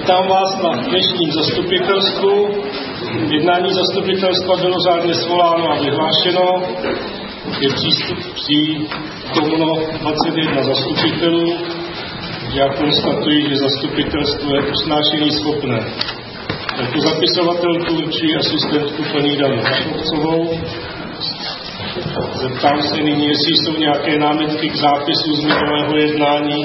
Vítám vás na dnešním zastupitelstvu. Jednání zastupitelstva bylo řádně svoláno a vyhlášeno. Je přítomno 21 zastupitelů. Já konstatuji, že zastupitelstvo je usnášení schopné. Jako zapisovatelku určuji asistentku paní Danu Šovcovou. Zeptám se nyní, jestli jsou nějaké námitky k zápisu z minulého jednání.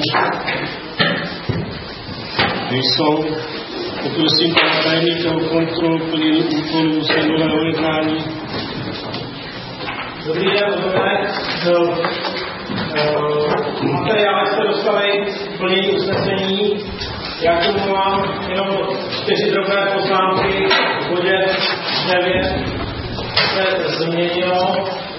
Nejsou. Poprosím pana tajemníka o kontrolu plnění úkolů z minulého jednání. Dobrý den, materiály jste dostali plnění usnesení. Já k tomu mám jenom 4 drobné poznámky. V bodě 9 se změnilo,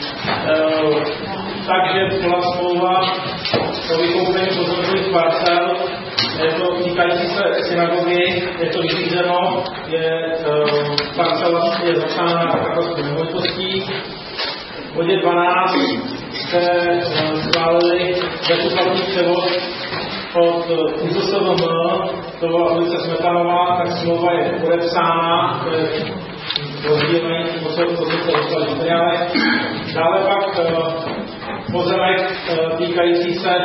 takže byla smlouva o vykoupení pozemkových parcel. Je to týkající se synagogy, je to vyřízeno, parcela je zapsána na katastru nemovitostí. V bodě 12 jste schválili bezúplatný převod od UZSVM, to byla ulice Smetanová, tak smlouva je podepsána, to je rozdílný způsob, co se dostali materiály. Dále pak pozemek týkající se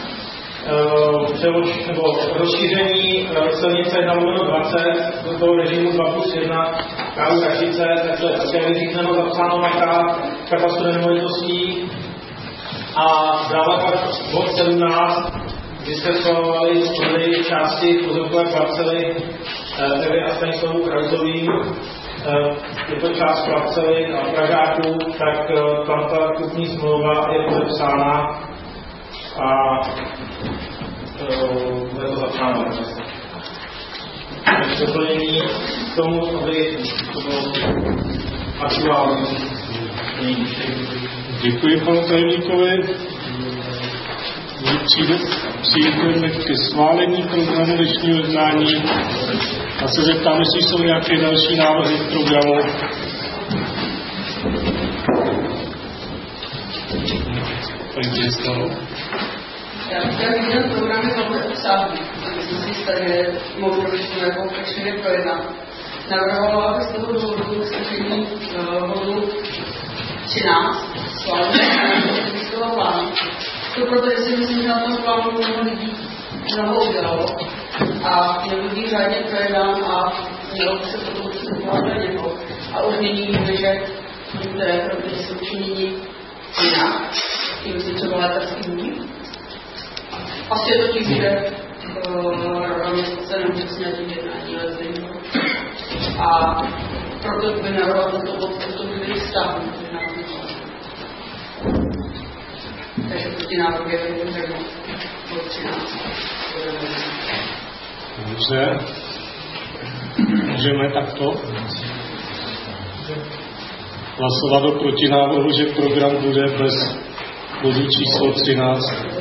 nebo rozšíření silnice 1/20 do toho režimu 2+1 Kálu Kašice, tak to je také vyřízeno, zapsáno na katastru nemovitostí. A dále pak bod 17, kdy jste schvalovali prodej části pozemkové parcely Evy a Stanisławu Krausovým. Je to část parcely a Pražáků, tak tam ta kupní smlouva je podepsána a bude to zapsáno. Doplnění k tomu, aby to bylo aktuální. Děkuji panu tajemníkovi. Přijdeme ke schválení programu dnešního jednání a se zeptám, jestli jsou nějaké další návrhy k programu. Paní představu. Já bych viděl programy velmi obsáhlý, myslím si, že mohu došli jako pečlivě projednat. Navrhovala bych z toho důvodu slyšení bodu 13, schválení technického plánu. To proto, že si myslím, že na tom plánu mnoho lidí mnoho udělalo a měl být řádně projednán a mělo by se potom přistupovat na něho. A už nyní víme, že některé programy jsou činění jinak, tím si třeba létařský dní. Asi je to tím, že Rada města neúčastní na tím jednání lezení. A proto by navrhoval tento bod v tom chvíli stáhnout. Takže proti návrhu je vyjádřeno bod 13. Dobře. Můžeme takto hlasovat o protinávrhu, že program bude bez bodu číslo 13.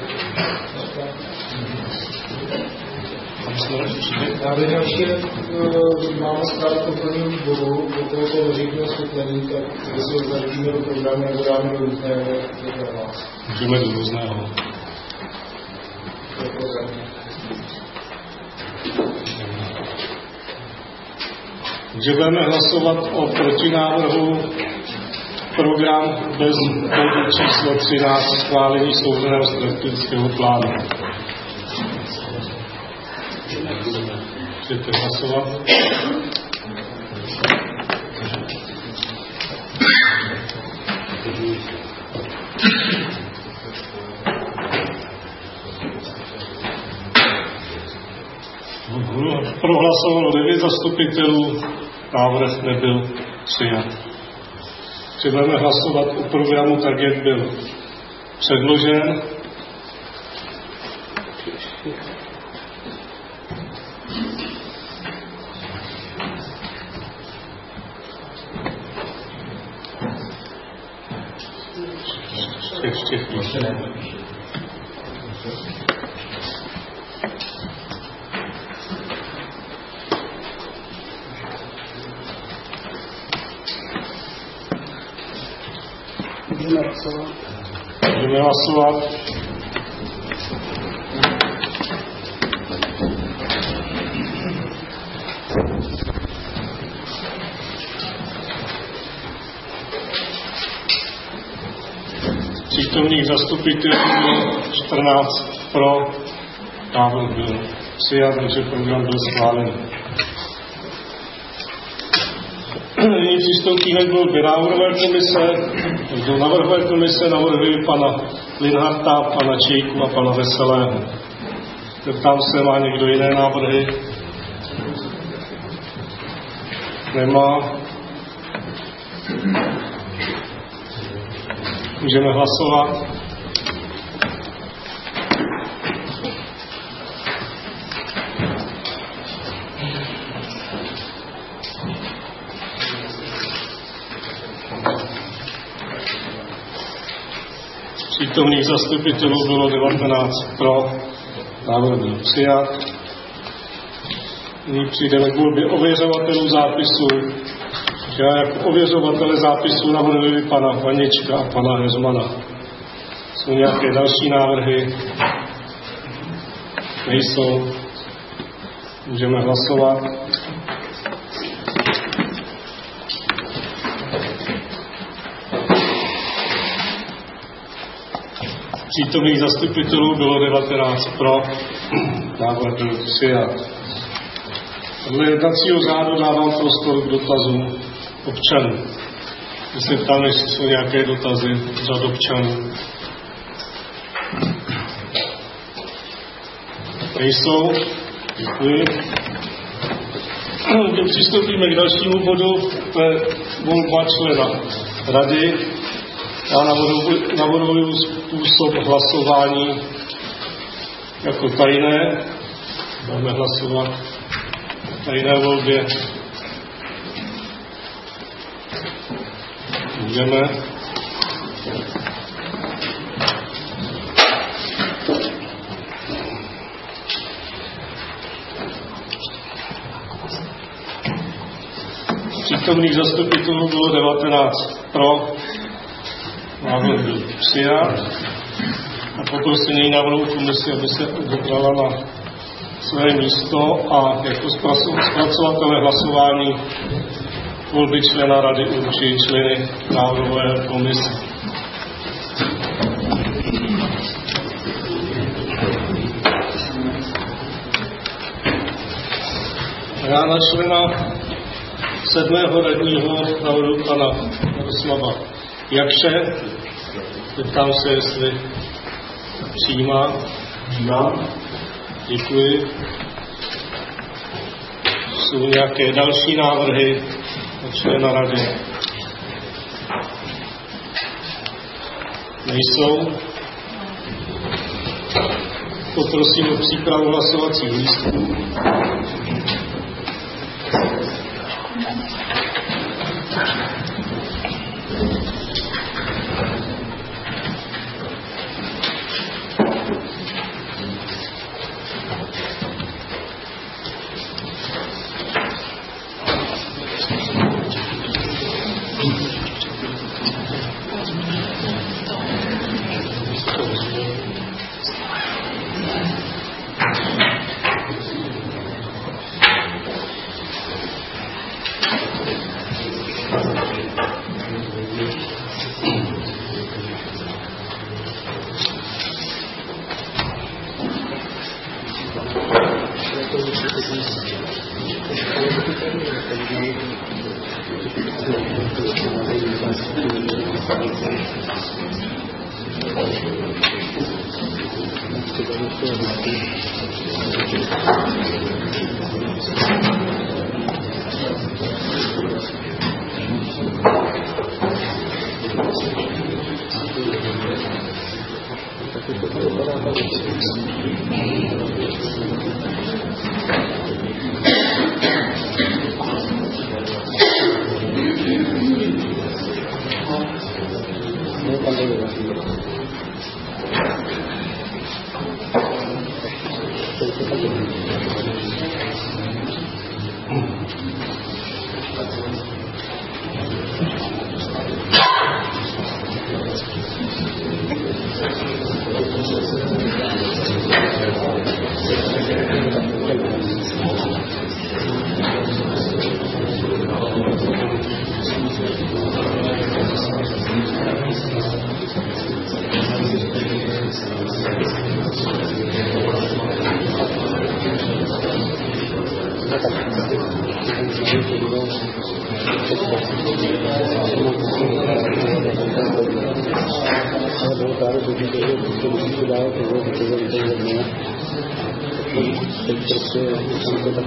Já bych ještě máme zkrátka plnění bodu do tohoto veřejného osvětlení, tak jestli zařadíme do programu nebo dáme do různého, to je pro vás. Můžeme do různého. Takže budeme hlasovat o protinávrhu program bez bodu číslo 13 schválení souhrnného strategického plánu. Chcete hlasovat? Prohlasovalo 9 zastupitelů, návrh nebyl přijat. Budeme hlasovat o programu tak, jak byl předložen. Ještě chvíli. Budeme hlasovat. Přítomných zastupitelů 14 pro, návrh byl přijat, takže program byl schválen. Nyní přistoupíme k volbě návrhové komise. Do návrhové komise navrhuji pana Linharta, pana Čejku a pana Veselého. Zeptám se, má někdo jiné návrhy? Nemá. Můžeme hlasovat. Přítomných zastupitelů bylo 19 pro, návrh byl přijat. Nyní přijdeme k volbě ověřovatelů zápisu. Já jako ověřovatele zápisu navrhuji pana Vaněčka a pana Heřmana. Jsou nějaké další návrhy? Nejsou. Můžeme hlasovat. Přítomných zastupitelů bylo 19 pro, návrh byl přijat. Podle jednacího řádu dávám prostor k dotazům občanů. My se ptáme, jestli jsou nějaké dotazy řad občanů. Nejsou. Děkuji. Přistoupíme k dalšímu bodu, to je volba člena rady. Já navrhuji způsob hlasování jako tajné. Budeme hlasovat v tajné volbě. Můžeme. Přítomných zastupitelů bylo 19 pro. Návrh byl přijat. A poprosím její návrhovou komisi, aby se odebrala na své místo a jako zpracovatele hlasování volby člena rady určí členy návrhové komise. Já na člena 7. radního navrhuji pana Jaroslava Jakše. Zeptám se, jestli přijímá. Přijímám. Děkuji. Jsou nějaké další návrhy na člena rady? Nejsou. Poprosím o přípravu hlasovacích lístků. सारे बुद्धि के सुधार के वो करने एक तरह से हमको तक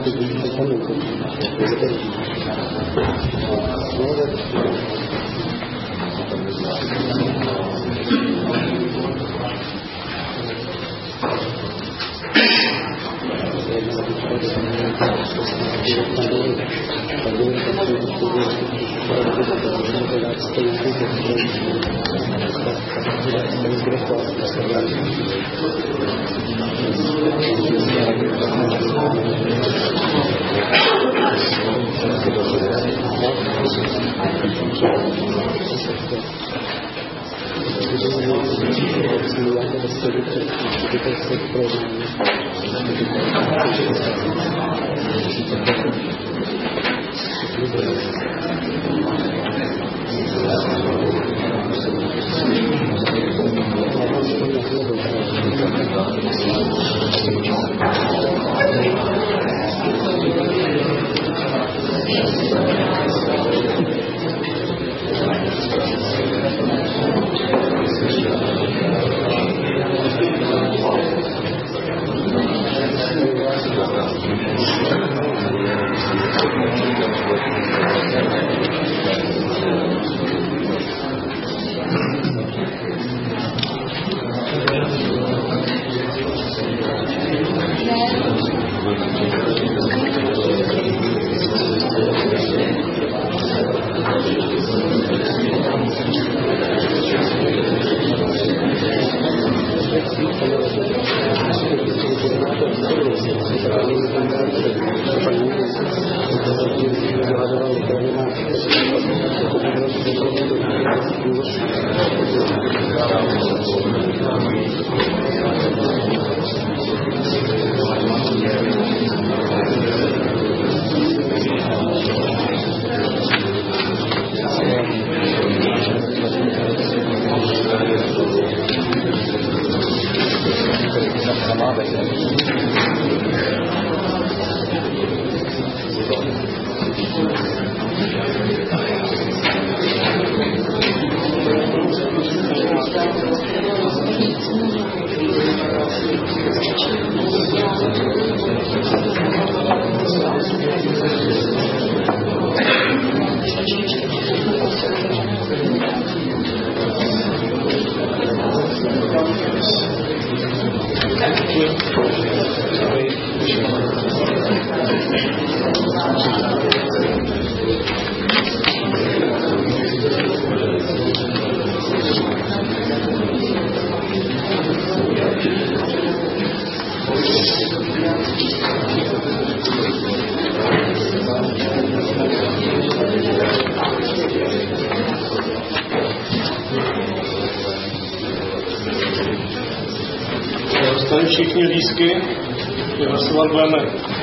všichni lístky, hlasovat budeme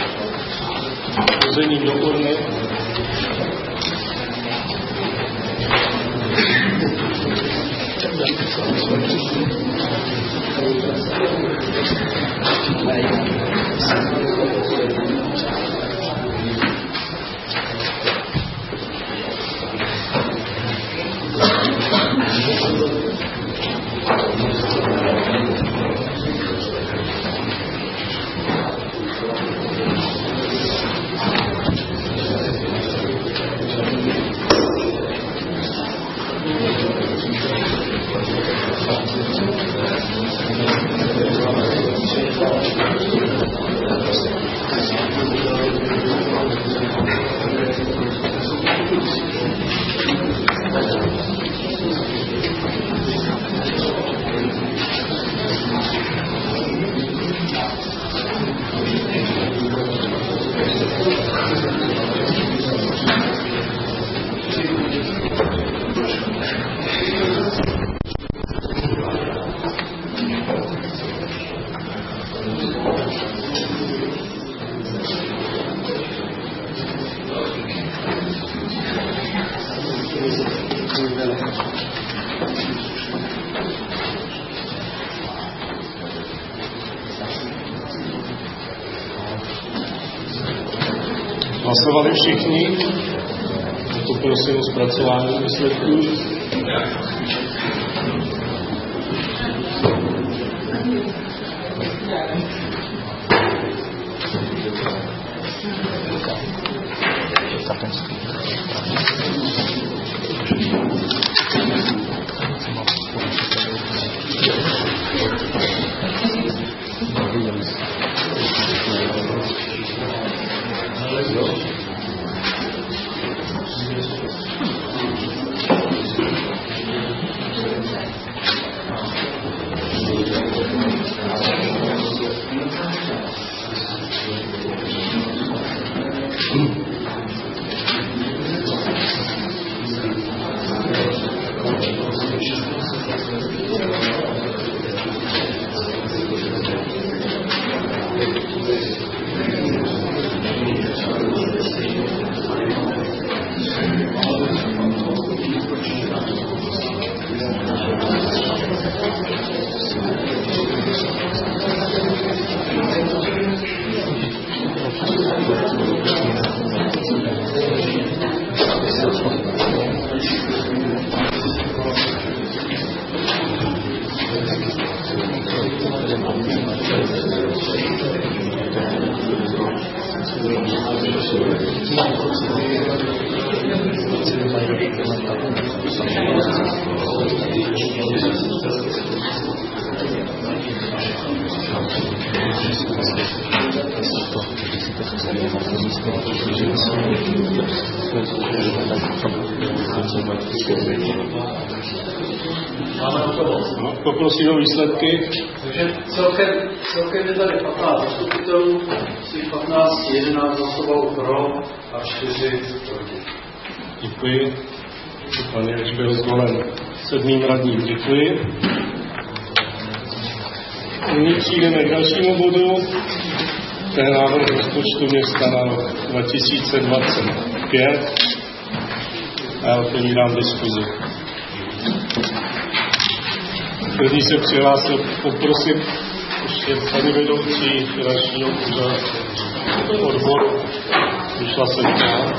hozením do urny. Hlasovali všichni, poprosím o zpracování výsledků. Poprosím o výsledky. Takže celkem je tady 15 zastupitelů, 11 hlasovalo pro a 4 proti. Děkuji. Pan Jeliš byl zvolen 7. radním. Děkuji. Nyní přijdeme k dalšímu bodu. To je návrh rozpočtu města na rok 2025. A já otevírám diskuzi. První se přihlásil, poprosím ještě paní vedoucí finančního odboru. Vyšla jsem tam.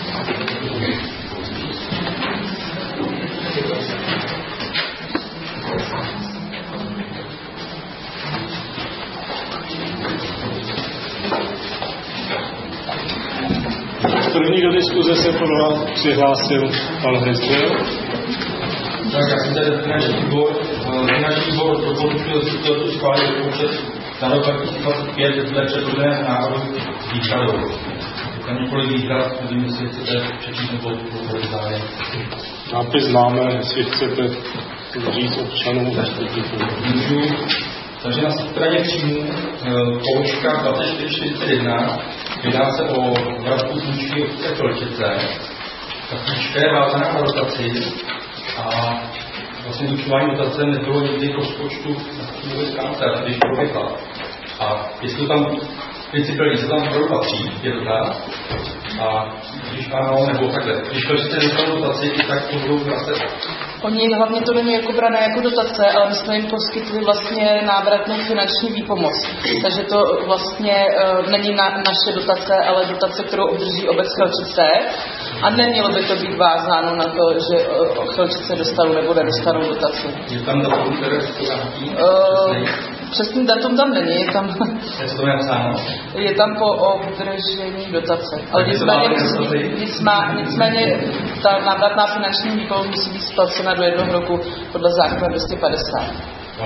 První do diskuze se přihlásil pan Hryzběl. Tak já jsem tady finanční výbor doporučil tu schválit rozpočet na rok 2025 dle předloženého návrhu s výhradou. Tam několik výhrad, kterými si chcete přečíst nebo zájem. Nápis známe, jestli chcete říct občanům. Můžu. Takže na straně příjmů poučka 2441 jedná se o vratku funkční obce Cholčice. Ta funkčka je vázaná na dotaci a vlastně účtování dotace nebylo nikdy k rozpočtu na takový stránce, když proběhla. A jestli tam principiálně se tam patří, je to tak. A když ano, nebo takhle. Když Cholčice nedostanou dotaci, tak to budou vracet. Oni hlavně to není jako brané jako dotace, ale my jsme jim poskytli vlastně návratnou finanční výpomoc. Takže to vlastně není naše dotace, ale dotace, kterou obdrží obec Cholčice. A nemělo by to být vázáno na to, že Cholčice dostanou nebo nedostanou dotaci. Je tam datum, které se vrátí? Přesný datum tam není, je tam... Co to je napsáno? Je tam po obdržení dotace. Ale nicméně ta návratná finanční výpomoc musí být splacena do 1 roku podle zákona 250.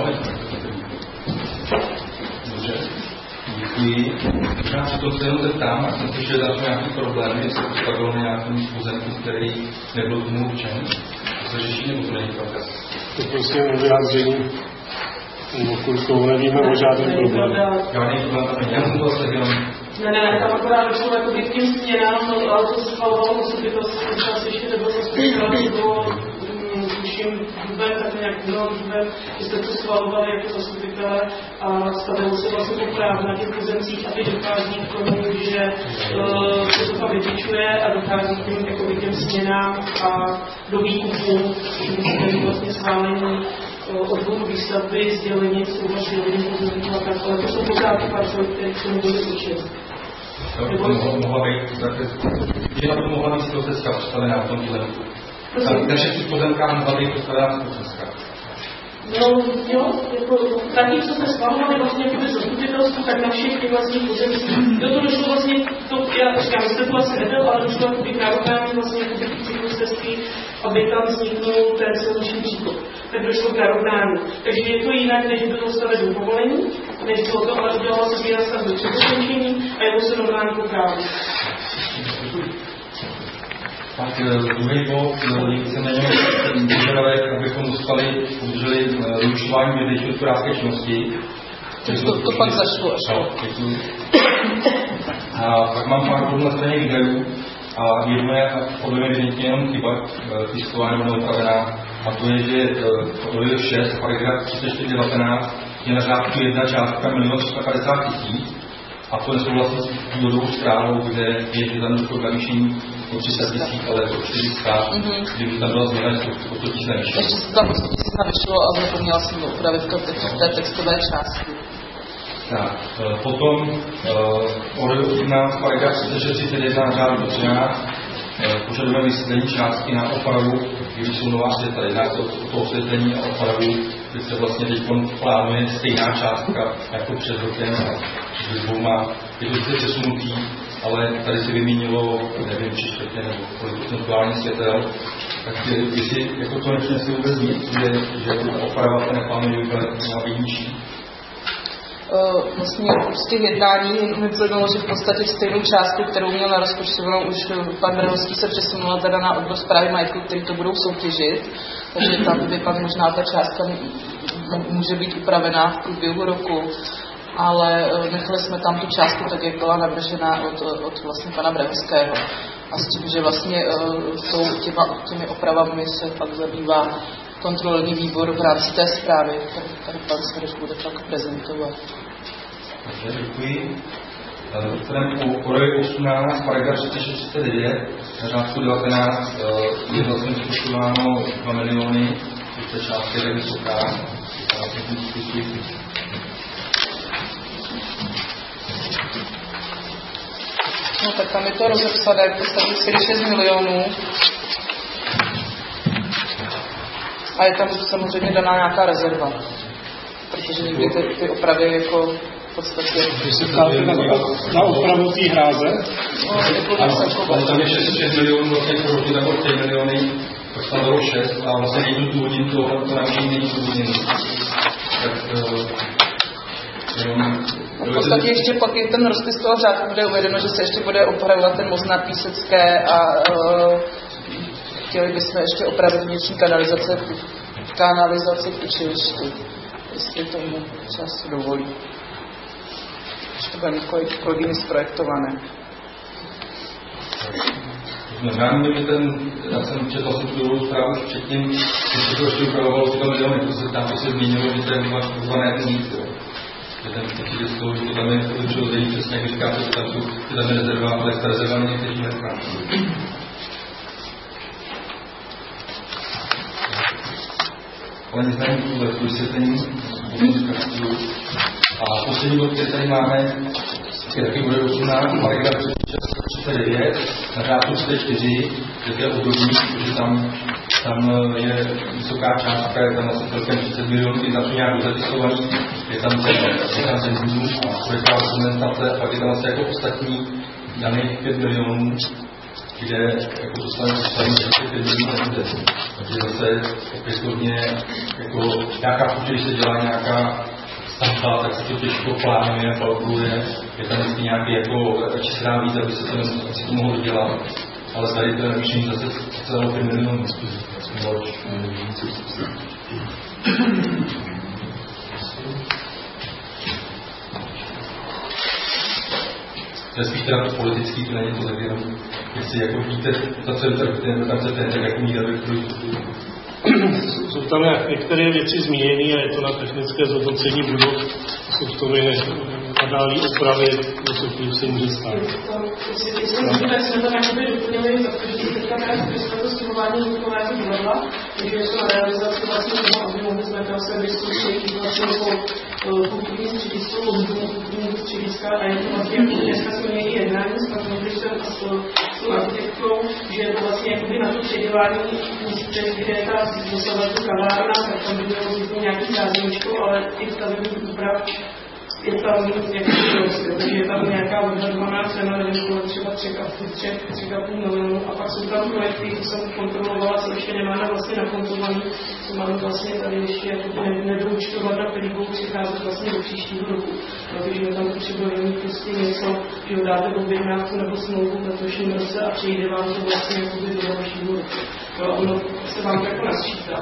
Dobře. Děkuji. Já se to jenom zeptám, a jsem slyšel, že tam nějaký problémy, jestli to postavilo na nějakým pozemku, který nebyl tomu určen. To se řeší, nebo to není pravda? To prostě o vyjádření. Okulkou nevíme o žádném problému. Žádný problém tam není. Já jsem to asi jenom... Ne, tam akorát došlo jako k těm stěnám, ale to se schvalovalo zastupitelstvo, to ještě nebylo zastupitelstvo, tuším duben, tak nějak bylo duben, že jste to schvalovali jako zastupitelé a stavilo se vlastně poprávě na těch pozemcích a teď dochází k tomu, že se to tam vytyčuje a dochází k těm, jako těm stěnám a do výkupu, že musíme vlastně schválení odboru výstavby, sdělení, souhlasí lidem pozemků a tak, ale to jsou pořád parcely, které k tomu byly určeny. Mohla být, že na to mohla být střeska postavená v tom díle. Na všech těch pozemkách mohla být postavená střeska. No jo, jako taky, co jsme schvalovali vlastně jakoby zastupitelstvu, tak na všech těch vlastních pozemcích. Do toho došlo vlastně, já říkám, jste to asi nebyl, ale došlo jakoby k národání vlastně jakoby k cyklostezství, aby tam vzniknul ten silniční příkop. Tak došlo k národnání. Takže je to jinak, než bylo stavební povolení, než bylo to, ale udělalo se výraz stavby před dokončení a jelo se normálně po právu. Tak druhý bod, víceméně požadavek, abychom udrželi zrušování vedlejší hospodářské činnosti. To pak zašlo až. A pak mám pár bodů na straně výdajů a jedno je podle mě evidentně jenom chyba tisková nebo neupravená, a to je, že odvěr 6, paragraf 3419 je na řádku 1 částka 1 350 000 a to nesouhlasí s důvodovou zprávou, kde je, že tam došlo k navýšení o 300 000, ale to 400, kdyby tam byla změna, že to 100 000 navýšilo. Takže se tam 100 000 navýšilo a zapomněla jsem to upravit v té textové části. Tak, potom odvěr 18, paragraf 3631 řádu 13, požadujeme vysvětlení částky na opravu, když jsou nová světla. Jedná se o to osvětlení a opravu, kde se vlastně teď plánuje stejná částka jako před rokem a dvouma. Je to sice přesunutý, ale tady se vyměnilo, nevím, 3/4 nebo kolik procentuálně světel, tak jestli jako to nepřinesli vůbec nic, že ta oprava se neplánuje měla být nižší. Vlastně z těch jednání vyplynulo, že v podstatě stejnou částku, kterou měl na rozpočtovanou, už pan Vrhovský se přesunula teda na odbor správy majetku, který to budou soutěžit, takže tam by pak možná ta částka může být upravená v průběhu roku, ale nechali jsme tam tu částku tak, jak byla navržena od vlastně pana Vrhovského. A s tím, že vlastně těmi opravami se pak zabývá kontrolní výbor v rámci té zprávy, který pan Svěreš bude pak prezentovat. Takže děkuji. U Koreje 18, paragraf 3639, na řádku 19 je vlastně vypočtováno 2 miliony, to je částka je vysoká. No tak tam je to rozepsané, v podstatě 6 milionů. A je tam samozřejmě daná nějaká rezerva, protože někdy ty opravy jako v podstatě... Když se ptáte na opravu té hráze? No, tam je 6 milionů, vlastně pro tam bylo 3 miliony, tak tam bylo 6 a vlastně nejdu tu hodinu to navýšení není důvodněný. Tak v podstatě ještě pak je ten rozpis toho řádku, kde je uvedeno, že se ještě bude opravovat ten most na Písecké a chtěli bychom ještě opravit vnitřní kanalizaci v učilišti, jestli tomu čas dovolí. Ještě bude mít kolegyně zprojektované. Já jsem četl tu důvodovou zprávu už předtím, že se to ještě upravovalo 2 miliony, to se změnilo, že to je takzvané mít. Že ten určitě z toho, že to tam je přirozený přesně, jak říkáte, že tam je rezerva, ale ta rezerva není někteří dneska. Ale neznám vůbec vysvětlení. A poslední bod, který tady máme, je taky bude 18, paragraf 39, na řádku 44, že to je období, protože tam je vysoká částka, je tam vlastně celkem 30 milionů, je tam jsou nějak dozapisovaný, je tam cenzů a projektová dokumentace, a pak je tam vlastně jako ostatní daných 5 milionů, kde jako dostaneme 5 milionů nebude. Takže zase opětovně jako nějaká chuť, když se dělá nějaká stavba, tak se to těžko plánuje, kalkuluje, je tam vždycky nějaký jako čísla víc, aby se to mohlo dělat. Ale tady to je navýšení zase celou 5 milionů. To je spíš teda to politický, to není to tak jenom, jestli jako víte, za co interpretujeme, tam se ten jako mít, aby jsou tam některé věci zmíněné a je to na technické zhodnocení budov, jsou to nadálí opravy, co tím se může stát. Tak jsme to jakoby doplnili, protože teďka jsme to stěhování hlukového divadla, takže jsou na realizaci vlastně toho objemu, jsme tam se vyzkoušeli vlastně kulturní středisko, kulturní střediska a je to vlastně, dneska jsme měli jednání s panem Krištem a s tou architektkou, že je to vlastně jakoby na to předělání místech, kde je ta tu kavárna, tak tam by mělo vzniknout nějaký zázemíčko, ale i stavební úprav je tam nějaký prostě, takže je tam nějaká odhadovaná cena, nevím, třeba 3,5 milionů a pak jsou tam projekty, které jsem kontrolovala, co ještě nemáme vlastně nakontrolovaný, co máme vlastně tady ještě jako nedoučtovat a který budou přicházet vlastně do příštího roku. Takže my tam potřebujeme mít prostě něco, že ho dáte objednávku nebo smlouvu v letošním roce a přijde vám to vlastně jako do dalšího roku. No, ono se vám jako nasčítá.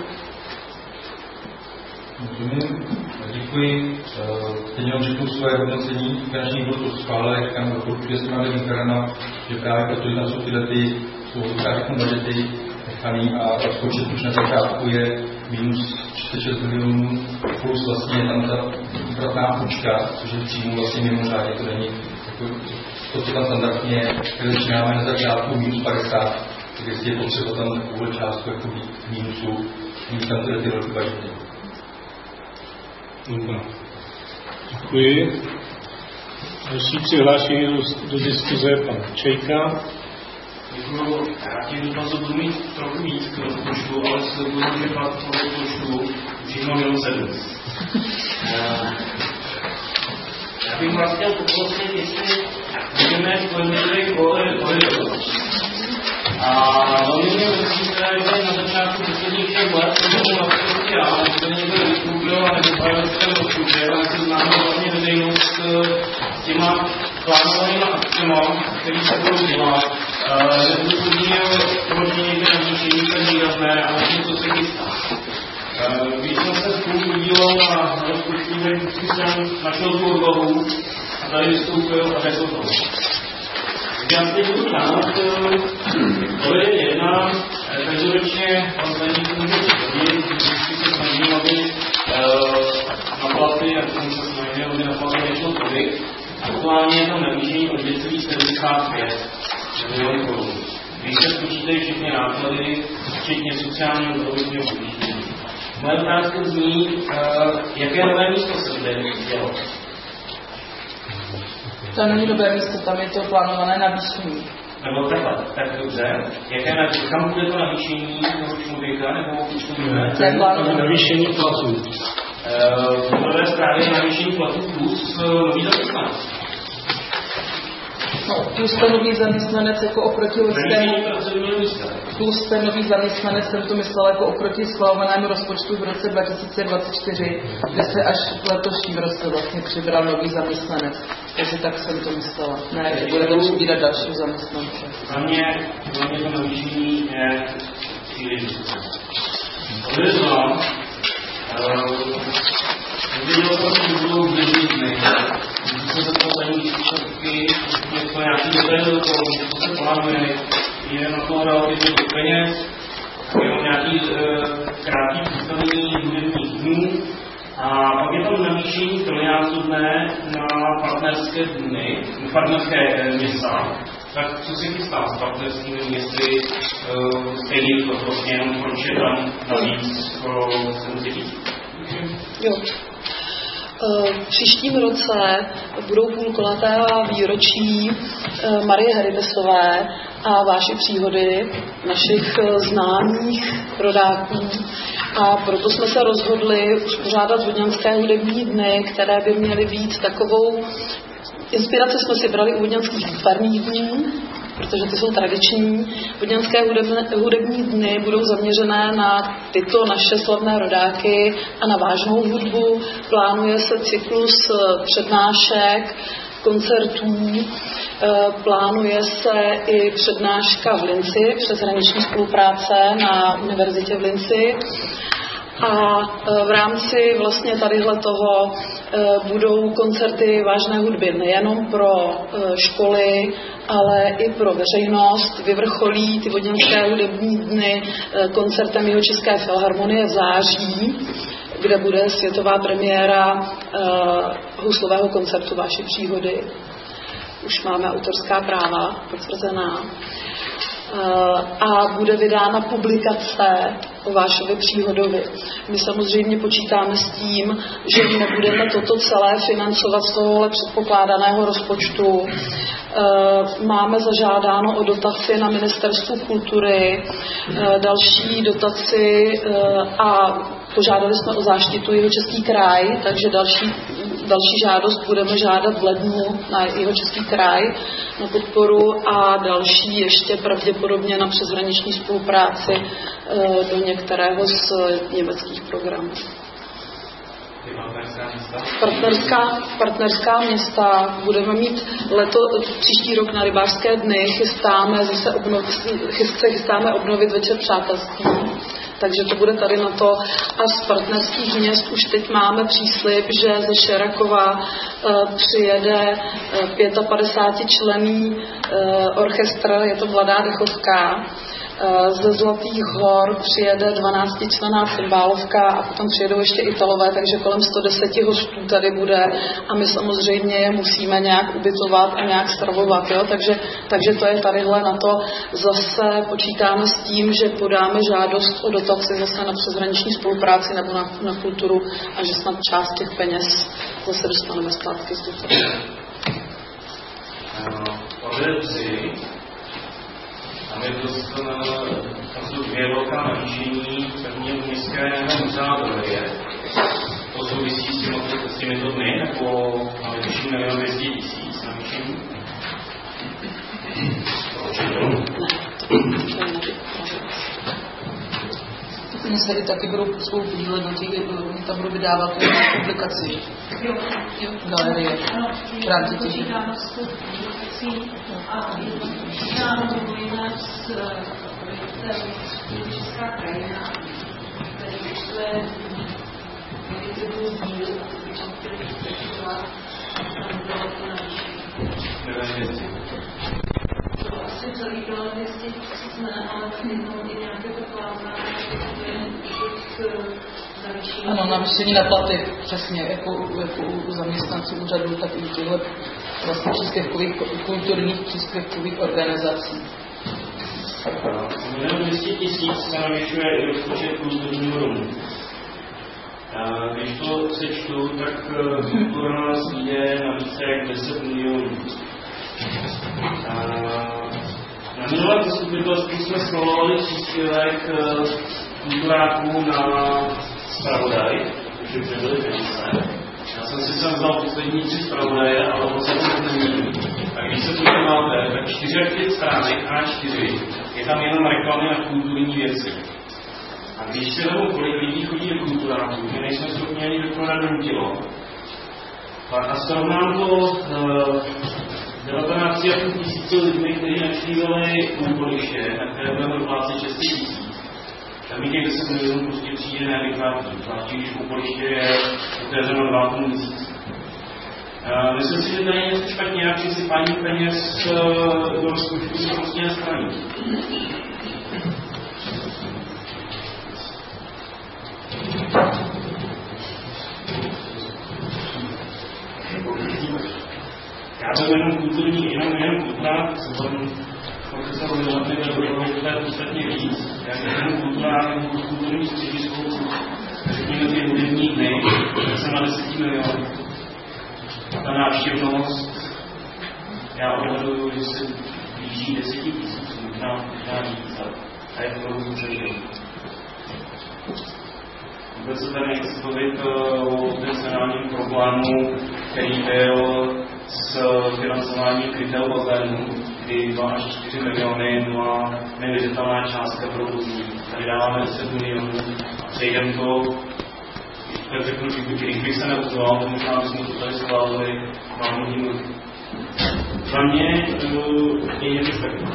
Děkuji. Teď jenom řeknu svoje hodnocení. Finanční výbor to schválil, jak tam doporučuje strana Linkarana, že právě protože tam jsou tyhle ty budžety nechaný a rozpočet už na začátku je minus 46 milionů plus vlastně tam ta vratná půjčka, což je přímo vlastně mimořádně, to není jako to, co tam standardně začínáme na začátku minus 50, takže je potřeba tam takovou částku jako minusu, mít tam ty velké budžety. Děkuji. Další přihlášení do diskuze je pan Čejka. Děkuji. Já tím dotazu budu mít trochu víc k rozpočtu, ale se budu vypadat po rozpočtu už mám jenom 7. Já bych vás chtěl poprosit, jestli můžeme pojmenit koridor. A velmi mě myslíte, že na začátku posledních 6 let, to bylo absolutně já, že někdo vystupoval a nebo bajovském rozpočtu, ale se známe vlastně veřejnost s těma plánovanými akcemi, které se budou dělat. Nebudu podíl hodně někde na zvýšení, tak výrazné, ale tím, co se chystá. Když jsem se spolu podílel na rozpočtu, tak jsem našel tu odvahu a tady vystoupil a řekl to. Já si budu znát, to je jedna, každoročně rozhodně může přichodit, když se snažím, aby na platy, jak jsem se snažil, aby na platy nešlo tolik. Aktuálně je tam navýšení o 2,75 milionů korun. Když se spočítají všechny náklady, včetně sociálního zdravotního pojištění. Moje otázka zní, jaké nové místo se bude dělat? To není dobré místo, tam je to plánované navýšení. Nebo takhle, tak dobře. Kam bude to navýšení toho člověka, nebo to je plánované navýšení platů. V nové zprávě navýšení platů plus nový zaměstnanec. No, plus ten nový zaměstnanec jako oproti loňskému, plus ten nový zaměstnanec jsem to myslel jako oproti schvalovanému rozpočtu v roce 2024, kde se až v letošním roce vlastně přibral nový zaměstnanec. Takže tak jsem to myslela. Ne, že bude to přibírat další zaměstnance. Za mě to navýšení je příliš vysoké. Odvěřila, viděl jsem, že budou běžný dny. Když se to tady výsledky, je to nějaký detail do toho, co se plánuje, je na to relativně peněz, je nějaký krátký představení hudebních dnů a pak je tam navýšení trojnásobné na partnerské dny, partnerské města. Tak co si chystá s partnerskými městy stejných to vlastně jenom proč je tam navíc pro senzitivní? Jo. V příštím roce budou půlkulaté výročí Marie Heribesové a Váši příhody, našich známých rodáků. A proto jsme se rozhodli uspořádat vodňanské hudební dny, které by měly být takovou... Inspiraci jsme si brali u vodňanských farních dní, protože ty jsou tradiční. Vodňanské hudební dny budou zaměřené na tyto naše slavné rodáky a na vážnou hudbu. Plánuje se cyklus přednášek, koncertů, plánuje se i přednáška v Linci, přeshraniční spolupráce na univerzitě v Linci. A v rámci vlastně tadyhle toho budou koncerty vážné hudby nejenom pro školy, ale i pro veřejnost. Vyvrcholí ty vodňanské hudební dny koncertem Jihočeské filharmonie v září, kde bude světová premiéra houslového koncertu Vaši příhody. Už máme autorská práva potvrzená. a bude vydána publikace o Vášovi Příhodovi. My samozřejmě počítáme s tím, že nebudeme toto celé financovat z tohohle předpokládaného rozpočtu. Máme zažádáno o dotaci na Ministerstvu kultury, další dotaci a požádali jsme o záštitu Jihočeský kraj, takže další žádost budeme žádat v lednu na Jihočeský kraj na podporu a další ještě pravděpodobně na přeshraniční spolupráci do některého z německých programů. Partnerská města budeme mít příští rok na rybářské dny, chystáme obnovit večer přátelství, takže to bude tady na to. A z partnerských měst už teď máme příslib, že ze Šerakova přijede 55členný orchestr, je to Mladá dechovka. Ze Zlatých hor přijede 12členná cymbálovka a potom přijedou ještě Italové, takže kolem 110 hostů tady bude a my samozřejmě je musíme nějak ubytovat a nějak stravovat, jo? Takže to je tadyhle na to. Zase počítáme s tím, že podáme žádost o dotaci zase na přeshraniční spolupráci nebo na kulturu a že snad část těch peněz zase dostaneme zpátky z dotace. Tam jsou dvě velká navýšení, první městského muzea galerie. To souvisí s těmito dny, nebo máme vyšší 1 200 000 navýšení? Museli taky budou svou podílet na těch, oni tam budou vydávat publikaci. Jo. Galerie. Ano, počítáme s tou publikací a počítáme mimo jiné s projektem Česká krajina, který vyšle meditativní díl, o kterém přečetla a tam bylo to navýšení. To asi celý bylo 200 000, ale tam jednou i nějaké pokládání, ano, navýšení na platy, přesně, jako u zaměstnanců úřadů, tak i těchto vlastně příspěvkových, kulturních příspěvkových organizací. Milion 200 000 se navyšuje i rozpočet kulturního domu. Když to sečtu, tak kultura nás jde na více jak 10 milionů. Na minulém zastupitelství jsme schvalovali příspěvek kulturáků na zpravodaj, protože přebyly peníze. Já jsem si sem vzal poslední 3 zpravodaje, ale ono se to není. A když se podíváte, tak 4 stránek A4 je tam jenom reklamy na kulturní věci. A když si vezmu, kolik lidí chodí do kulturáků, my nejsme schopni ani vykonat nutilo. A srovnám to 19,5 tisíci lidmi, kteří navštívili úkoliště, na které budeme vyplácet 6 000. Tam těch 10 milionů prostě přijde neadekvátní, zvláště když úkoliště je otevřeno 2,5 měsíce. Myslím si, že tady je něco špatně a přisypání peněz do rozpočtu se prostě nestraní. Já to jenom kulturní, jenom kultura, profesor Milatny byl podstatně víc. Já jsem jenom kulturní středisku, řekněme ty hudební dny, tak jsem na 10 milionů. A ta návštěvnost, já odhaduju, že se blíží 10 000, možná víc, a je to velmi přežil. Vůbec se tady nechci bavit o potenciálním problému, který byl s financováním krytého bazénu, kdy 2 až 4 miliony byla nevěřitelná částka provozní. Tady dáváme 10 milionů a přejdeme to, tak řeknu, když bych se neozval, to možná bychom to tady schválili vám hodinu. Za mě je nebezpečné.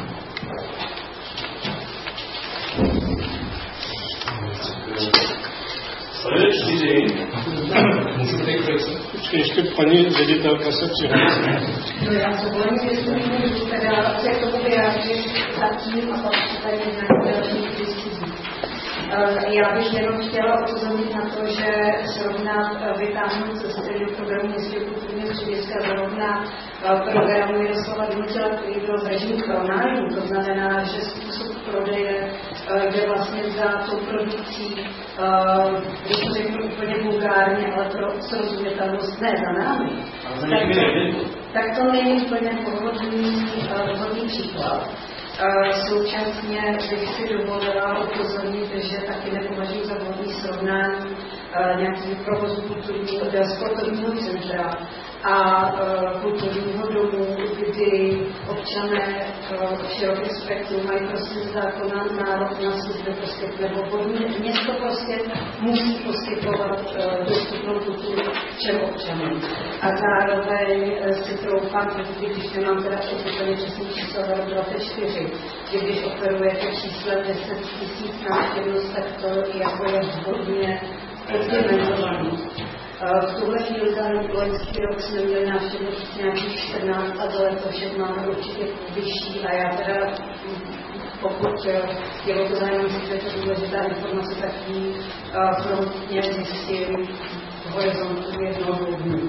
Sleduje 4. Můžu tady ještě paní ředitelka se přihlásí. Já se volím, jestli můžu teda se k tomu vyjádřit zatím a pak se tady jedná dalších diskuzí. Já bych jenom chtěla upozornit na to, že zrovna vytáhnout ze středního programu Městského kulturního střediska zrovna programu Miroslava Dimitrova, který byl v režimu koronární, to znamená, že prodeje, kde vlastně za tou produkcí, když to řeknu úplně vulgárně, ale pro srozumitelnost ne za námi, tak to není úplně vhodný příklad. Současně bych si dovolila upozornit, že taky nepovažuji za vhodný srovnání nějaký provozu kulturního sportovního centra a kulturního domu, kdy občané širokém spektru mají prostě zákona nárok na služby nebo město prostě musí poskytovat dostupnou kulturu všem občanům. A zároveň si troufám, když nemám teda úplně přesný číslo za rok 24, když operujete číslem 10 000 návštěvnost, tak to jako je hodně poddimenzovaný. V tuhle chvíli za loňský rok jsme měli návštěvnost nějakých 14 a za letošek máme určitě vyšší a já teda, pokud je o to zájem, že je to důležitá informace, tak ji frontně zjistím v horizontu jednoho dnu.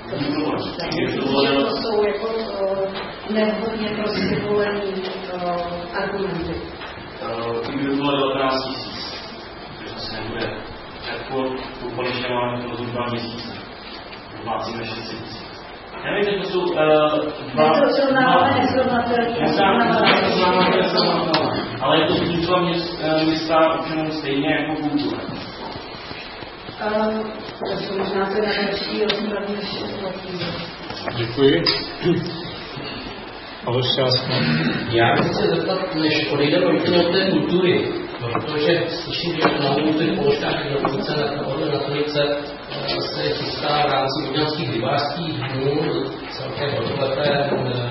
To jsou jako nevhodně prostě volený argumenty. Kdyby bylo 19 000, což asi nebude. Jako tu poliště máme to rozum 2 měsíce. Doplácíme 600 000. Já vím, že to jsou ale je to způsob města občanům stejně jako kultura. To možná to je nejlepší rozumí než Děkuji. Já bych se zeptat, než odejdeme úplně od té kultury, protože slyším, že na těch položkách dokonce na trojce se chystá v rámci udělských rybářských dnů celkem hodnoleté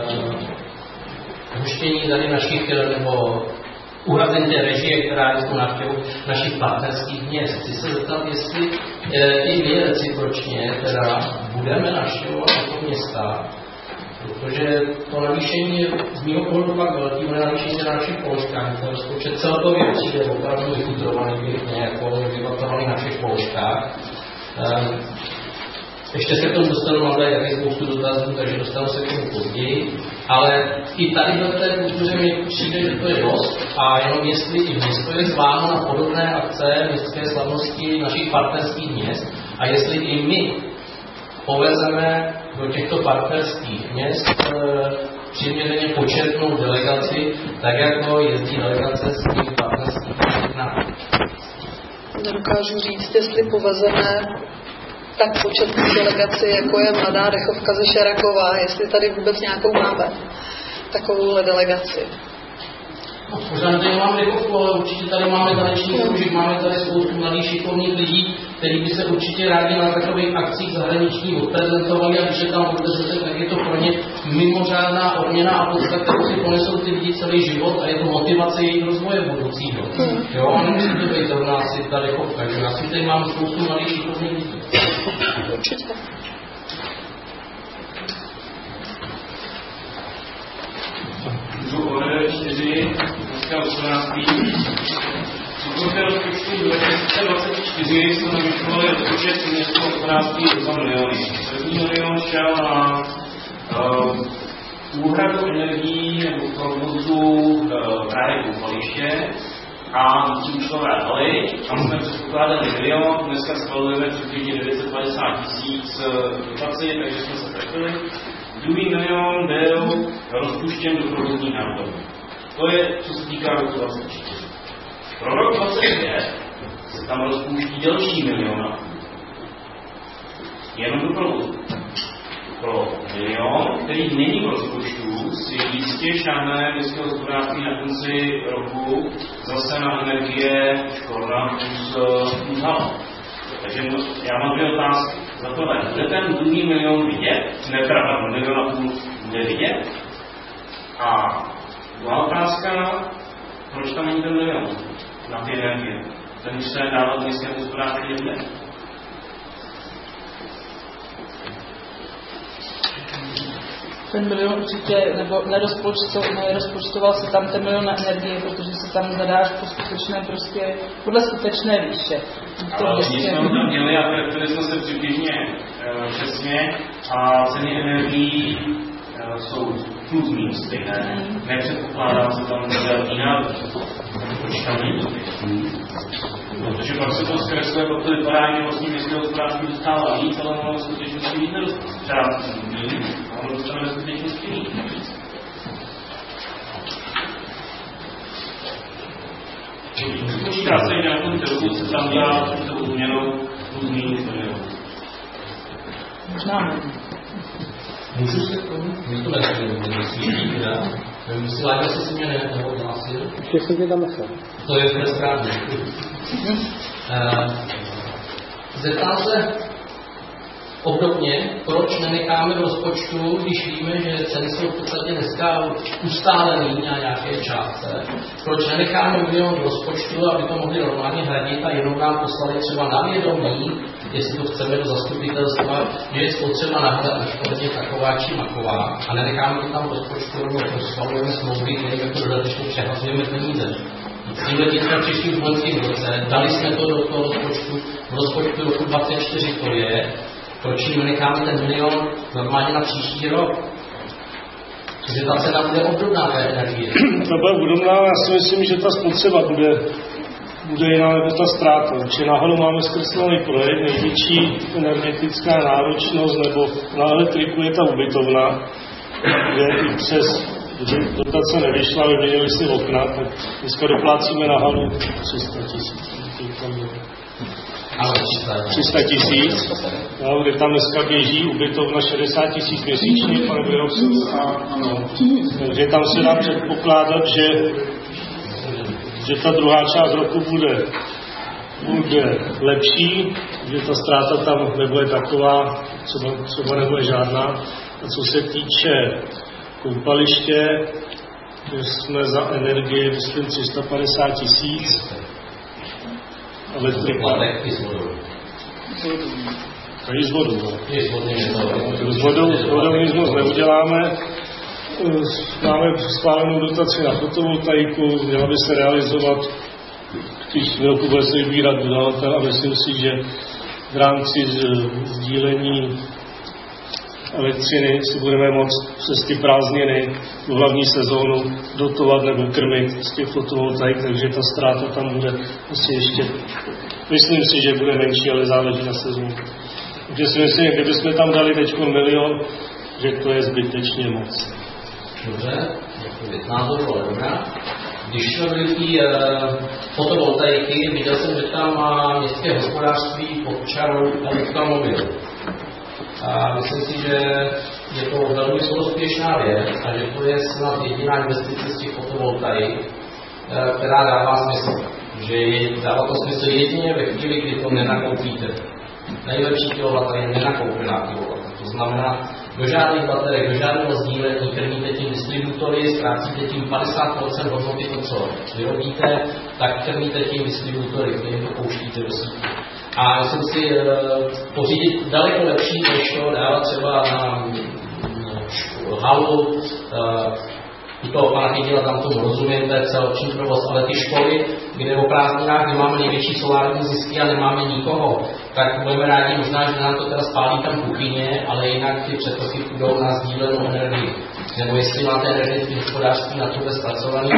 huštění tady našich, nebo uhrazení té režie, která je tu návštěvu našich partnerských měst. Chci se zeptat, jestli i my recipročně teda budeme navštěvovat tato města, protože to navýšení je z mého pohledu pak velký, ale navýšení na našich položkách. Ten rozpočet celkově přijde opravdu vykulturovaný, pěkně, jako vyvatovaný na všech položkách. Ještě se k tomu dostanu, mám tady také spoustu dotazů, takže dostanu se k tomu později. Ale i tady do té kultuře mi přijde, že to je dost a jenom jestli i město je zváno na podobné akce, městské slavnosti našich partnerských měst a jestli i my povezeme do těchto partnerských měst přiměřeně početnou delegaci, tak jako jezdí delegace z těch partnerských měst na. Nedokážu říct, jestli povezeme tak početnou delegaci, jako je Mladá Dechovka ze Šerakova, jestli tady vůbec nějakou máme takovouhle delegaci. Možná tady nemáme Dechovku, ale určitě tady máme taneční kroužek, máme tady spoustu mladých šikovných lidí, kteří by se určitě rádi na takových akcích zahraničních odprezentovali a když je tam odprezentovali, tak je to pro ně mimořádná odměna a podstatě, kterou si ponesou ty lidi celý život a je to motivace jejich rozvoje budoucího. Jo, a nemusí to být zrovna asi ta Dechovka, takže já si tady mám spoustu mladých šikovných lidí. Určitě. Můžu ORD 4, dneska 18. Při rozpočtu 2024 jsme navyšovali rozpočet město hospodářství o 2 miliony. První milion šel na úhradu energií nebo provozu právě koupaliště a účelové haly. Tam jsme předpokládali milion, dneska schvalujeme přibližně 950 000 dotací, takže jsme se trefili. Druhý milion byl rozpuštěn do provozních nákladů. To je, co se týká roku 2024. Pro rok 2025 se tam rozpouští další milion. Jenom do provozu. Pro milion, který není v rozpočtu, si jistě šáhne městské hospodářství na konci roku zase na energie školna plus hala. Takže já mám 2 otázky. Za prvé, bude ten druhý milion vidět? Nepravda, milion a půl bude vidět? A druhá otázka, proč tam není ten milion na ty energie? Ten už se dává v městském hospodářství jde. Ten milion určitě, nebo nerozpočtoval se tam ten milion na energie, protože se tam zadáš po skutečné prostě, podle skutečné výše. Ale když jsme tam měli a trefili jsme se přibližně přesně a ceny energií jsou plus minus stejné, nepředpokládá se tam velký nárůst. Proč tam není to? Protože pak se to zkresluje, protože vypadá, že vlastně městské hospodářství dostává víc, ale ono ve skutečnosti víc nedostává. A ono dostane ve skutečnosti víc. Počítá se, že na konci roku se tam dělá s úměnou plus minus milion. Možná. Můžu se k tomu? My to nesmíme, teda. Vysílání se si mě neodhlásil. Ještě jsem tě tam nechal. To je nesprávně. Zeptám se obdobně, proč nenecháme v rozpočtu, když víme, že ceny jsou v podstatě dneska ustálený na nějaké částce. Proč nenecháme milion v rozpočtu, aby to mohli normálně hradit a jenom nám poslali třeba na vědomí, jestli to chceme do zastupitelstva, že je spotřeba náhrada na škodně taková či maková a nenecháme to tam v rozpočtu, nebo schvalujeme smlouvy, které jako dodatečně přehazujeme peníze. S tímhle jsme přišli v loňském roce, dali jsme to do toho rozpočtu, v rozpočtu roku 2024 to je, proč jim necháme ten milion normálně na příští rok? Protože ta cena bude obdobná té energie. To bude obdobná, já si myslím, že ta spotřeba bude jiná nebo ta ztráta. Či náhodou máme zkreslený projekt, největší energetická náročnost, nebo na elektriku je ta ubytovna, kde i přes dotace nevyšla, vyměnili si okna, tak dneska doplácíme na halu 300 000. 300 000, kde tam dneska běží ubytovna 60 000 měsíčně, pane Běrovcu. Takže tam se dá předpokládat, že ta druhá část roku bude lepší, že ta ztráta tam nebude taková, třeba nebude žádná. A co se týče koupaliště, že jsme za energie, myslím, 350 000. Elektrika. I s vodou. S vodou nic moc neuděláme. Máme schválenou dotaci na fotovoltaiku, měla by se realizovat, když roku bude se vybírat dodavatel a myslím si, že v rámci sdílení elektřiny si budeme moct přes ty prázdniny tu hlavní sezónu dotovat nebo krmit z těch fotovoltaik, takže ta ztráta tam bude asi ještě, myslím si, že bude menší, ale záleží na sezónu. Takže si myslím, kdybychom tam dali teď milion, že to je zbytečně moc. Dobře, názoru, ale dobrá. Když jsme byli ty fotovoltaiky, viděl jsem, že tam má městské hospodářství pod čarou elektromobil. A myslím si, že je to velmi úspěšná věc a že to je snad jediná investice z těch fotovoltaik, která dává smysl. Že dává to smysl jedině ve chvíli, kdy to nenakoupíte. Nejlepší kilowatt je nenakoupená kilowatt. To znamená, do žádných baterek, do žádného sdílení, krmíte tím distributory, ztrácíte tím 50% hodnoty to, co vyrobíte, tak krmíte tím distributory, kterým to pouštíte do sítě. A myslím si, pořídit daleko lepší, než to dávat třeba na halu, i toho pana Chydila, tam tomu rozumím, to je celoční provoz, ale ty školy, kde o prázdninách nemáme největší solární zisky a nemáme nikoho, tak budeme rádi možná, že nám to teda spálí tam kuchyně, ale jinak ty přetoky půjdou na sdílenou energii. Nebo jestli máte energetické hospodářství na tohle zpracovaný.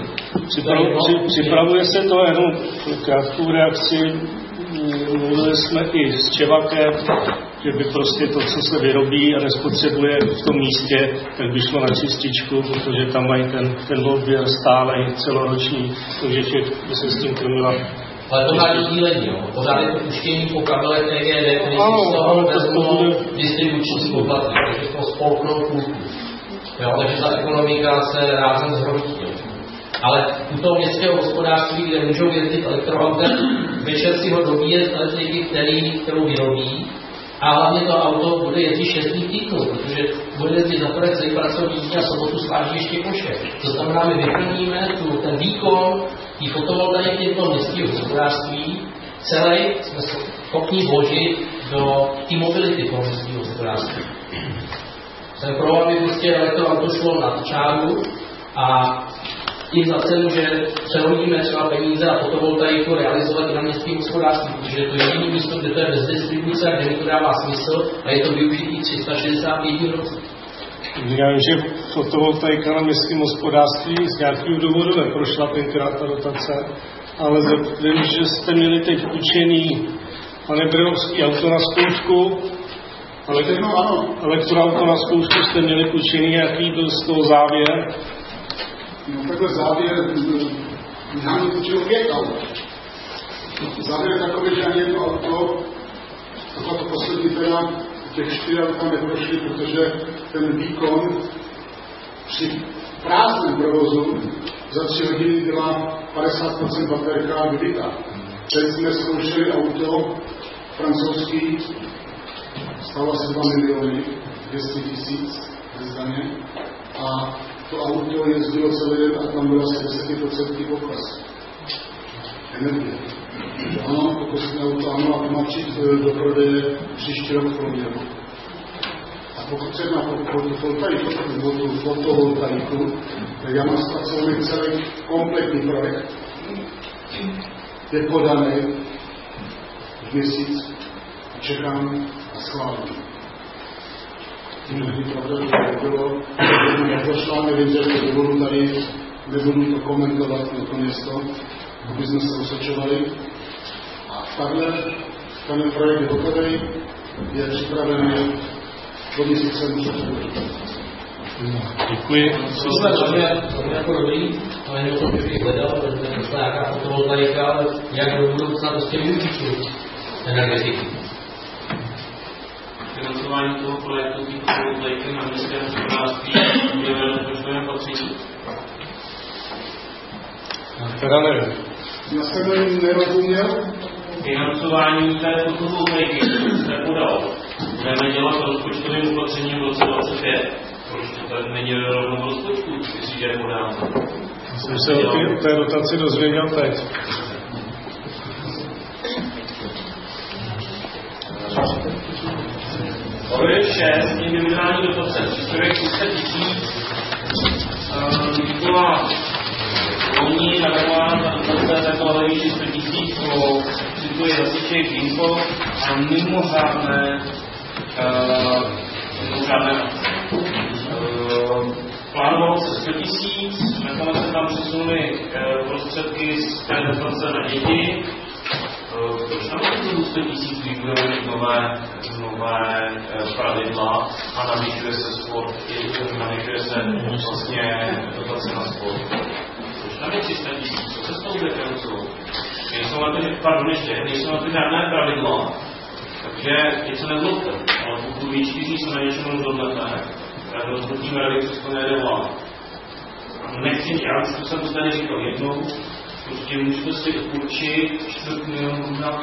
Připravuje se to jenom krátkou reakci. Mluvili jsme i s Čevakem, že by prostě to, co se vyrobí a nespotřebuje v tom místě, tak by šlo na čističku, protože tam mají ten odběr stále celoroční, takže by se s tím krmila. Ale to má dílení, jo. Pořád je to puštění po kabelech TGD, který si z toho vezmou distribuční poplatky, takže to spolknou půlku. Takže ta ekonomika se rázem zhroutí. Ale u toho městského hospodářství, kde můžou jezdit elektroautem, večer si ho dobíjet elektriky, kterou vyrobí, a hlavně to auto bude jezdit 6 dní v týdnu, protože bude jezdit za prvé celý pracovní dní a sobotu sváží ještě koše. To znamená, my vyplníme ten výkon té fotovoltaiky toho městského hospodářství, celý jsme schopni vložit do té mobility toho městského hospodářství. Jsem pro, aby prostě elektroauto šlo na čáru a i za cenu, že přehodíme třeba peníze a fotovoltaiku realizovat i na městském hospodářství, protože je to jediné místo, kde to je bez distribuce, kde mi to dává smysl a je to využití 365 dní v roce. Já vím, že fotovoltaika na městském hospodářství z nějakého důvodu neprošla tenkrát ta dotace, ale vím, že jste měli teď učený pane Brovský auto na zkoušku, elektroauto na zkoušku jste měli učený, jaký byl z toho závěr? No takhle závěr, nám učilo 5 aut. Závěr je takový, že ani jedno auto, to poslední teda, těch 4 aut tam neprošly, protože ten výkon při prázdném provozu za 3 hodiny byla 50% baterka vybitá. Teď jsme zkoušeli auto francouzský, stalo asi 2 miliony 200 tisíc bez daně a to auto jezdilo celý den a tam bylo asi 10% pokles energie. Ano, pokusné auto, ano, a to má přijít do prodeje příští rok v průměru. A pokud se jedná o fotovoltaiku, tak já mám zpracovaný celý kompletní projekt. Je podaný v měsíc a čekám a schválím. Tím není pravda, že to bylo, neprošla, nevím, že to dovodu tady, nebudu to komentovat na to město, aby jsme se usvědčovali. A takhle ten projekt je hotový, je připravený do měsíce může předložit. Děkuji. To jsme jako dobrý, ale jenom to bych hledal, protože to je nějaká fotovoltaika, ale jak do budoucna to s těmi vyučují energetiky. Financování toho projektu té fotovoltaiky na městském hospodářství je velmi rozpočtovém opatření. Teda nevím. Já jsem nerozuměl. Financování té fotovoltaiky se podal. Budeme dělat rozpočtovým opatřením v roce 2025. Proč to není rovnou rozpočtu, když je podáno? Jsem se o té dotaci dozvěděl teď. Bude 6 individuální dotace, příspěvek 300 000. Byla loni navrhována dotace takhle ve výši 100 000 pro cituji hasiček info a mimořádné plánovalo se 100 000, nakonec se tam přesunuli prostředky z té dotace na děti. Proč tam je 100 000, když budou mít nové pravidla a navyšuje se sport, navyšuje se vlastně dotace na sport? Proč tam je 300 000? Co se s tou bude financovat? Nejsou na to žádné pravidla, takže teď se nezlobte, ale pokud vy 4 se na něčem rozhodnete, tak rozhodníme rady, co to nejde vláda. Nechci, já jsem to tady říkal jednou, prostě můžete si určit 4 milionů na.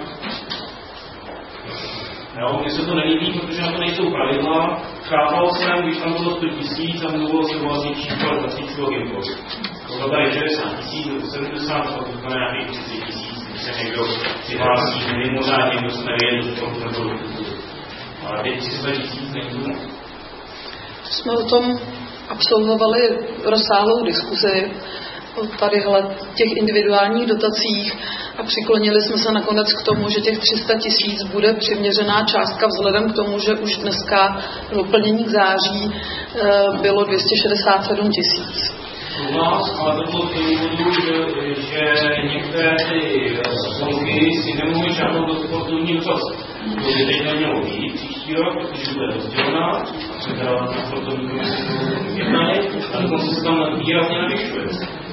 Jo, mně se to nelíbí, protože na to nejsou pravidla. Chápal jsem, když tam bylo 100 000 a mluvilo se o asi číslo 20 kg. To tady 60 000, 70 000, to bylo nějakých 30 000, když se někdo přihlásí, mimořádně, kdo se nevěděl, že to nebylo. Ale teď 300 000 není. Jsme o tom absolvovali rozsáhlou diskuzi o tadyhle těch individuálních dotacích a přiklonili jsme se nakonec k tomu, že těch 300 000 bude přiměřená částka vzhledem k tomu, že už dneska doplnění k září bylo 267 000. U nás, ale to bylo tím důvodu, že některé ty spolky si nemůžou žádnou do sportovní dotaci. To by teď nemělo být příští rok, protože bude rozdělená, a se teda na sportovní komisi jednali, a dokonce se tam výrazně navyšuje.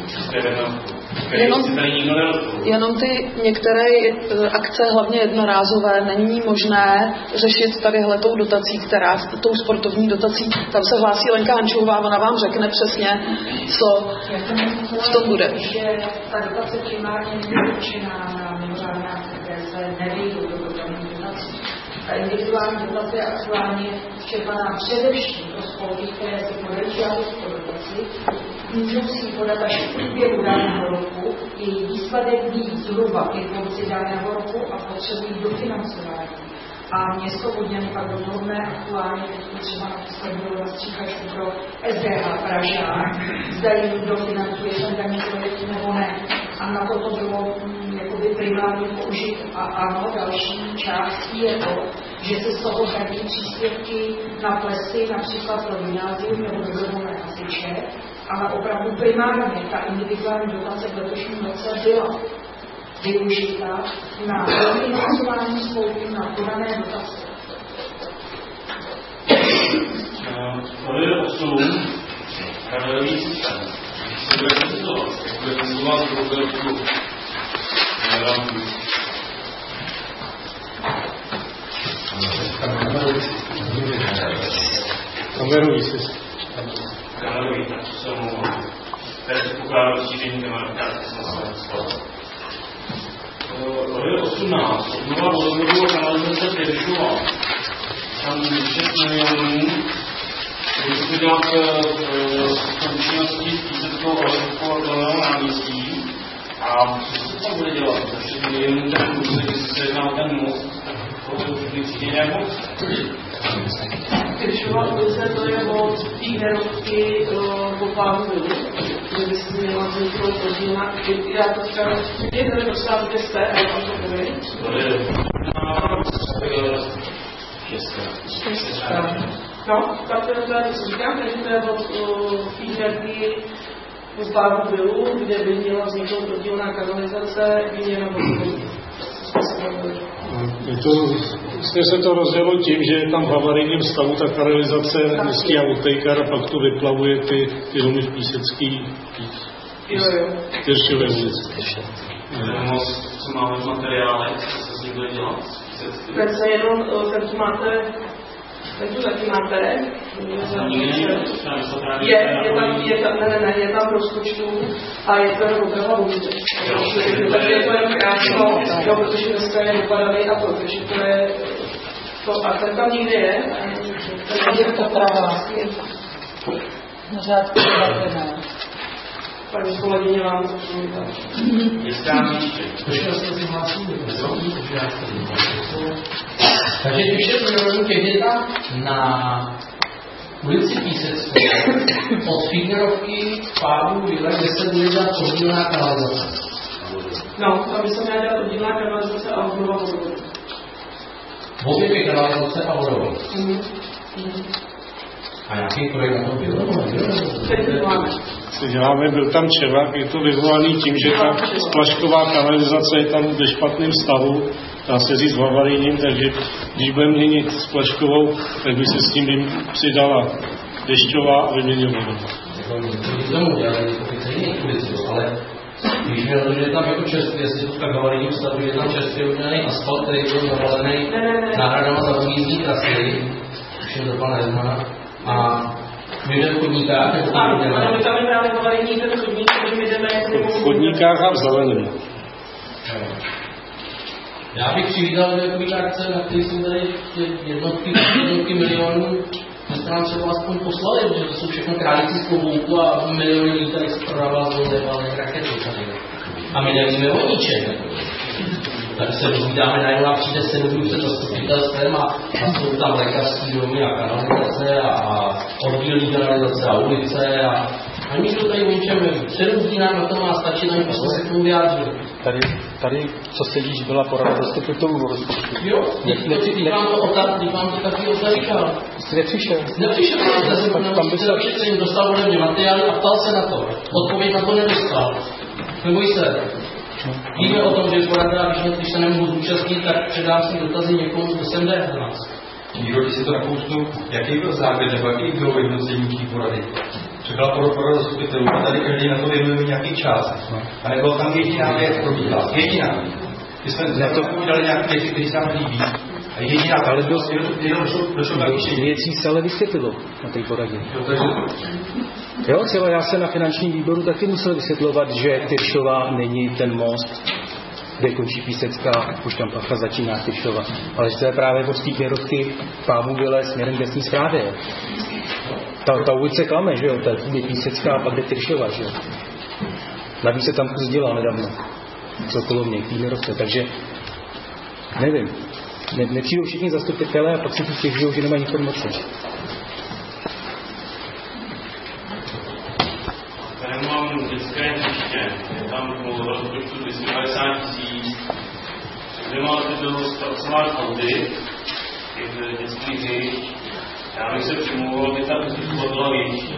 Jenom ty některé akce, hlavně jednorázové, není možné řešit tadyhletou dotací, tou sportovní dotací. Tam se hlásí Lenka Hančová, ona vám řekne přesně, co v tom bude. Že ta dotace primárně není určená na mimořádné akce, které se nevyjdou do programu dotací. Ta individuální dotace je aktuálně čerpaná především pro spolky, které si podají žádost o dotaci, můžou si podat až v průběhu daného roku, její výsledek být zhruba ke konci daného roku a potřebují dofinancování. A město Vodňany pak rozhodne aktuálně, teď třeba například bylo na stříkačku pro SDH Pražák, zda jim dofinancuje ten daný projekt nebo ne. A na to bylo jako jakoby primárně použít. A ano, další částí je to, že se z toho hradí příspěvky na plesy, například pro gymnázium nebo dobrovolné hasiče, ale opravdu primárně ta individuální dotace v letošním roce byla využita na financování spolků na podané dotace. To je 8 paralelní systém. Se bude fungovat, jak bude fungovat průběhu kamerový systém. Kamerový, tak to se omlouvám. Tady se pokládá rozšíření kamerových systémů. To je 18. Obnova vodovodu a kanalizace Tyršova. Tam 6 milionů. Když se dělat s účinností s Píseckou a Lesovkou a Zelenou náměstí. A co se tam bude dělat? Za 6 milionů tam musí se jedná ten most. Tak to vždycky nějak moc. Tyršova ulice, to je od Týderovky po Pávlu, kde by se měla vzniknout rodina. Já to říkám, je tady dostává kde jste, a vám to povím. To je Česká. No, tak to je, co říkám, takže to je od Týderky po Pávlu, kde by měla vzniknout rodinná kanalizace, výměna vodovodu. Vlastně se to rozdělo tím, že je tam v havarijním stavu ta kanalizace městský a odtejkar a pak to vyplavuje ty domy v Písecký Tyršové ulici. Co máme v materiálech, co se s ním bude dělat? Tak se jenom, ten tu máte, ten tu taky máte. Je tam v rozpočtu a je to jenom oprava ulice. Takže je to jen krásno, protože dneska je dopadavý a to, takže to je to, a ten tam někde je. Je to pravá. Na řádku zavedené. Paní kolegyně vám to přijde. Takže když je to těch na ulici Píseckou od Fígerovky Pávu Vile, kde se bude dělat oddílná kanalizace. No, aby se měla dělat oddílná kanalizace a obnova vodovodu. Obě kanalizace a vodovodu. A nějaký projekt na to bylo? Děláme, byl tam čevák, je to vyvolaný tím, že ta splašková kanalizace je tam ve špatném stavu, dá se říct v havarijním, takže když budeme měnit splaškovou, tak by se s tím přidala dešťová a vyměňovala. Ale když měl, že je tam jako čerstvě, jestli to tak havarijním stavu, je tam čerstvě udělaný asfalt, který byl navalený náhradama za ujízdní trasy, už je to pan Hezmana, a my jdeme v chodníkách, nebo tam jdeme? Ano, my tam je právě havarijní ten chodník, kde my jdeme v chodníkách a v zeleném. Já bych přivítal takový akce, na který jsou tady jednotky milionů, že jste nám třeba aspoň poslali, protože to jsou všechno králíci z klobouku a miliony lidí tady se prodává zvolné rakety. A my nevíme o ničem. Tak se dozvídáme najednou a přijde 7 dnů před zastupitelstvem a jsou tam lékařský domy a kanalizace a oddílní kanalizace a ulice a nikdo tady o ničem neví. 7 dní nám na to má stačit, ani prostě se k tomu vyjádřili. Tady, co sedíš, byla porada zastupitelů rozpočtu. Jo, když vám to taky říkal. Jsi nepřišel. Nepřišel, tam by se ošetřením dostal ode mě materiály a ptal se na to. Odpověď na to nedostal. Neboj se. Víme o tom, že porada, když se nemohu zúčastnit, tak předám si dotazy někomu, kdo sem jde do nás. Nikdo, když si to nakousnu, jaký byl závěr, nebo jaký bylo vyhodnocení té porady? Řekla porada zastupitelů, a tady každý na to věnuje nějaký čas. A nebyla tam jediná věc probíhala. Jediná. My jsme na to udělali nějaké věci, které se nám líbí. A jediná, ale jenom došlo k navýšení. Věcí se ale vysvětlilo na té poradě. Jo, třeba já se na finančním výboru taky musel vysvětlovat, že Tyršova není ten most, kde končí Písecká, už tam pacha začíná Tyršova. Ale že to je právě od Stýknerovky Pávu Vile směrem k Věstní Správě. Ta ulice klame, že jo, ta je Písecká a pak jde Tyršova, že jo. Navíc se tam kus dělal nedávno. Co okolo mě, Stýknerovce, takže nevím. Nepřijdou všichni zastupitelé a pak si tu stěžují, že nemají informace. Tady mám dětské hřiště, je tam rozpočtu 250 000 2 lety byl zpracován audit těch dětských hřišť. Já bych se přimlouval, aby ta úzkost byla větší.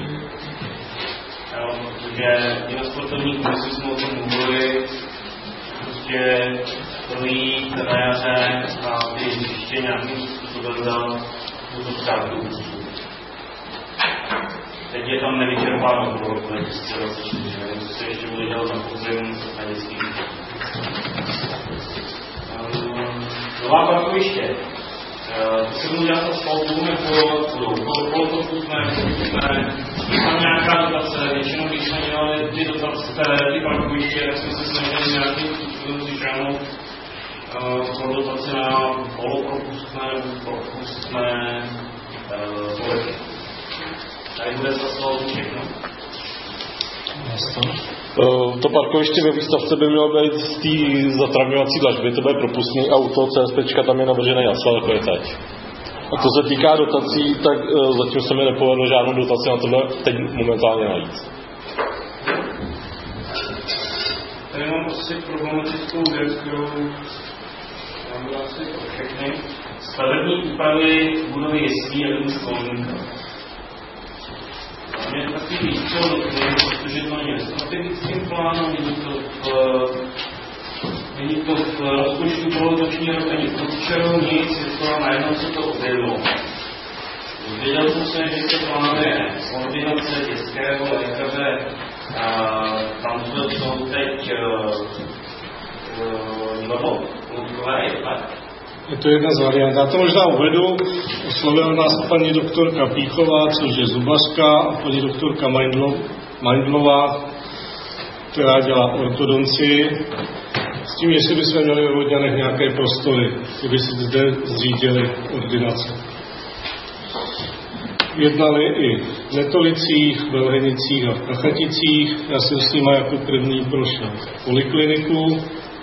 Protože i na sportovní komisi jsme o tom mluvili, prostě projít na jaře a ty hřiště nějakým způsobem dal do přátku. Teď je tam nevyčerpáno pro rok 2024, nevím, co se ještě bude dělat na podzim na dětských. Nová parkoviště. To se budu dělat asfaltu nebo polotopu jsme, tam nějaká dotace, většinou když jsme dělali ty dotace, ty parkoviště, tak jsme se snažili nějakým způsobem přišáhnout pro dotace na polopropustné povrchy. Tady bude z asfaltu všechno. To parkoviště ve výstavce by mělo být z té zatravňovací dlažby, to bude propustný auto, CSPčka, tam je navržený asfalt, jako je teď. A to se týká dotací, tak zatím se mi nepovedlo žádnou dotaci na tohle teď momentálně najít. Tady mám asi problematickou věc, kterou mám asi pro všechny. Stavební úpravy budovy jeslí a jednou školníka. Tam je takový výčel, protože to není v strategickém plánu, není to v rozpočtu pro letošní rok, ani v průčeru, nic, je to najednou se to objevilo. Věděl jsem se, že se plánuje koordinace dětského lékaře, tam jsou teď loukové iPad. Je to jedna z variant. Já to možná uvedu. Oslovila nás paní doktorka Píchová, což je zubařka, a paní doktorka Meindlová, která dělá ortodoncii. S tím, jestli bychom měli ve Vodňanech nějaké prostory, kdyby si zde zřídili ordinace. Jednali i v Netolicích, v Velhenicích a v Prachaticích. Já jsem s nimi jako první prošel polikliniku.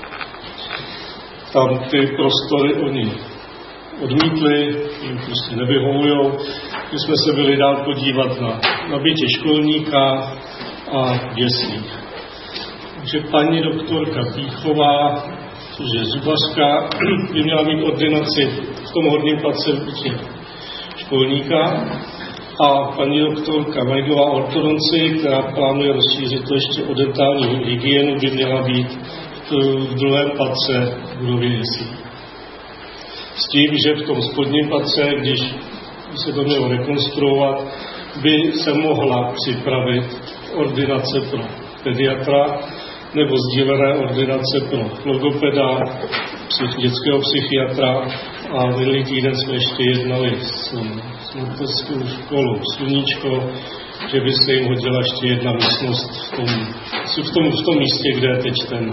Tam ty prostory oni odmítli, jim prostě nevyhovujou. My jsme se byli dál podívat na bytě školníka a jeslích. Takže paní doktorka Píchová, což je zubařka, by měla mít ordinaci v tom horním patře v bytě školníka, a paní doktorka Meindlová ortodonci, která plánuje rozšířit to ještě o dentální hygienu, by měla být v druhém patře budovy jeslí. S tím, že v tom spodním patře, když se to mělo rekonstruovat, by se mohla připravit ordinace pro pediatra nebo sdílené ordinace pro logopeda, dětského psychiatra, a minulý týden jsme ještě jednali s mateřskou školou Sluníčko, že by se jim hodila ještě jedna místnost v tom místě, kde je teď ten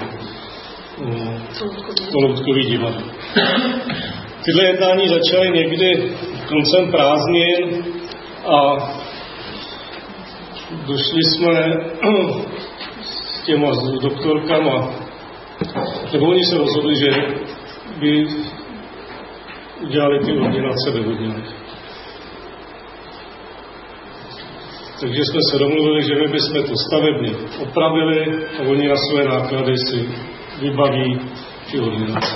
loutkový divadlo. Tyhle jednání začaly někdy koncem prázdnin a došli jsme s těma doktorkama, nebo oni se rozhodli, že by udělali ty ordinace ve Vodňanech. Takže jsme se domluvili, že my bychom to stavebně opravili a oni na své náklady si vybaví ty ordinace.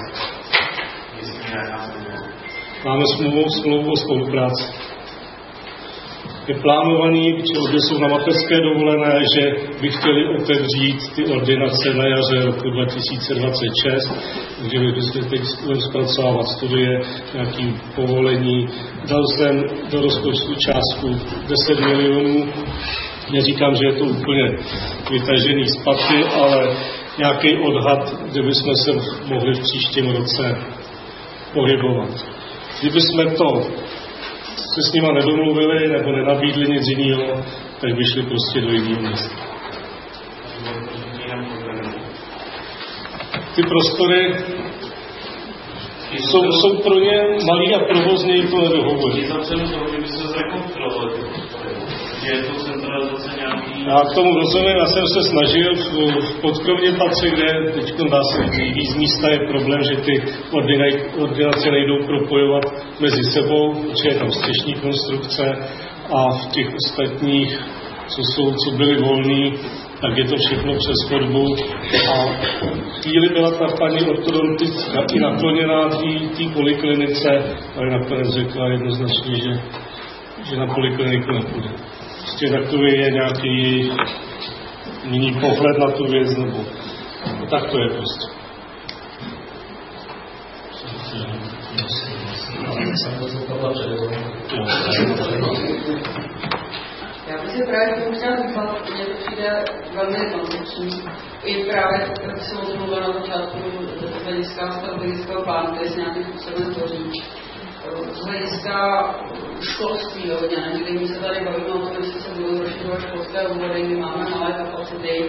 Máme smlouvu o spolupráci. Je plánovaný, protože obě jsou na mateřské dovolené, že by chtěli otevřít ty ordinace na jaře roku 2026, takže by byste teď zpracovávat studie, nějaké povolení. Dal jsem do rozpočtu částku 10 milionů. Neříkám, že je to úplně vytažený z paty, ale nějaký odhad, kde bychom se mohli v příštím roce pohybovat. Kdybychom to se s nima nedomluvili nebo nenabídli nic jiného, tak by šli prostě do jiného města. Ty prostory jsou pro ně malý a provozně to nedohovoří. Já k tomu rozumím, já jsem se snažil v podkrovně patře, kde teď dá se víc místa, je problém, že ty ordinace nejdou propojovat mezi sebou, protože je tam střešní konstrukce, a v těch ostatních, co byly volný, tak je to všechno přes chodbu. A chvíli byla ta paní ortodontická i nakloněná té poliklinice, ale nakonec řekla jednoznačně, že na polikliniku nepůjde. Prostě takový je nějaký jiný pohled na tu věc, nebo tak to je prostě. Já bych si právě tomu chtěla říkat, že to přijde velmi koncepční. I právě, jak jsem o tom mluvila na začátku, z hlediska strategického plánu, který se nějakým způsobem tvoří. Z hlediska školství, kdy se tady bavíme o tom, že se budou rozšiřovat školské obvody, my máme malé kapacity,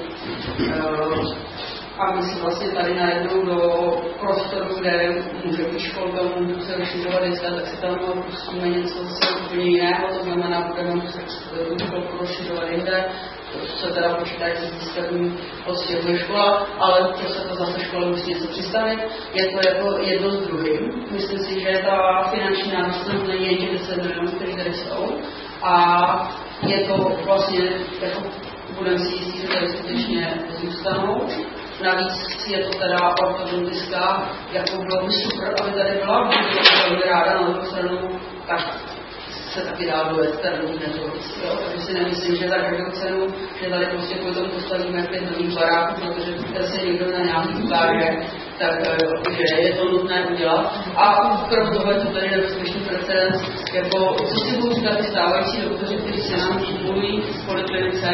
a my si vlastně tady najednou do prostoru, kde může být školka, můžu se rozšiřovat děcka, tak si tam pustíme něco úplně jiného, to znamená, budeme muset školku rozšiřovat jinde, co se teda počítají s výstavní odstěhuje škola, ale prostě to zase škola musí něco přistavit. Je to jako jedno s druhým. Myslím si, že ta finanční náročnost není jen těch 10 milionů, které tady jsou, a je to vlastně, jako budeme si jistí, že tady skutečně zůstanou. Navíc je to teda ortodontická, jako bylo by super, aby tady byla, protože to velmi ráda, na druhou stranu, tak se taky dá do externí networks, takže si nemyslím, že za každou cenu, že tady prostě kvůli tomu postavíme 5 nových baráků, protože se někdo na nějaký ukáže, takže je to nutné udělat. A krom toho je to tady nebezpečný precedens, jako co si budou říkat ty stávající doktoři, kteří se nám kupují v poliklinice,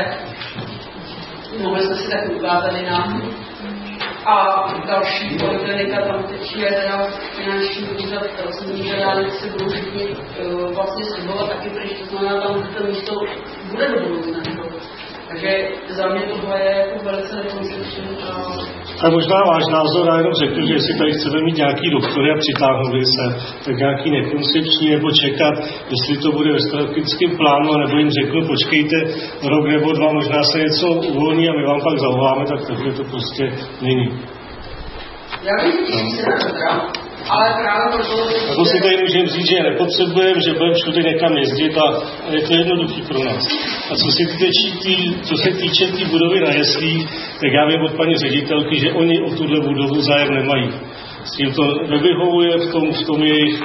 mohli jsme si taky ukázat nám. A další poliklinika, tam teď je teda finanční úřad, pracovní řády se budou všichni vlastně slibovat taky, protože to znamená, tam to místo bude do budoucna. Takže za mě tohle je jako velice nekoncepční. A možná váš názor, já jenom řeknu, že jestli tady chceme mít nějaký doktory a přitáhnout se, tak nějaký nekoncepční, nebo čekat, jestli to bude ve strategickém plánu, nebo jim řeknu, počkejte rok nebo 2, možná se něco uvolní a my vám pak zavoláme, tak takhle to prostě není. Já bych se na ale právě proto... To si tady můžeme říct, že nepotřebujeme, že budeme všude někam jezdit a je to jednoduchý pro nás. A co se týče té budovy na jeslích, tak já vím od paní ředitelky, že oni o tuhle budovu zájem nemají. S tím to nevyhovuje v tom jejich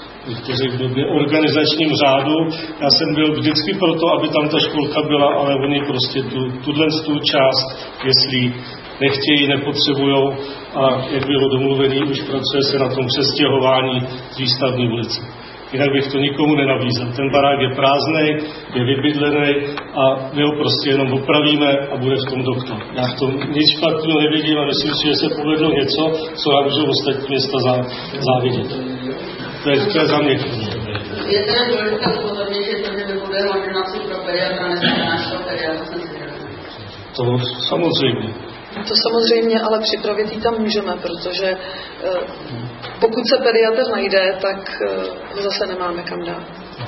organizačním řádu. Já jsem byl vždycky proto, aby tam ta školka byla, ale oni prostě tuhle část jeslí nechtějí, nepotřebujou a jak bylo domluvený, už pracuje se na tom přestěhování z výstavní ulice. Jinak bych to nikomu nenabízel. Ten barák je prázdnej, je vybydlený a my ho prostě jenom opravíme a bude v tom doktor. Já v tom nic špatného nevidím a myslím si, že se povedlo něco, co nám můžou ostatní města závidět. To je za mě. Je teda důležité upozornit, že to nebude ordinaci pro pediatra, neznamená pediatra. To samozřejmě. To samozřejmě, ale připravit ji tam můžeme, protože pokud se pediatr najde, tak ho zase nemáme kam dát.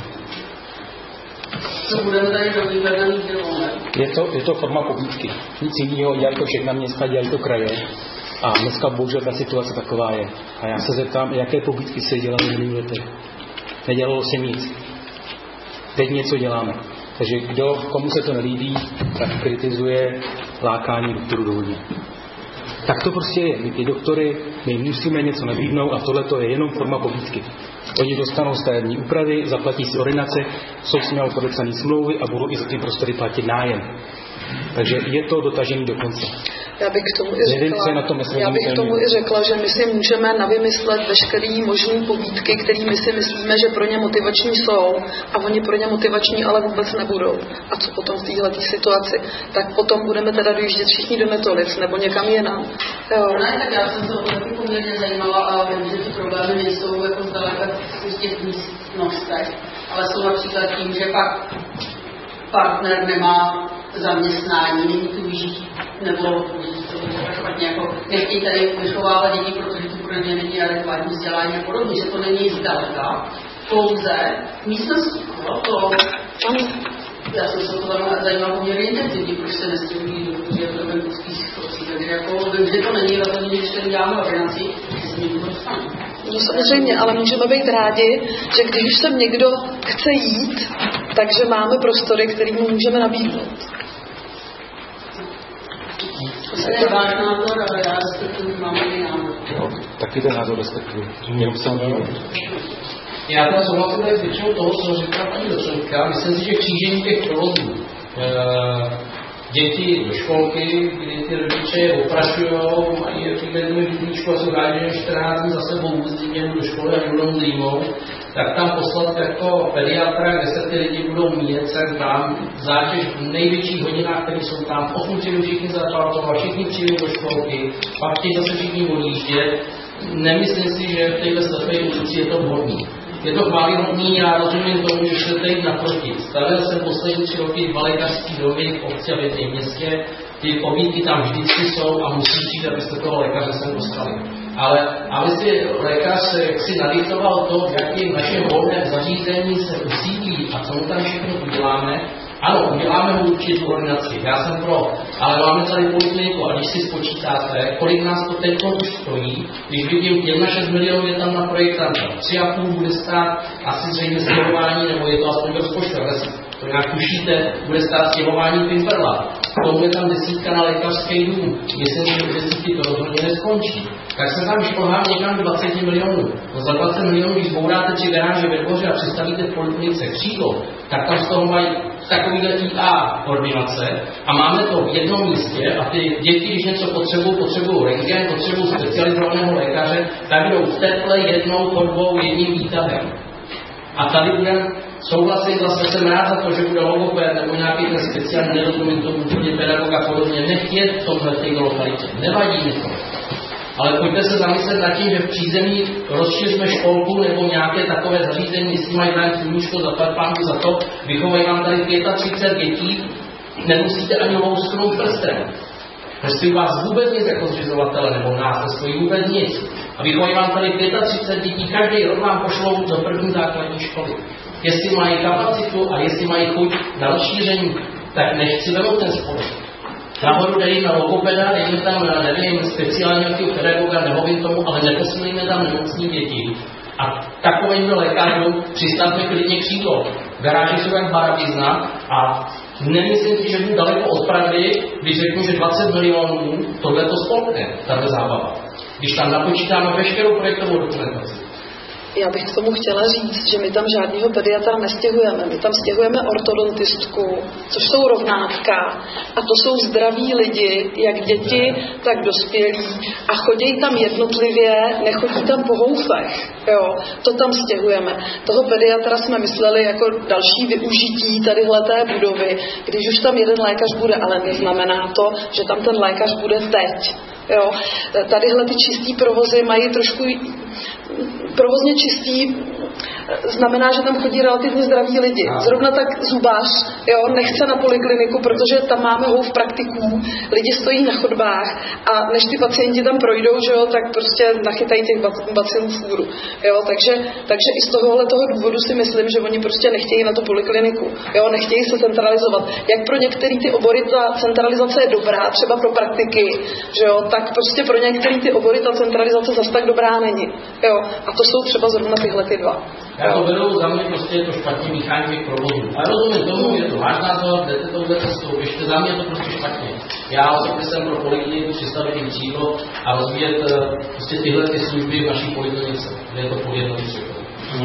Co budeme tady domývat Je to forma pobídky. Nic jiného, dělají to všechna města, dělají to kraje. A dneska bohužel ta situace taková je. A já se zeptám, jaké pobídky se dělaly v minulých letech. Nedělalo se nic. Teď něco děláme. Takže komu se to nelíbí, tak kritizuje lákání doktorů do hodin. Tak to prostě je. My ty doktory, my musíme něco nabídnout a tohle to je jenom forma pobídky. Oni dostanou stavební úpravy, zaplatí si ordinace, jsou s nimi podepsané smlouvy a budou i za ty prostory platit nájem. Takže je to dotažený do konce. Já bych k tomu i řekla, že my si můžeme navymyslet veškerý možný pobídky, které my si myslíme, že pro ně motivační jsou a oni pro ně motivační ale vůbec nebudou. A co potom v této situaci? Tak potom budeme teda dojíždět všichni do Netolic nebo někam jinam. Ne, tak já jsem se o to taky poměrně zajímala a vím, že ty problémy nejsou jako zdaleka v těch místnostech, ale jsou například tím, že pak partner nemá zaměstnání, není tu žít, nebo špatně, jako nechtějí tady vychovávat děti, protože to pro ně není adekvátní vzdělání a podobně, že to není zdaleka, pouze místnosti. Já jsem se o to zajímala poměrně intenzivně, protože se nestěhují do venkovských situací, takže jako vím, že to není rozhodně, když tady děláme ordinaci, že se někdo dostane. No samozřejmě, ale můžeme být rádi, že když už sem někdo chce jít, takže máme prostory, které mu můžeme nabídnout. To je váš názor, ale já respektuju, mám jiný názor. Taky ten názor respektuju. Jenom se Já teda souhlasím s většinou toho, co říká paní docentka. Myslím si, že křížení těch provozů, děti do školky, kdy ty rodiče je oprašujou, mají příkladně vidíčku a jsou rádi, že 14 dní za sebou uzdí do školy a budou zlímou, tak tam poslat jako pediatra, kde se ty lidi budou mít, tak tam zátěž v největších hodinách, které jsou tam, 8 přijdu všichni zapartovat, všichni přijdou do školky, pak chtějí zase všichni odjíždět. Nemyslím si, že v této slepé ulici je to vhodný. Je to chvályhodný, já rozumím tomu, že chcete jít naproti. Stavil jsem poslední 3 roky 2 lékařský domy v obci a v jednom městě. Ty pobídky tam vždycky jsou a musí přijít, abyste toho lékaře sem dostali. Ale aby si lékař si nadiktoval to, v jakém našem volném zařízení se usídlí a co mu tam všechno uděláme, ano, uděláme mu určitou ordinaci, já jsem pro, ale máme tady polikliniku a když si spočítáte, kolik nás to teď už stojí, když vidím 1,6 milionu je tam na projektanta, 3,5 bude stát asi zřejmě stěhování, nebo je to aspoň rozpočtu, to nějak tušíte, bude stát stěhování Pimperla. K tomu je tam 10 na lékařský dům. Myslím, že v 10 to rozhodně neskončí. Tak se tam šplhám někam 20 milionů. No za 20 milionů, když zbouráte 3 garáže ve dvoře a přistavíte v poliklinice křídlo, tak tam z toho mají takovýhle IA koordinace a máme to v jednom místě a ty děti, když něco potřebují rentgen, potřebují specializovaného lékaře, tak jdou v teple jednou chodbou jedním výtahem. A tady budeme souhlasit, zase jsem rád za to, že bude logopéd nebo nějaký ten speciální, nerozumím tomu úplně pedagog a podobně, nechtět v tomhle této lokalitě. Nevadí mi to. Ale pojďte se zamyslet nad tím, že v přízemí rozšíříme školku nebo nějaké takové zařízení, jestli mají zájem sluníčko zaplat pánku za to, vychovají vám tady 35 dětí, nemusíte ani lousknout prstem. Nestojí vás vůbec nic jako zřizovatele nebo nás, nestojí vůbec nic. A vychovají vám tady 35 dětí, každý rok vám pošlou do první základní školy. Jestli mají kapacitu a jestli mají chuť na rozšíření, tak nechci vemou ten spolek. Nahoru dejím na logopeda, dejím tam, nevím, speciálního pedagoga, nehovím tomu, ale neposílíme tam nemocní děti. A takovýmhle lékařům přistavme klidně křídlo. Garáže jsou jak barabizna a nemyslím si, že budu daleko od pravdy, když řeknu, že 20 milionů tohle to spolkne, tato zábava. Když tam napočítáme veškerou projektovou dokumentaci. Já bych k tomu chtěla říct, že my tam žádného pediatra nestěhujeme. My tam stěhujeme ortodontistku, což jsou rovnátka. A to jsou zdraví lidi, jak děti, tak dospělí. A chodí tam jednotlivě, nechodí tam po houfech. Jo, to tam stěhujeme. Toho pediatra jsme mysleli jako další využití tadyhleté budovy, když už tam jeden lékař bude, ale neznamená to, že tam ten lékař bude teď. Jo, tadyhle ty čistý provozy mají trošku provozně čistý, znamená, že tam chodí relativně zdraví lidi. Zrovna tak zubář, jo, nechce na polikliniku, protože tam máme houf praktiků, lidi stojí na chodbách a než ty pacienti tam projdou, že jo, tak prostě nachytají těch bacilů fůru. Jo, takže i z tohohle toho důvodu si myslím, že oni prostě nechtějí na tu polikliniku. Jo, nechtějí se centralizovat. Jak pro některé ty obory ta centralizace je dobrá, třeba pro praktiky, že jo, tak prostě pro některé ty obory ta centralizace zase tak dobrá není. Jo, a to jsou třeba zrovna tyhle ty dva. Já to beru, za mě prostě je to špatně míchání těch provozů. A rozumím tomu, je to váš názor, jdete touhle cestou, ještě za mě je to prostě špatně. Já osobně jsem pro polikliniku přistavit křídlo a rozvíjet prostě tyhle ty služby v naší poliklinice, kde je to po jednom příkladu.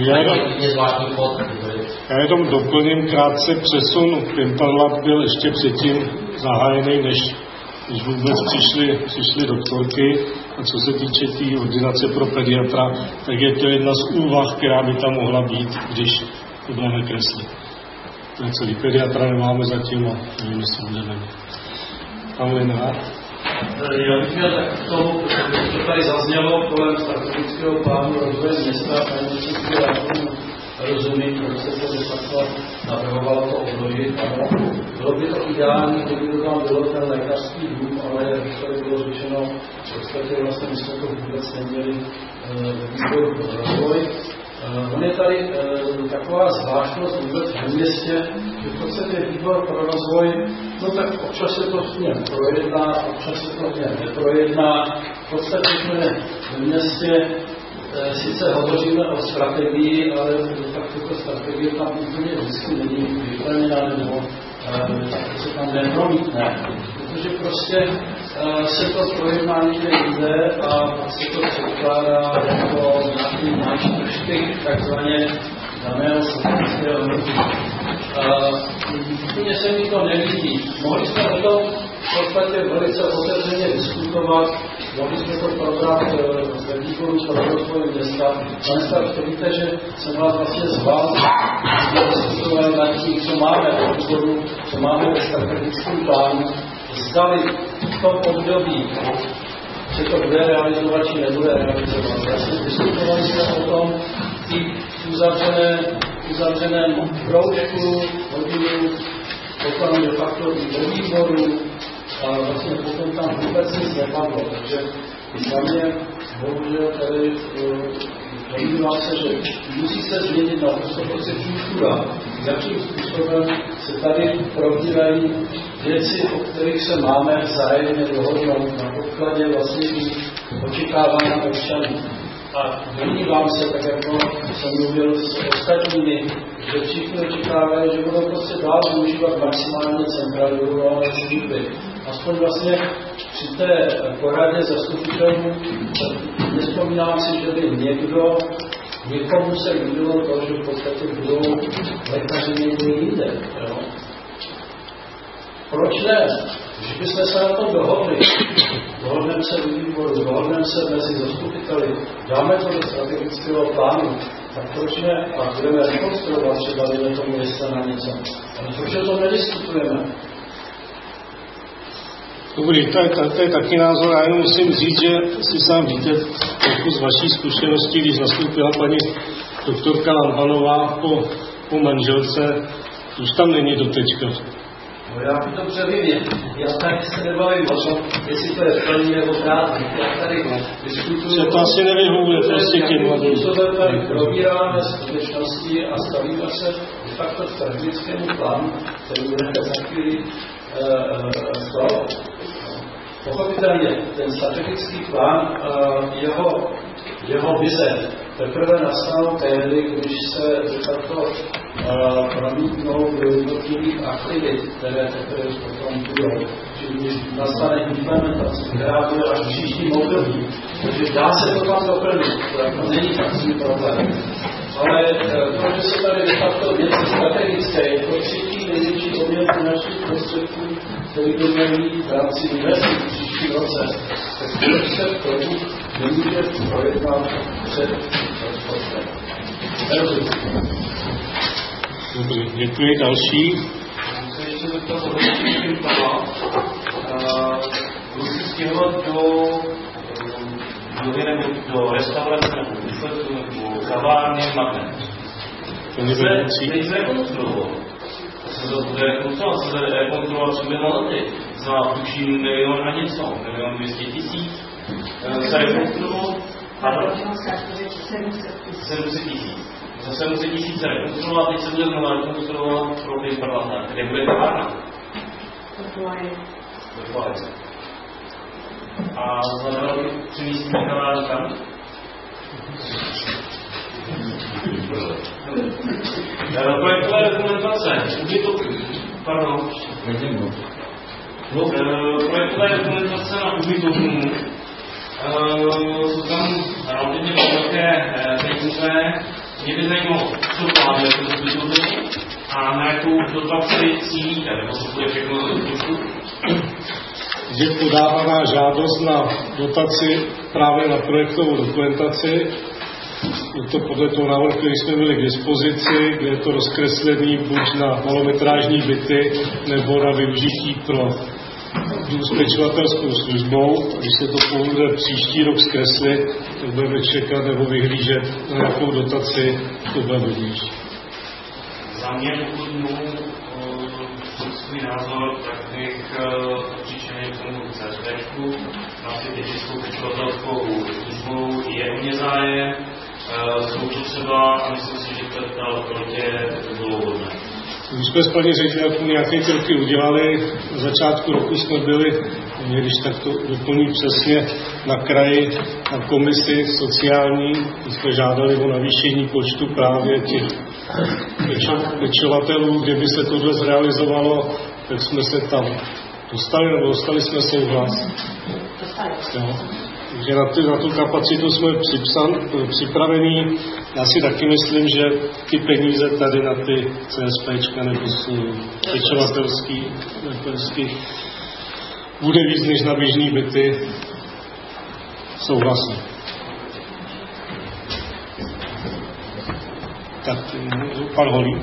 Já jenom doplním krátce přesun. Pimperlat byl ještě předtím zahájený, než vůbec přišly doktorky. A co se týče té ordinace pro pediatra, tak je to jedna z úvah, která by tam mohla být, když to budeme kreslit. To je celý pediatra nemáme zatím a nevím, jestli budeme. Já bych měl tak k tomu, protože to tady zaznělo kolem strategického plánu rozvoje města a pamětnického zákonu, rozumím, proč se to de facto navrhovalo to odložit. Bylo by to ideální, kdyby to tam bylo ten lékařský dům, ale jak už tady bylo řečeno, v podstatě vlastně my jsme to vůbec neměli výbor pro rozvoj. On je tady taková zvláštnost vůbec ve městě, že v podstatě výbor pro rozvoj, no tak občas se to v něm projedná, občas se to v něm neprojedná. V podstatě jsme ve městě sice hovoříme o strategii, ale tak tuto strategie tam úplně vždycky není vyplněná, nebo tak se tam nepromítne. Protože prostě se to projedná někde jinde a se to předkládá jako nějaký náčtrštyk takzvaně daného strategického hnutí. Úplně se mi to nelíbí. Mohli jsme o tom v podstatě velice otevřeně diskutovat, mohli jsme to probrat ve výboru pro rozvoj města. Pane starosto, víte, že jsem vás vlastně zval, diskutovali nad tím, co máme v výboru, co máme ve strategickém plánu, zdali v tom období, že to bude realizovat, či nebude realizovat. Vlastně diskutovali jsme o tom i uzavřeném kroužku, hodinu, potom de facto i do výboru, a vlastně potom tam vůbec nic nepadlo. Takže za mě, bohužel, tady domnívám se, že musí se změnit na kultura, jakým způsobem se tady probírají věci, o kterých se máme vzájemně dohodnout na podkladě vlastně i očekávání občanů. A domnívám se, tak jako jsem mluvil s ostatními, že všichni očekávají, že budou prostě dál využívat maximálně centralizované služby. Aspoň vlastně při té poradě zastupitelů nevzpomínám si, že by někomu se líbilo to, že v podstatě budou lékaři někde jinde. Jo? Proč ne? Když bychom se na to dohodneme se do výboru, dohodneme se mezi zastupiteli, dáme to do strategického plánu, tak proč ne? A budeme rekonstruovat třeba dejme tomu města na něco. Ale proč o tom nediskutujeme? Dobrý, to je taky názor, já jenom musím říct, že si sám víte trochu z vaší zkušenosti, když nastoupila paní doktorka Lambanová po manželce, už tam není dotečka. No já to dobře vím, já tady se nebavím o tom, jestli to je plný nebo prázdný. Já tady diskutuju... Se to asi nevyhovuje prostě těm mladým. Způsobem tady probíráme skutečnosti a stavíme se de facto v strategickému plánu, který budete za chvíli schvalovat. Pochopitelně, ten strategický plán, jeho vize teprve nastanou tehdy, když se de facto promítnou do jednotlivých aktivit, které teprve potom budou. Čili když nastane implementace, která bude až v příštím období. Takže dá se to tam doplnit, to jako není takový problém. Ale to, že se tady de facto něco strategické, je to třetí největší objem finančních prostředků, který by měl mít v rámci investic v příštím roce, tak proč se k tomu nemůže projednat před rozpočtem? Dobrý, děkuji. Další. Musím ještě zeptat o rozpočtovým plánu. Musím stěhovat do restaurace nebo bufetu nebo kavárny Magnet. Teď se rekonstruoval. Se to bude rekonstruovat, se bude rekonstruovat 3 lety. Za tuším 1 milion a něco, 1 200 000. Se rekonstruoval. Pardon? 700 000. Za 700 000 se rekonstruoval, teď se bude znovu rekonstruovat pro Pejsparlata. Kde bude kavárna? Ve Chválece. A znamenalo by přemístíme kavárnu tam? Projektové dokumentace, pardon. Projektové dokumentace na ubytovnu jsou tam relativně velké peníze. Mě by zajímalo, co plánujete do ubytovny a na jakou dotaci cílíte, nebo co bude všechno do rozpočtu? Je podávaná žádost na dotaci právě na projektovou dokumentaci. Je to podle toho návrhu, který jsme měli k dispozici, kde je to rozkreslený buď na malometrážní byty nebo na využití pro dům s pečovatelskou službou. Když se to povede příští rok zkreslit, tak budeme čekat nebo vyhlížet na jakou dotaci to bude vhodnější. Za mě, pokud mohu svůj názor, tak bych přičinil k tomu CSPčku, na psychickou pečovatelskou službou je o mě zájem, jsou to třeba a myslím si, že to je bylo hodné. Už jsme s paní ředitelkou nějaké kroky udělali. Na začátku roku jsme byli, když tak to doplní přesně, na kraji, na komisi sociální, kdy jsme žádali o navýšení počtu právě těch pečovatelů, kdyby se tohle zrealizovalo, tak jsme se tam dostali jsme souhlas. Takže na tu kapacitu jsme připravení. Já si taky myslím, že ty peníze tady na ty CSPčka nebo pečovatelský bude víc než na běžný byty. Souhlasím. Tak pan Holík.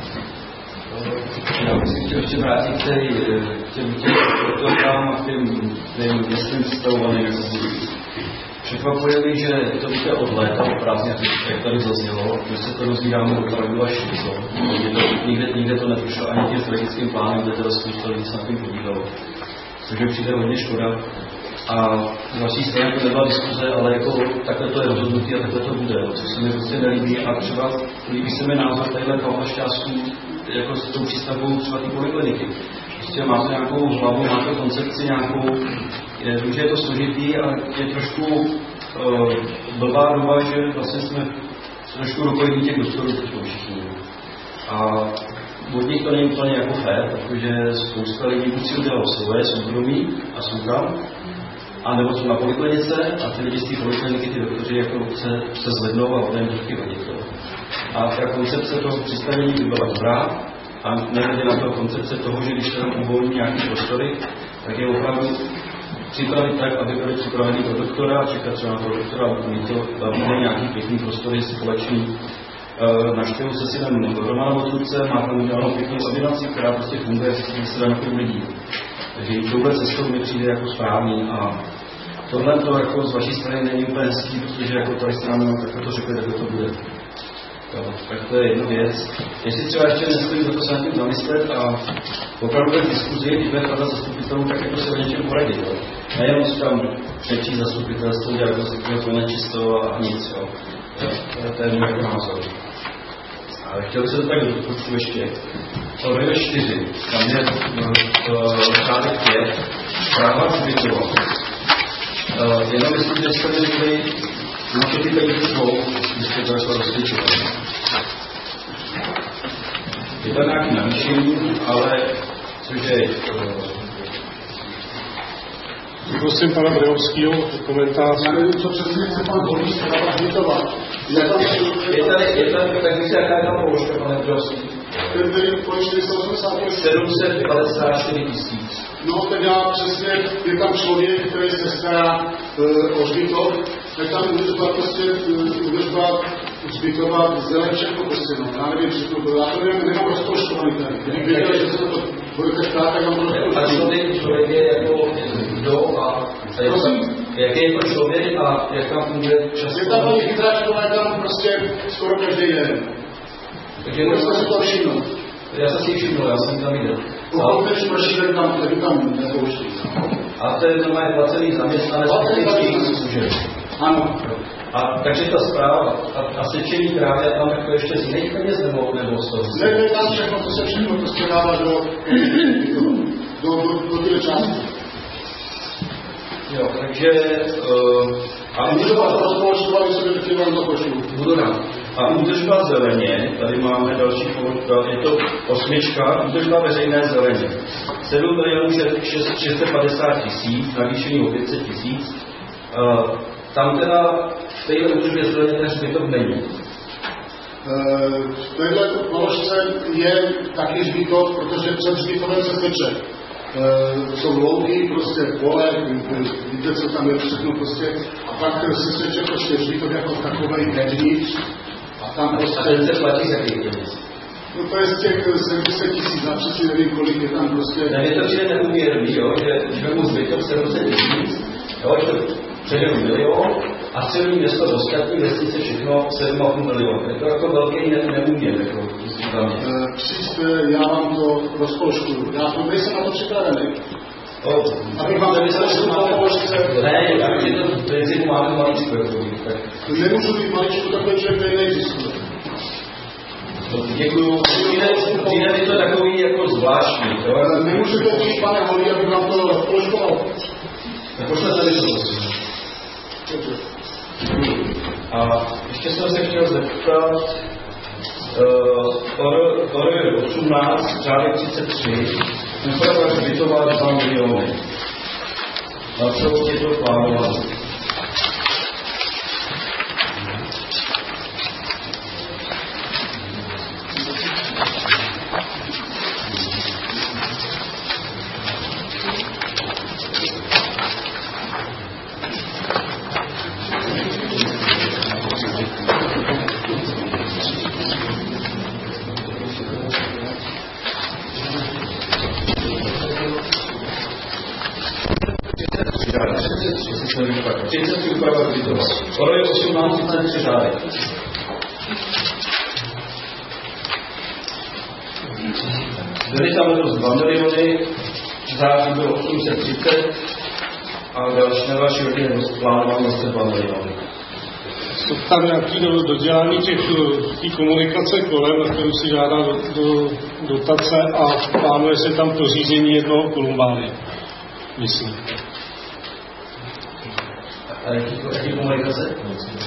Já bych si chtěl ještě vrátit k těm protokolám a těm městským sestavovaným. Překvapuje mi, že to víte od léta o prázdně, jak tady zaznělo, že se to rozvídáme opravdu až šízo. Nikde to neprošlo ani tím strategickým plánem, kde to spousta lidí se na tím podívalo. Takže přijde hodně škoda. A z vaší strany to nebyla diskuze, ale jako takhle to je rozhodnutí a takhle to bude, což se mi prostě nelíbí. A třeba líbí se mi názor tadyhle Kalmašťásků jako s tou přístavbou třeba ty polikliniky. Prostě máte nějakou hlavu, máte koncepci nějakou, vím, že je to složitý a je trošku blbá doba, že vlastně jsme trošku rukojení těch doktorů všichni. A od nich to není úplně jako fér, protože spousta lidí buď si udělalo svoje soukromí a jsou tam, a nebo jsou na poliklinice a ty lidi z té polikliniky, ty doktoři jako se zvednou a oddají trošku hodit. A ta koncepce toho přistavení by byla dobrá a nejde na to koncepce toho, že když tam uvolní nějaké prostory, tak je opravdu připravit tak, aby byli připraveni pro doktora, čekat třeba na pro doktora, mít to nějaký pěkný prostory společný. Navštěvu se synem Romana Votruce, má tam udělanou pěknou ordinaci, která prostě funguje s rankou lidí. Takže i touhle cestou mi přijde jako správný a tohle to jako z vaší strany není úplně hezký, protože jako tady se nám takhle to řekli, tak to bude. Tak to je jedna věc. Jestli třeba ještě nestojí za to se na tím zamyslet a opravdu v diskuzi, když bude tato zastupitelů, tak jako se o něčem poradit. Nejenom si tam přečíst zastupitelstvo, udělat to nečisto a nic. To je můj názor. Ale chtěl bych se to tak dotknout ještě. O 4, tam je řádek 5, práva hřbitová. Jenom myslím, že jste měli na to ty peníze svou, když jste to šlo rozsvědčovat. Je to nějaký navýšení, ale což je... Prosím pana Brejovského komentář. Já nevím, co přesně chce pan Holík hřbitovat. Je tady, tak víte, jaká je tam položka, pane Brejovský? Ten byl po 754 000. No, tak já přesně, je tam člověk, který se stará o hřbitov, tak tam udržba prostě, hřbitovat zelenček po prostě, no. Já nevím, že to bylo, já to nemám rozpočtovaný tady. Kdybych věděl, že se to budete stát, tak mám to rozpočtovaný. A člověk je jako kdo a jaký je to člověk a jak tam funguje často? Je tam paní Chytráčková, tam prostě skoro každý den. Takže můžete si to všimnout. Já jsem si ji všimnul, já jsem tam viděl. Pokud než prší, tak tam nepouští. A to je normálně placený zaměstnanec. Ano. A takže ta zpráva a sečení trávy tam jako ještě z jiných peněz nebo z toho? Ne, tam všechno, to se všechno prostě dává do té části. Jo, takže... a údržba rozpočtovali se by taky vám započtu. Budu rád. A údržba zeleně, tady máme další položka, je to 8, údržba veřejné zeleně. 7 650 000, navýšení o 500 000. Tam teda v téhle údržbě zeleně ten hřbitov není. V téhle položce je taky hřbitov, protože před hřbitovem se teče. Jsou louky, prostě pole, víte, co tam je všechno prostě. A pak se teče prostě hřbitov jako takovej vevnitř. A tam prostě... A ten se platí za jaký peněz? No to je z těch 70 000, já přesně nevím, kolik je tam prostě... Ne, je to přijde neuměrný, jo, že mu hřbitov 700 000, jo, že to předem 1 000 000 a celý město ostatní vesnice všechno 7,5 milionu. Je to jako velký neúměr, jako přijďte, já vám to rozpolškuju. Já to nejsem na to připravený. Abych vám nevysvětlil na položce. Ne, já že to v principu máme maličku. Nemůžu být maličku, takový člověk, který neexistuje. Děkuju. Přijde mi to takový jako zvláštní. Nemůžete být, pane Holí, abych vám to rozpolškoval. Tak pošlete tady to, prosím. A ještě jsem se chtěl zeptat, Paragraf 18, řádek 33, úprava hřbitová 2 miliony. Na co je to plánováno? Byly tam letos 2 miliony, v září bylo 830 a další na vaši roky plánováno zase 2 miliony. Jsou tam nějaké dodělání té komunikace kolem, na kterou si žádá do dotace a plánuje se tam pořízení jednoho kolumbária, myslím. A jaký komunikace?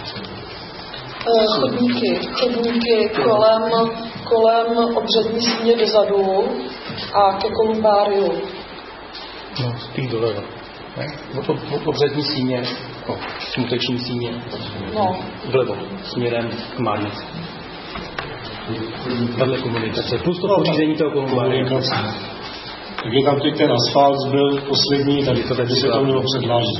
Chodníky kolem obřední síně dozadu a ke kolumbáriu. No, spíš doleva. Obřední síně, smuteční síně. No. Vlevo, směrem k Márnici. Vedle komunikace. Plus to pořízení toho kolumbária. Tak je tam teď ten asfalt byl poslední, tady se to mělo předlážit.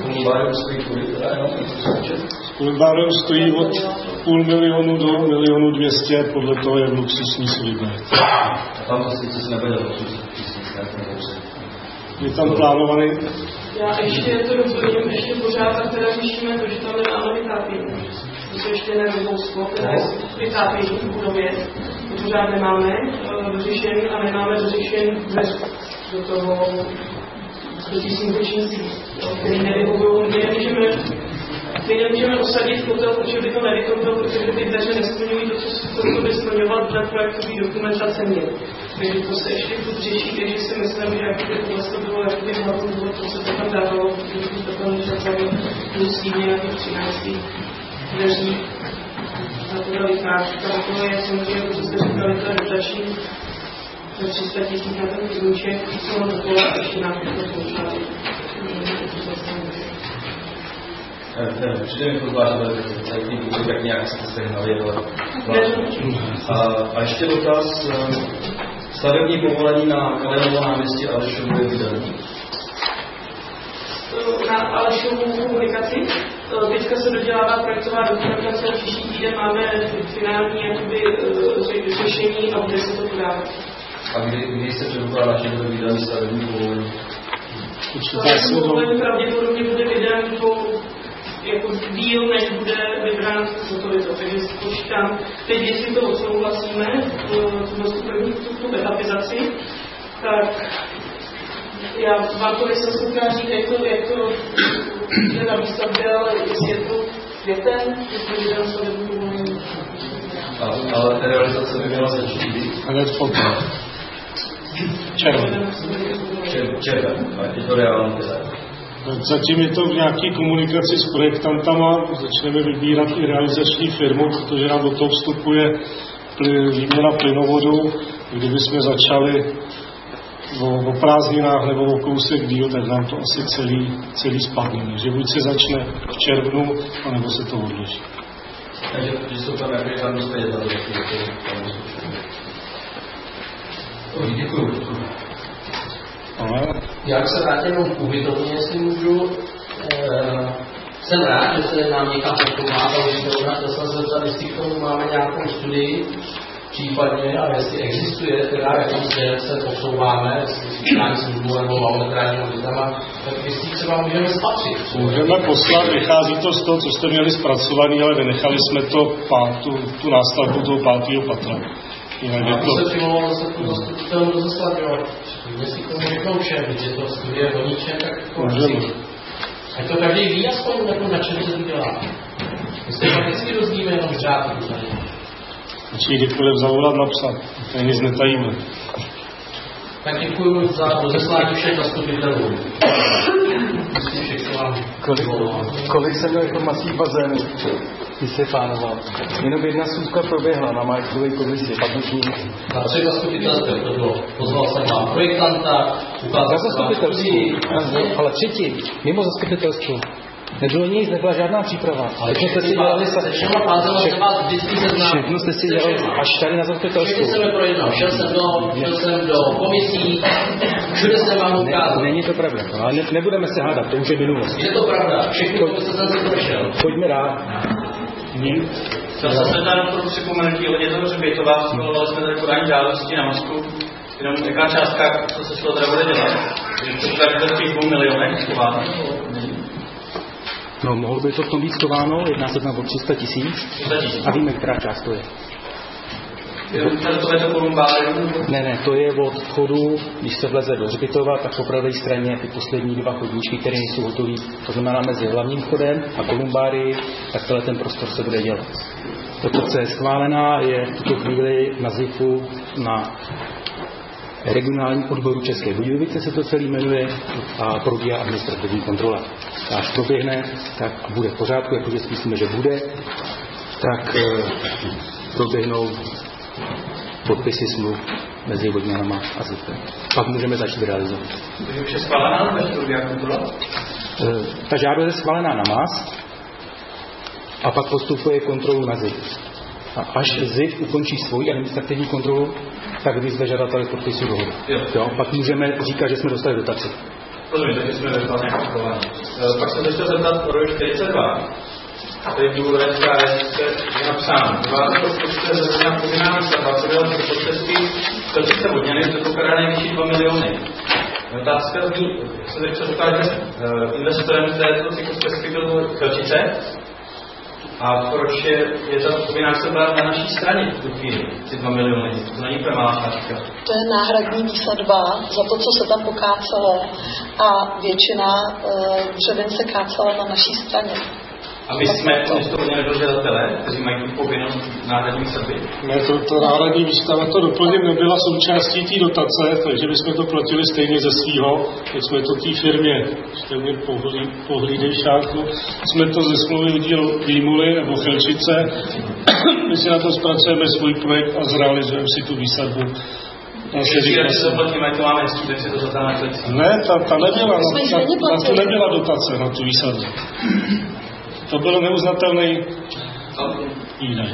Kolumbárium stojí od 500 000 do 1 200 000, podle toho je luxusní si vybrat. A tam asi se nebude 800 000, je tam plánovaný? Já ještě to doplním, ještě pořád tak teda řešíme to, že tam nemáme vytápění. To ještě nerozhouslo, teda vytápění v budově. To pořád nemáme dořešen a nemáme dořešen do toho smuteční, který nevyhovují. My nemůžeme osadit kotel, protože by to nevykonalo, protože ty dveře nesplňují to, co by splňovat dle projektové dokumentace měl. Takže to se ještě furt řeší, takže si myslím, že jaký by tohle bylo, jaký by hlavní důvod, co se to tam dávalo, protože to tam neřekali musí nějakých 13 dveří. A tohle vycházka, to je samozřejmě, to, co jste říkali, to je dotační, 300 000 na ten kůžníček, co mám dokola, ještě nám to používali. Určitě mi to zvlášť, tak nějak jste se hnali, ale a ještě dotaz, stavební povolení na Kalinovo náměstí Alešovu je vydaný. Na Alešovu komunikaci. Teďka se dodělává projektová dokumentace, příští týden máme finální řešení a bude se to podávat. A kdy se předpokládá, že bude vydaný stavební povolení? Stavební povolení pravděpodobně bude vydán jako díl, než bude vybrán hotovito. Takže si počítám, teď jestli to odsouhlasíme, tu etapizaci, tak já vám to nejsem schopná říct, jak to jde na výstavbě, ale jestli je to květen, jestli vydám stavební povolení. Ale ta realizace by měla začít. Hned potom. Červen. A je to reálný teda. Zatím je to v nějaké komunikaci s projektantama, začneme vybírat i realizační firmu, protože nám do toho vstupuje výměna plynovodu. Kdybychom začali o prázdninách nebo o kousek díl, tak nám to asi celý spadne. Že buď se začne v červnu, anebo se to odloží. Takže jsou tam nějaké tam dostaje za Děkuji. Já se vrátím jenom k ubytovně, jestli můžu. Jsem rád, že se nám někam posouvá ta ubytovna. To jsem se zeptal, jestli k tomu máme nějakou studii, případně, a jestli existuje, teda jakým směrem se posouváme, jestli finální službu nebo malometrárními ubytama, tak jestli třeba můžeme spatřit. Můžeme poslat, vychází to z toho, co jste měli zpracovaný, ale vynechali jsme to tu nástavbu toho 5. patra. A to se přimlouval se tu zastupitelům rozestavňovat. Jestli k tomu řeknou všem, když je to studie o ničem, tak to musí. Ať to každý ví aspoň, na čem se to dělá. My se prakticky rozdíme jenom řádku. Začí kdykoliv zavolat napsat, to nic netajíme. Tak děkuji za rozeslání všech zastupitelů. Kolik jsem měl informací v bazénu, když se plánoval. Jenom jedna schůzka proběhla na majetkové komisi, pak už nic. Na 3 zastupitelství to bylo. Pozval jsem vám projektanta, ukázal zastupitelství, ale 3, mimo zastupitelstvu. Nebylo nic, nebyla žádná příprava. Ale všechno jste si dělali všechno jste si dělali až tady na zastupitelstvu. Všechno jsem projednal. Šel jsem do komisí, všude jsem vám ukázal. Není to pravda, ale nebudeme se hádat, to už je minulost. Je to pravda, všechno jsem si prošel. Pojďme dál. Chtěl jsem se tady pro připomenutí hodně toho Hřbitova, schvalovali jsme tady podání žádosti na Moskvu. Jenom jaká částka, co se šlo teda bude dělat? Je to tady do těch 2 milionů schováno? No, mohlo by to v tom být schováno, jedná se tam o 300 000 a víme, která část to je. To je to Kolumbárium? Ne, to je od vchodu, když se vleze do Hřbitova, tak po pravé straně ty poslední 2 chodníčky, které jsou hotové, to znamená mezi hlavním vchodem a Kolumbárii, tak celý ten prostor se bude dělat. To, co je schválená, je v tuto chvíli na ZIFu na regionálním odboru České Budějovice se to celý jmenuje a probíhá administrativní kontrola. Až proběhne, tak bude v pořádku, jakože si myslíme, že bude, tak proběhnou podpisy smluv mezi Vodňanama a ZIFem. Pak můžeme začít realizovat. Takže už je schválená, než probíhá kontrola? Ta žádost je schválená na MAS a pak postupuje kontrolu na ZIF. A až ZIF ukončí svoji administrativní kontrolu, tak vyzve žadatele podpisu dohody. Jo, pak můžeme říkat, že jsme dostali dotaci. Rozumím, takže jsme dostali nějakou chování. Pak jsem se chtěl zeptat o rok 42. Tady v důvodech je napsáno. Vláda rozpočtuje zrovna povinná výstavba, co byla pro podceství, Chelčice Vodňany, předpokládá nejvyšší 2 miliony. Otázka zní, se teď předpokládá, že investorem této cyklostezky byl Chelčice. A proč je ta povinná výstavba na naší straně v tu chvíli, ty 2 miliony? To není úplně malá částka. To je náhradní výsadba za to, co se tam pokácelo a většina dřevin se kácela na naší straně. A my jsme to nebyli žadatelé, kteří mají tu povinnost náhradní výsadby? Ne, to náhradní výstava, to doplním, nebyla součástí té dotace, takže bychom to platili stejně ze svýho, jak jsme to té firmě, ještě Pohlídejšáku, jsme to ze smlouvy udíl výmuli nebo Chelčice, my si na to zpracujeme svůj projekt a zrealizujeme si tu výsadbu. Když se zaplatíme, to máme hezký, tak si to zatáme kleci. Ne, ta nebyla, na to nebyla dotace, na tu výsadbu. To bylo neuznatelný výdaj.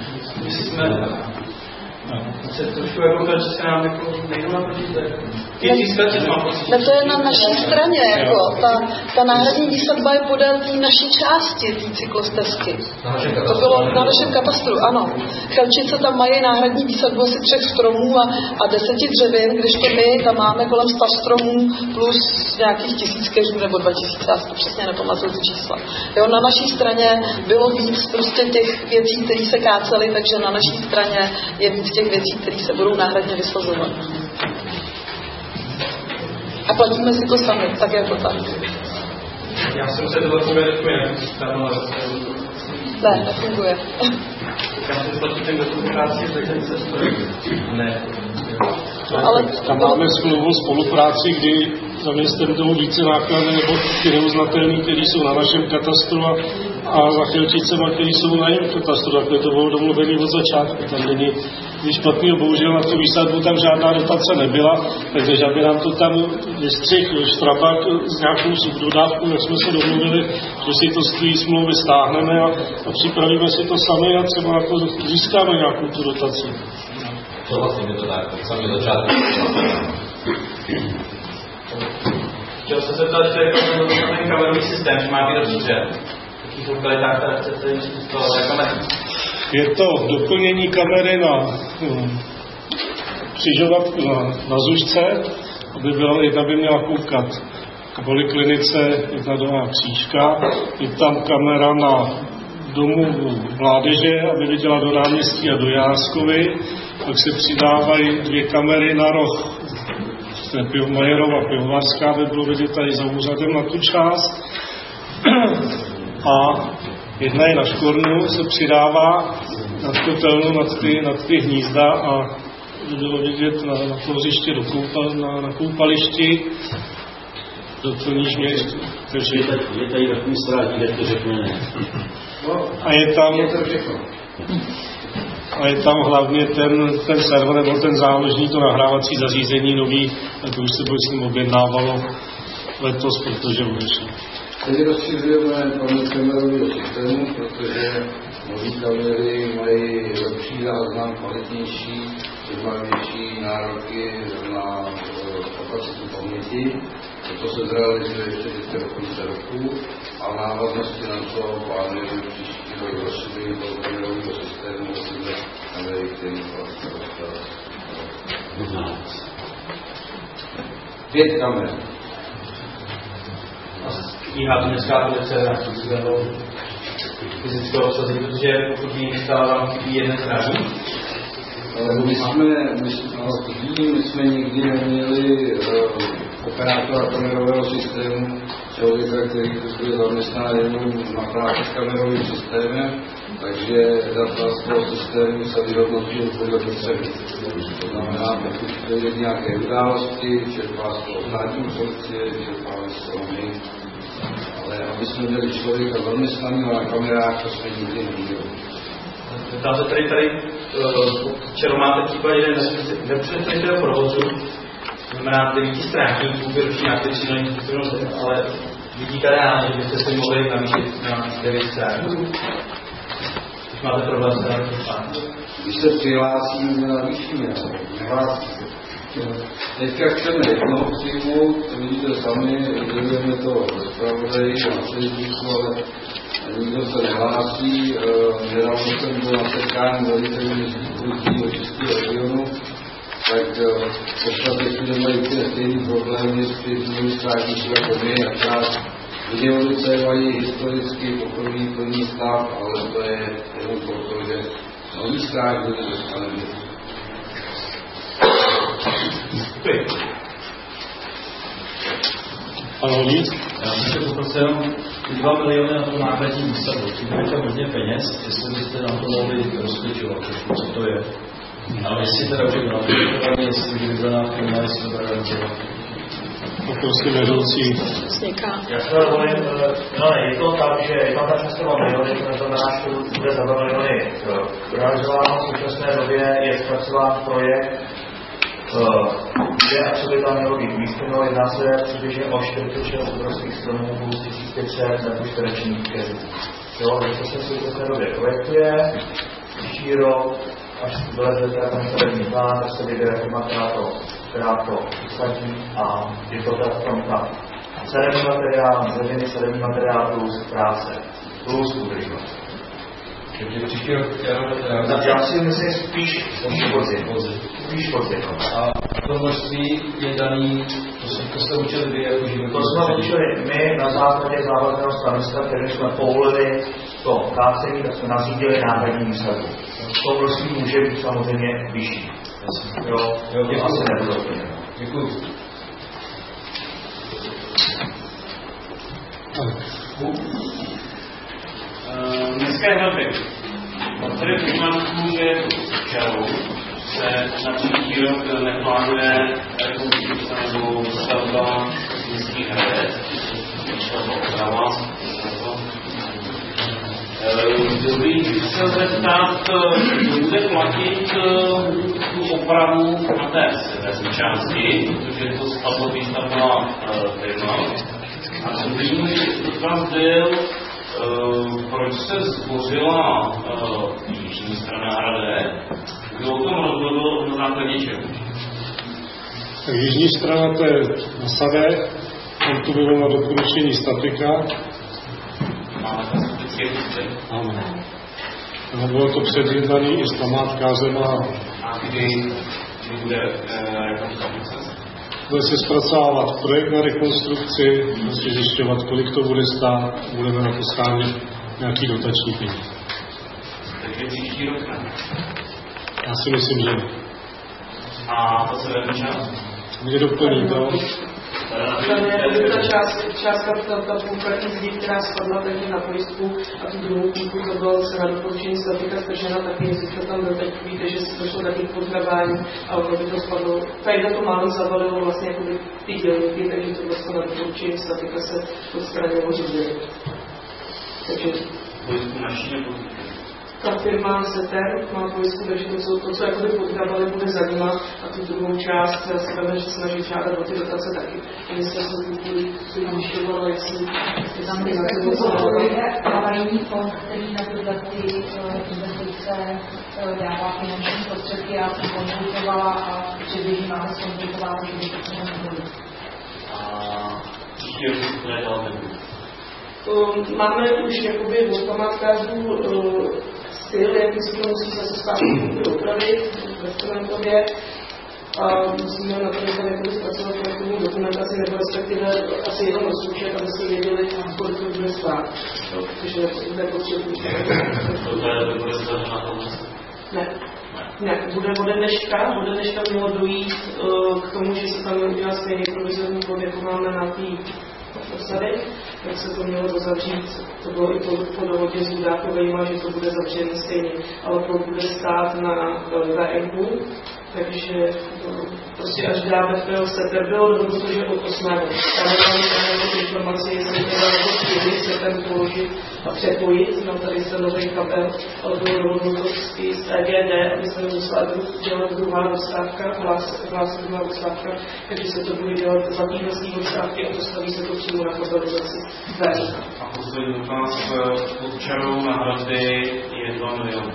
Se trošku jako Chelčice nám jako nejdu naproti. To je na naší straně, jako ta náhradní výsadba je podél té naší části, té cyklostezky. To bylo na našem katastru, ano. Chelčice tam mají náhradní výsadbu asi 3 stromů a 10 dřevin, kdežto my tam máme kolem 100 stromů plus nějakých 1000 keřů nebo 2000, já si to přesně nepamatuju ty čísla. Jo, na naší straně bylo víc prostě těch věcí, které se kácely, takže na naší straně je víc těch věcí, které se budou náhradně vysazovat. A platíme si to sami, tak jako tak. Já jsem se tohle funguje trošku jinak. Ne, nefunguje. Já jsem platíte do spolupráci, takže se stojí. Ne. Ale tam máme smlouvu spolupráci, kdy za městem jdou více náklady nebo ty neuznatelné, které jsou na našem katastru a za Chelčicema, které jsou na jiném katastru, takhle to bylo domluvené od začátku. Tam není nic špatného, bohužel na tu výsadbu tam žádná dotace nebyla, takže aby nám to tam vystřih Štrabák s nějakou subdodávkou, jak jsme se domluvili, že si to z té smlouvy stáhneme a připravíme si to sami a třeba jako získáme nějakou tu dotaci. To vlastně je to tak, sami začátku. Chtěl jsem se ptát, že ten kamerový systém, že má být dobře. V jakých lokalitách tady chcete instalovat kamery? Je to doplnění kamery na křižovatku na Zušce, aby byla, jedna by měla koukat k poliklinice, jedna druhá křížka. Je tam kamera na domu mládeže, aby viděla do náměstí a do Jáskovy. Pak se přidávají 2 kamery na roh. Majerova pivovarská, by bylo vidět tady za úřadem na tu část. A jedna je na Škornu, se přidává nad kotelnu, nad ty hnízda a by bylo vidět na to hřiště na koupališti. Doplníš mě ještě. Je tady takový strátí, jak to řekne ne. A je tam hlavně ten server nebo ten záložní, to nahrávací zařízení nový, a to už se myslím objednávalo letos, protože odešlo. Teď rozšiřujeme paměť kamerového systému, protože nový kamery mají lepší záznam, kvalitnější, větší nároky na kapacitu paměti. To se zrealizuje ještě do konce roku a návaznosti na to plánujeme příští rok rozšíření toho kamerového systému do kamery, který je 5 kamer. Stíhá to dneska velice na svého fyzického obsazení, protože pokud mi stávám chybí jeden strážník. My jsme nikdy neměli operátora kamerového systému, člověka, který bude zaměstná jenom na práci s kamerovým systémem, takže data z toho systému se vyhodnotí podle potřeby. To znamená, pokud dojde k nějaké události, čerpá z toho státní policie, čerpáme z toho my. Ale aby jsme měli člověka zaměstnaného na kamerách, to jsme nikdy neměli. Tam se tady čero máte případ jeden nepředstavitelného provozu, znamená 9 stránků, výroční náklady ale vidíte reálně, že byste si mohli navýšit na 9 stránků. Když máte problém s stránků. Když se přihlásíme, navýšíme, nehlásí se. Teďka chceme jednoho přijmout, vidíte sami, dělujeme to ve zpravodaji na Facebooku, ale nikdo se nehlásí. Nedávno jsem byl na setkání velitelů institucí Českého regionu, tak v podstatě všude mají stejný problém, jestli znovu státníci jako my a část Budějovice mají historicky poprvý plný stav, ale to je jenom proto, že nový státník dostaneme. Ano, nic? Já bych se poprosil 2 miliony na to nákladní výstavbu. To je hodně peněz, jestli byste nám to mohli rozklíčovat, co to je. Ale jestli teda už je to jestli by vybraná firma, jestli to bude realizovat. Poprosím vedoucí. Já se dovolím, je to tak, že je tam ta část 2 miliony, to znamená, že bude za 2 miliony realizováno. V současné době je zpracován projekt, kde a co by tam mělo být umístěno, jedná se přibližně o 46 obrovských stromů plus 1500 m2. Jo, to se v současné době projektuje, příští rok, až vyleze teda ten stavební plán, tak se vybere firma, která to usadí a je to tak tam tak. Stavební materiál, zveřejný stavební materiál plus práce, plus udržnost. Takže příští rok já si myslím spíš podzim. A to množství je daný, to jste učili vy jako životní. To jsme učili my na základě závazného stanoviska, kterým jsme povolili to kácení, tak jsme nařídili náhradní výsadbu. To množství může být samozřejmě vyšší. Jo, asi nebude úplně. Děkuji. Dneska je velký. Tady připomínku, že čarou se na příští rok neplánuje rekonstrukce nebo stavba městských hradeb, šla to oprava. Bych se zeptat, bude platit tu opravu na té severní části, protože to spadlo výstavná firma. A druhý dotaz byl, proč se zbořila jižní strana hradeb, kdo o tom rozhodl na základě čeho? Tak jižní strana to je na Sadech, tam to bylo na doporučení statika. Máme tam specifické místy? Ano. Bylo to předjednaný i s památkářem a kdy bude rekonstrukce? Bude se zpracovávat projekt na rekonstrukci, musí zjišťovat, kolik to bude stát, budeme na to schánět nějaký dotační peníze. Takže příští rok ne? Já si myslím, že ne. A to se velmi čas? Mě doplní to. Tam je ta částka, ta půlka lidí, která spadla tehdy na pojistku a tu druhou půlku to bylo se na doporučení statika stržena taky, jestli tam byl, tak víte, že se došlo taky k podhrabání a opravdu to spadlo. Tady to málo zavalilo vlastně jako ty dělníky, takže to vlastně na doporučení statika se odstranilo řízení. Takže pojistku naší nebo ta firma Seter má pojistku, takže to, co jakoby podhrabali, bude zajímat a tu druhou část se budeme snažit žádat o ty dotace taky. Ministerstvo kultury si vyštěvalo, jestli tam havarijní fond, který na tyhle investice dává finanční prostředky, já jsem konzultovala a předběžně máme zkonzultováno, že by to nebylo. A příští rok to nedal nebudu. Máme už jakoby od památkářů styl, jaký si to musí se státní opravit ve Studentově a musíme na to jakoby zpracovat projektovou dokumentaci nebo respektive asi jenom rozpočet, aby se věděli, kolik to bude stát. Takže nepotřebují. To bude zavřeno na tom? Ne, bude ode dneška mělo dojít k tomu, že se tam udělá stejný provizorní bod, jako máme na té osady, tak se to mělo dozavřít, to bylo i po dohodě s Hudákovejma, že to bude zavřené stejně, ale to bude stát na VMU, takže prostě až dáme v Seter bylo dohodnuto, že od 8. Ale máme informaci, jestli teda jako chvíli se ten položit a přepojit na tady se nový kabel, ale bylo dohodnuto z EGD, aby se nemusela dělat druhá dostávka, hlásit druhá dostávka, takže se to bude dělat za týdenský dostávky a dostaví se to přímo na kabelizaci. A poslední dotaz pod čarou na hradby je 2 miliony.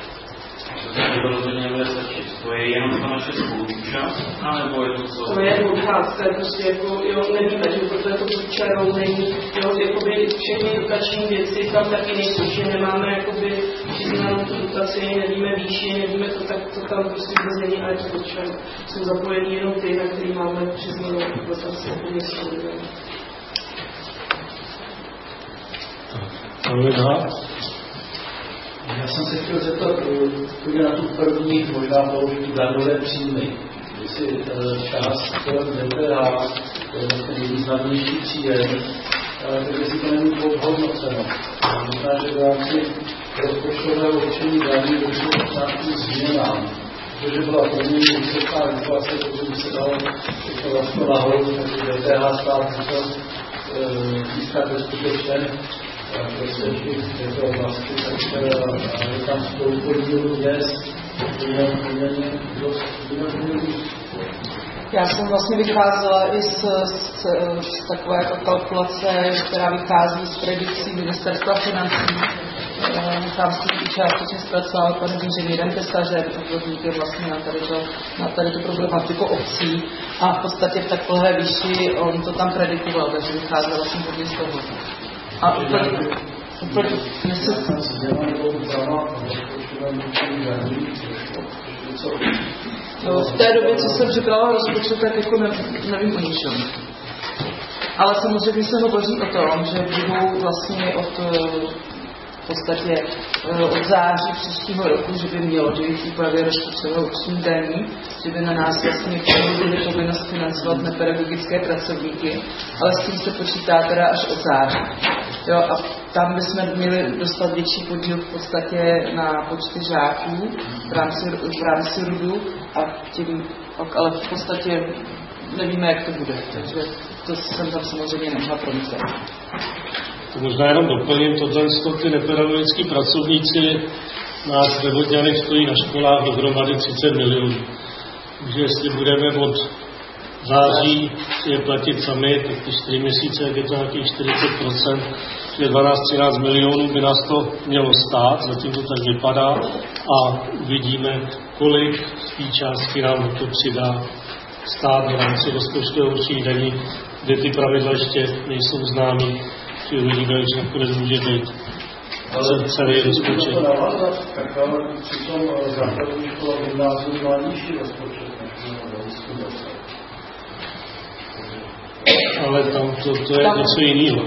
To rozhodně nebude stačit. To je jenom ta naše spoluúčast, anebo je to co? To je odhad, to je prostě jako, jo, nevíme, že protože to pod čarou není, jo, jakoby všechny dotační věci tam taky nejsou, že nemáme jakoby přiznanou tu dotaci, nevíme výši, nevíme to, tak to tam prostě vůbec není, ale to pod čarou. Jsou zapojení jenom ty, na který máme přiznanou dotaci, jako nejsou. Já jsem se chtěl zeptat, na tu první, možná polovičku daňové příjmy. Jestli část DPH, to je ten nejvýznamnější příjem, tak jestli to není podhodnoceno. Možná, že v rámci rozpočtového určení daní došlo k nějakým změnám. Protože byla poměrně vysoká inflace, protože by se dalo to vlastně nahoru, takže DPH stát musel získat bezpečně prostředky v této oblasti, takže je tam z toho podílu dnes poměrně dost Já jsem vlastně vycházela i z takové jako kalkulace, která vychází z predikcí Ministerstva financí. Nechám si tu částečně zpracovat panem inženýrem Tesařem, odborníkem vlastně na tady tu problematiku obcí a v podstatě v takové výši on to tam predikoval, takže vycházel vlastně hodně z toho. A úplně v té době, co jsem připravila rozpočet, tak jako nevím o ničem. Ale samozřejmě se hovoří o tom, že budou vlastně v podstatě od září příštího roku, že by mělo dojít k úpravě rozpočtového určení daní, že by na nás vlastně byly povinnost financovat nepedagogické pracovníky, ale s tím se počítá teda až od září. Jo, a tam bychom měli dostat větší podíl v podstatě na počty žáků v rámci RUDu a tím, ale v podstatě nevíme, jak to bude, takže to jsem tam samozřejmě nemohla promyslet. To možná jenom doplním, ty nepedagogický pracovníci nás ve Vodňanech stojí na školách dohromady 30 milionů. Takže jestli budeme od září je platit sami, tak ty 4 měsíce, jak je to nějakých 40%, že 12-13 milionů by nás to mělo stát, zatím to tak vypadá a uvidíme, kolik z té částky nám to přidá stát v rámci rozpočtového určení daní, kde ty pravidla ještě nejsou známý, že uvidíme, že nakonec může být celý rozpočet. Tak ale přitom základní škola gymnázium má nižší rozpočet než ale tam to je něco jiného.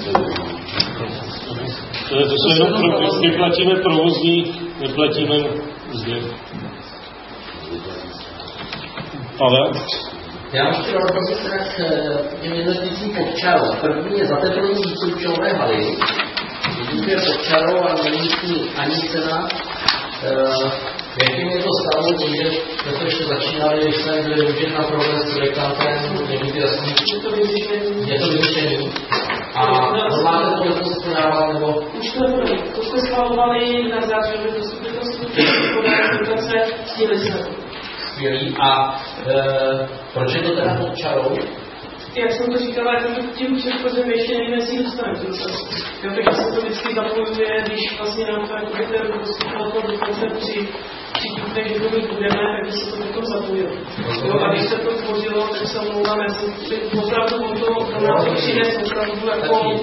To jsou jenom my platíme provozní, neplatíme zde. Ale Já mám ještě dohodnout se k těm investicím pod čarou. První je zateplení výcvičové haly. Když je pod čarou a není ani cena, jakým je to stavu, že to ještě začínali, když jsme byli určitě na problém s reklantem, někdy jasný. Je to vyřešený. A máte to letos prodávat, nebo? Už to nebude. To jsme schvalovali na zářijové dostupnosti, dotace, stihli jsme to. Skvělý. A proč je to teda pod čarou? Jak jsem to říkala, tím předchozím ještě nevíme, jestli ji dostaneme. Takže se to vždycky zapojuje, když vlastně nám to jako ten dostupnost dokonce při tím, že to mít budeme, takže se to potom zapojilo. A když se to tvořilo, tak se omlouvám, já jsem opravdu to na to přines, opravdu jako...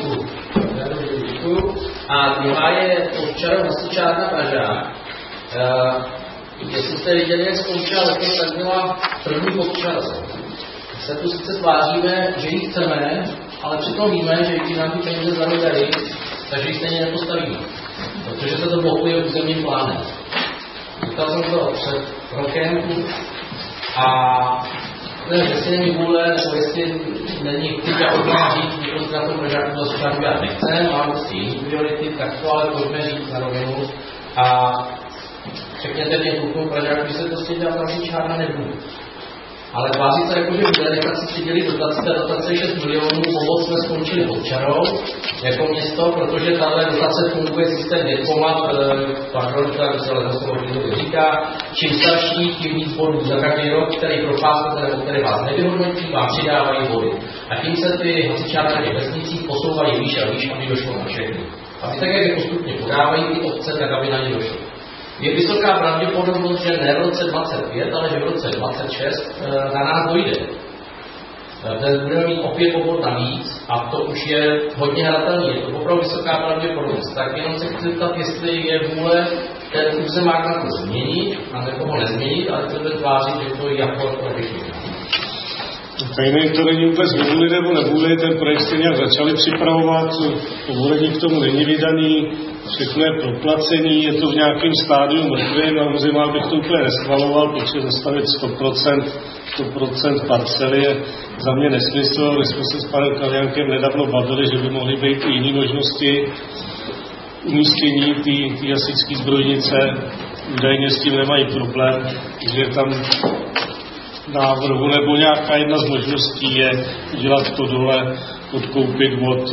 A druhá je pod čarou Hasičárna Pražák. Jestli jste viděli, jak skončila letos, tak byla první pod čarou. Se tu sice tváříme, že ji chceme, ale přitom víme, že když nám ty peníze zahodají, takže ji stejně nepostavíme. Protože se to blokuje územním plánem. Říkal jsem to před rokem a nevím, jestli není vůle, nebo jestli není chtěl od nás říct, že na tom Pražáku zase tak dělat nechce, máme si jiný priority, tak to ale pojďme říct na rovinu a řekněte těm klukům Pražáku, že se to stejně dělat další čárna nebude. Ale tváří se jako, že bude nechat si přidělit dotace 6 milionů, pomoc jsme skončili pod čarou jako město, protože tahle dotace funguje systém větkomat, pardon, to říká, čím starší, tím víc bodů za každý rok, který propáskáte nebo který vás nevyhodnotí, vám přidávají body. A tím se ty hasičáři v vesnicích posouvají výš a výš, aby došlo na všechny. Aby tak, jak je postupně podávají ty obce, tak aby na ně došlo. Je vysoká pravděpodobnost, že ne v roce 25, ale že v roce 26 na nás dojde. Ten budeme mít opět obvod navíc a to už je hodně hratelný. Je to opravdu vysoká pravděpodobnost. Tak jenom se chci zeptat, jestli je vůle ten územák na to změnit, a nebo ho nezměnit, ale chcete tvářit, že to je jako vyšší. Tady nevím, to není vůbec vůli nebo nevůli, ten projekt se nějak začali připravovat, povolení k tomu není vydaný, všechno je proplacený, je to v nějakém stádiu mrtvým a muzimál bych to úplně neschvaloval, protože zastavit 100% parcely je za mě nesmysl. My jsme se s panem Kaliánkem nedávno bavili, že by mohly být i jiné možnosti umístění ty hasičské zbrojnice, údajně s tím nemají problém, že tam návrhu, nebo nějaká jedna z možností je udělat to dole, odkoupit od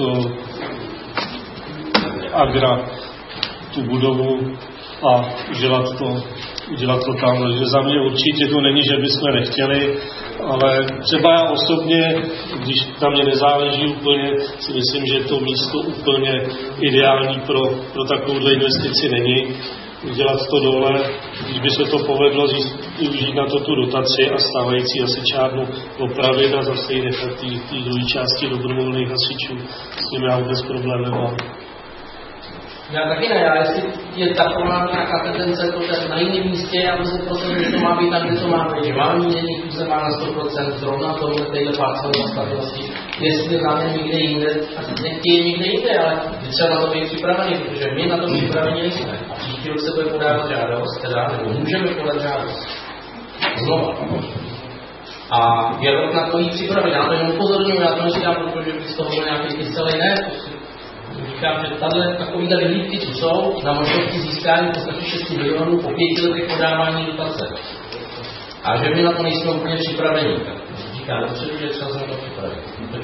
Agra tu budovu a udělat to tam. Takže za mě určitě to není, že bychom nechtěli, ale třeba já osobně, když tam mě nezáleží úplně, si myslím, že to místo úplně ideální pro takovouhle investici není. Udělat to dole, když by se to povedlo využít na to tu dotaci a stávající hasičárnu opravit a zase ji nechat té druhé části dobrovolných hasičů. S tím já vůbec problém nemám. Já taky ne, já jestli je taková nějaká tendence to teď na jiném místě, já myslím prostě, že to má být tam, kde to má být, že má měnit, se má na 100%, zrovna to je téhle parcelové nastavenosti, jestli máme někde jinde, a teď nechtějí někde jinde, ale třeba na to být připraveni, protože my na to připraveni nejsme. A příští rok se bude podávat žádost, teda, nebo můžeme podat žádost. Znova. A je rok na to jít připravit, já to jenom upozorňuji, já to neříkám, protože by z toho byl nějaký kyselý ne. Říkám, že takovýhle vyhlídky, co jsou, na možnosti získání v podstatě 6 milionů po 5 letech podávání dotace. A že my na to nejsme úplně připraveni. Říkám, dopředu, že třeba se na to připravit.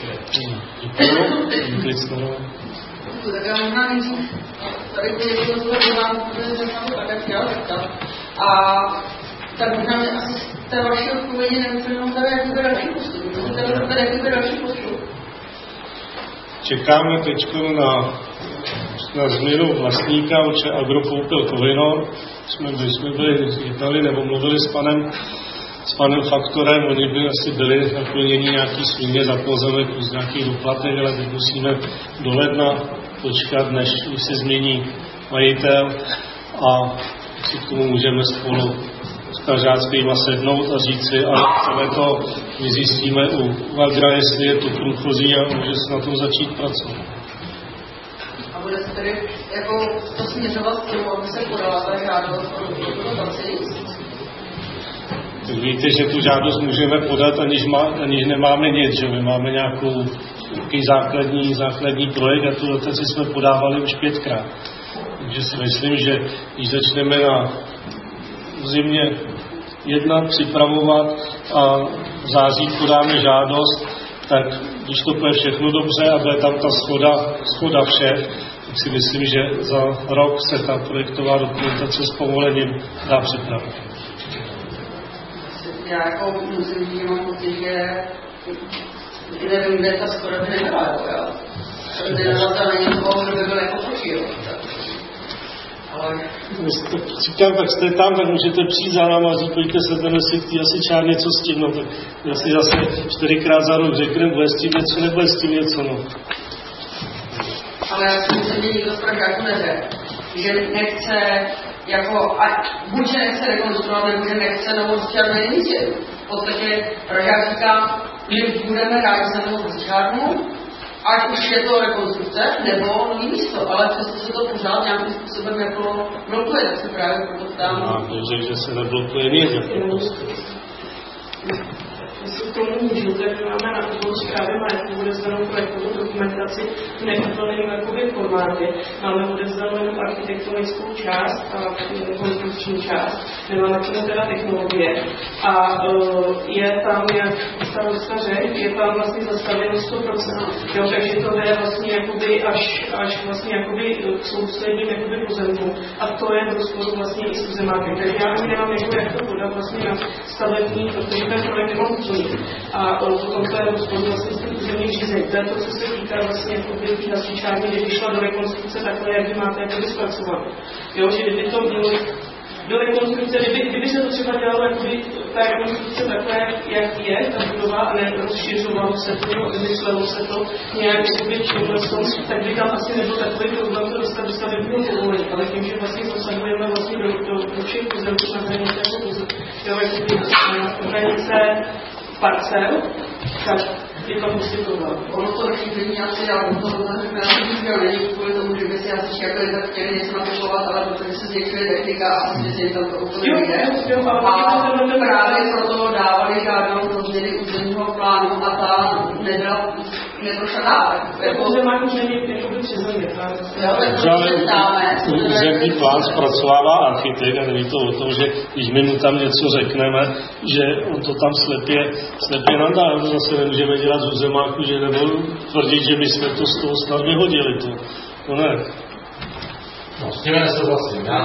Tak já možná něco. Tady když to vám tak, jak chtěla zeptat. A tak možná mě asi z té vaší odpovědi nevyplnou tady jakoby další postup. Tady jakoby další postup. Čekáme teď na změnu vlastníka, určitě Agro koupil Kovinor. Jsme jednali nebo mluvili s panem Faktorem, oni by asi byli naplnění nějaký svině za pozemek plus nějaký doplatek, ale teď musíme do ledna počkat, než se změní majitel a si k tomu můžeme spolu s Pražáckýma sednout a říct si, a chceme to, vyzjistíme u Agra, jestli je to průchozí a může se na tom začít pracovat. A bude se tedy jako to směřovat k tomu, aby se podala ta žádost o dotaci? Tak víte, že tu žádost můžeme podat, aniž nemáme nic, že my máme nějaký základní projekt a tu dotaci jsme podávali už 5krát. Takže si myslím, že když začneme v zimě jednat, připravovat a v září podáme žádost, tak když to bude všechno dobře a bude tam ta shoda všech, tak si myslím, že za rok se ta projektová dokumentace s povolením dá připravit. Já jako musím říct, že mám pocit, že nevím, kde ta shoda by nebyla, jo. Nedala na někoho, kdo by byl jako proti, jo. Říkám, tak jste tam, tak můžete přijít za náma a říct, pojďte se tenhle si asi čár něco s tím, no tak asi zase 4krát za rok řekneme, bude s tím něco, nebude s tím něco, no. Ale já si myslím, že nikdo z Pražáků neřekl, že nechce, jako, buď že nechce rekonstruovat, nebo že nechce novou rozčárnu iniciativu. V podstatě Pražák říká, my budeme rádi za novou rozčárnu, ať už je to rekonstrukce, nebo nový místo, ale přesto se to pořád nějakým způsobem jako blokuje, tak se právě proto tam... No, že se neblokuje nic. Jestli k tomu můžu, tak máme na úvod zprávy majetku odevzdanou projektovou dokumentaci v neúplném formátu. Máme odevzdanou jenom architektonickou část a konstrukční část. Nemáme k tomu teda technologie. A je tam, jak starosta řekl, je tam vlastně zastavěno 100%. Jo, takže to je vlastně jakoby až vlastně jakoby k soustředním jakoby pozemku. A to je v rozporu vlastně i s zemákem. Takže já ani nemám jak to podat vlastně na stavební, protože ten projekt nemám úplně. A potom to je rozporu vlastně s tím územním řízení. To je to, co se týká vlastně jakoby hasičárny, kdyby šla do rekonstrukce takhle, jak vy máte jakoby zpracovat. Jo, že kdyby to bylo do rekonstrukce, kdyby se to třeba dělalo jakoby ta rekonstrukce takhle, jak je, ta budova, a nerozšiřovalo se to, vymyslelo se to nějak jakoby činnostom, tak by tam asi nebyl takový problém to dostat do stavebního povolení. Ale tím, že vlastně zasahujeme vlastně do všech pozemků na hranice, hranice parcel, tak je to poskytovat. Ono to rozšíření asi já není kvůli tomu, že by si asi jako tak chtěli něco napopovat, ale protože se zvětšuje technika a asi se jim tam to úplně nejde. A právě proto dávali žádnou do změny územního plánu a ta neprošla dál. Územák už není jakoby přizemě. Územní plán zpracovává architekt a není to o tom, že když my mu tam něco řekneme, že on to tam slepě nadá. Zase nemůžeme dělat z územáku, že nebo tvrdit, že my jsme to z toho snad vyhodili. To ne. No, s tím nesouhlasím. Já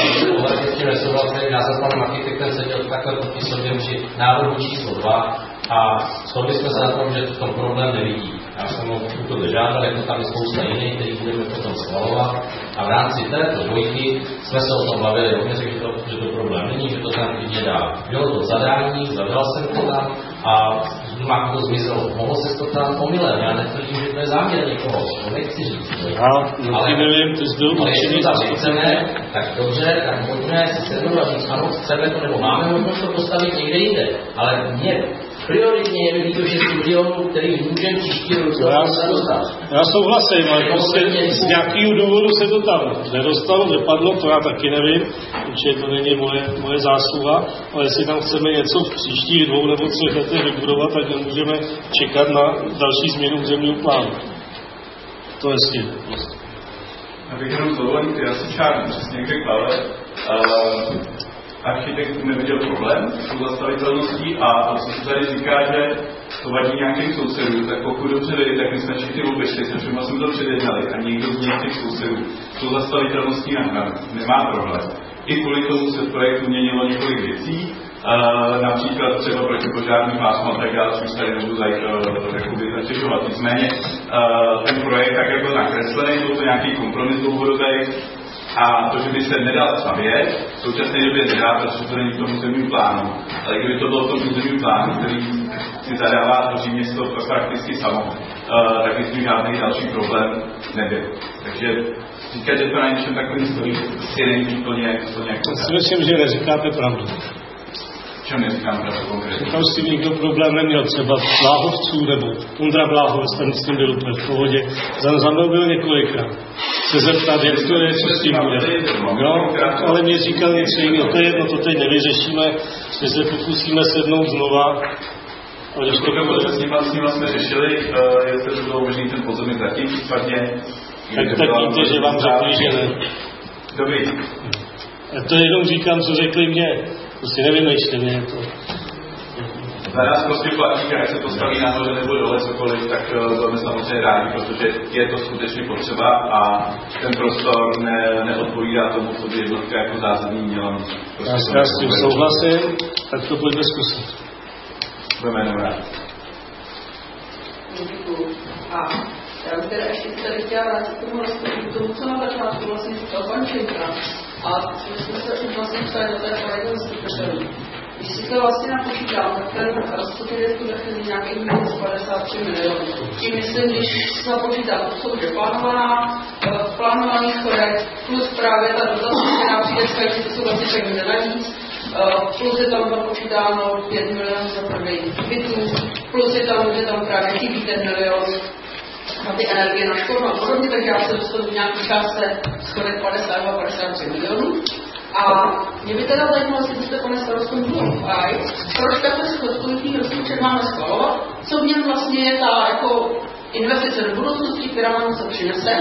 jsem panem architektem seděl takhle podpisově při návrhu číslo 2 a shodli jsme se na tom, že to tom problém nevidí. Já jsem ho to dožádal, jako tam je spousta jiných, který budeme potom schvalovat. A v rámci této dvojky jsme se o tom bavili, on řekl, že to problém není, že to tam klidně dá. Bylo to zadání, zadal jsem to tam a má to zmizelo. Mohlo se to tam omylem, já netvrdím, že to je záměr někoho, to nechci říct. Ale jestli tam nechceme, tak dobře, tak pojďme si sednout a říct, ano, chceme to, nebo máme možnost to postavit někde jinde. Ale mě prioritně je mi to 6 milionů, který můžeme příští rok dostat. Já souhlasím, ale prostě z nějakého důvodu se to tam nedostalo, nepadlo, to já taky nevím, protože to není moje zásluha, ale jestli tam chceme něco v příštích 2 nebo 3 letech vybudovat, tak nemůžeme čekat na další změnu územního plánu. To je s tím. Já bych jenom dovolil, já si čárnu přesně jak řekl, ale architekt neviděl problém s tou zastavitelností a to, co se tady říká, že to vadí nějakým sousedům, tak pokud dobře vědí, tak my jsme všichni obešli, se všema jsme to předjednali a někdo z těch sousedů tou zastavitelností na hranu nemá problém. I kvůli tomu se v projektu měnilo několik věcí, například třeba protipožární pásmo a tak dále, což tady nebudu zatěžovat. Nicméně ten projekt tak, jak byl nakreslený, byl to nějaký kompromis dlouhodobý, a to, že by se nedal stavět, v současné době nedá, protože to není v tom územním plánu. Ale kdyby to bylo v tom územním plánu, který si zadává tvoří město prakticky samo, tak by s tím žádný další problém nebyl. Takže říkat, že to na něčem takovým stojí, si není úplně jako... Já si myslím, že neříkáte pravdu. V čem neříkám pravdu konkrétně? Tam s tím nikdo problém neměl, třeba Bláhovců nebo Ondra Bláhovec, ten s tím byl úplně v pohodě. Za mnou byl několikrát. se zeptat, jak to je, co s tím bude. No, ale mě říkal něco jiného, to je jedno, to teď nevyřešíme, že se pokusíme sednout znova. Ale když to bude s nima jsme řešili, jestli to bylo možný ten podzemí zatím, případně... Tak víte, že vám řekli, že ne. Dobrý. To jenom říkám, co řekli mě. Prostě nevymýšlím mě to. Za nás prostě platí, jak se to staví nahoře nebo dole cokoliv, tak budeme samozřejmě rádi, protože je to skutečně potřeba a ten prostor neodpovídá tomu, co by jednotka jako zázemí měla. Já s tím souhlasím, tak to pojďme zkusit. Budeme jenom rádi. A já bych teda ještě tady chtěla vrátit k tomu, co na začátku vlastně říkal pan Čejka. A my jsme se už vlastně ptali do té poradní zastupitelů. Když si to vlastně napočítám, tak ten rozpočet je v tuhle chvíli nějakých minus 53 milionů. Tím myslím, když se napočítám, to jsou už plánovaný schodek, plus právě ta dotace, která přijde z krajky, to jsou vlastně peníze navíc, plus je tam napočítáno 5 milionů za prodej bytů, plus je tam, že tam právě chybí ten milion na ty energie na školu a podobně, takže já se dostanu v nějaké částce schodek 52-53 milionů. A mě by teda zajímalo, jestli byste, pane starosto, proč takhle schodkový rozpočet máme schvalovat, co v něm vlastně je ta jako investice do budoucnosti, která nám co přinese.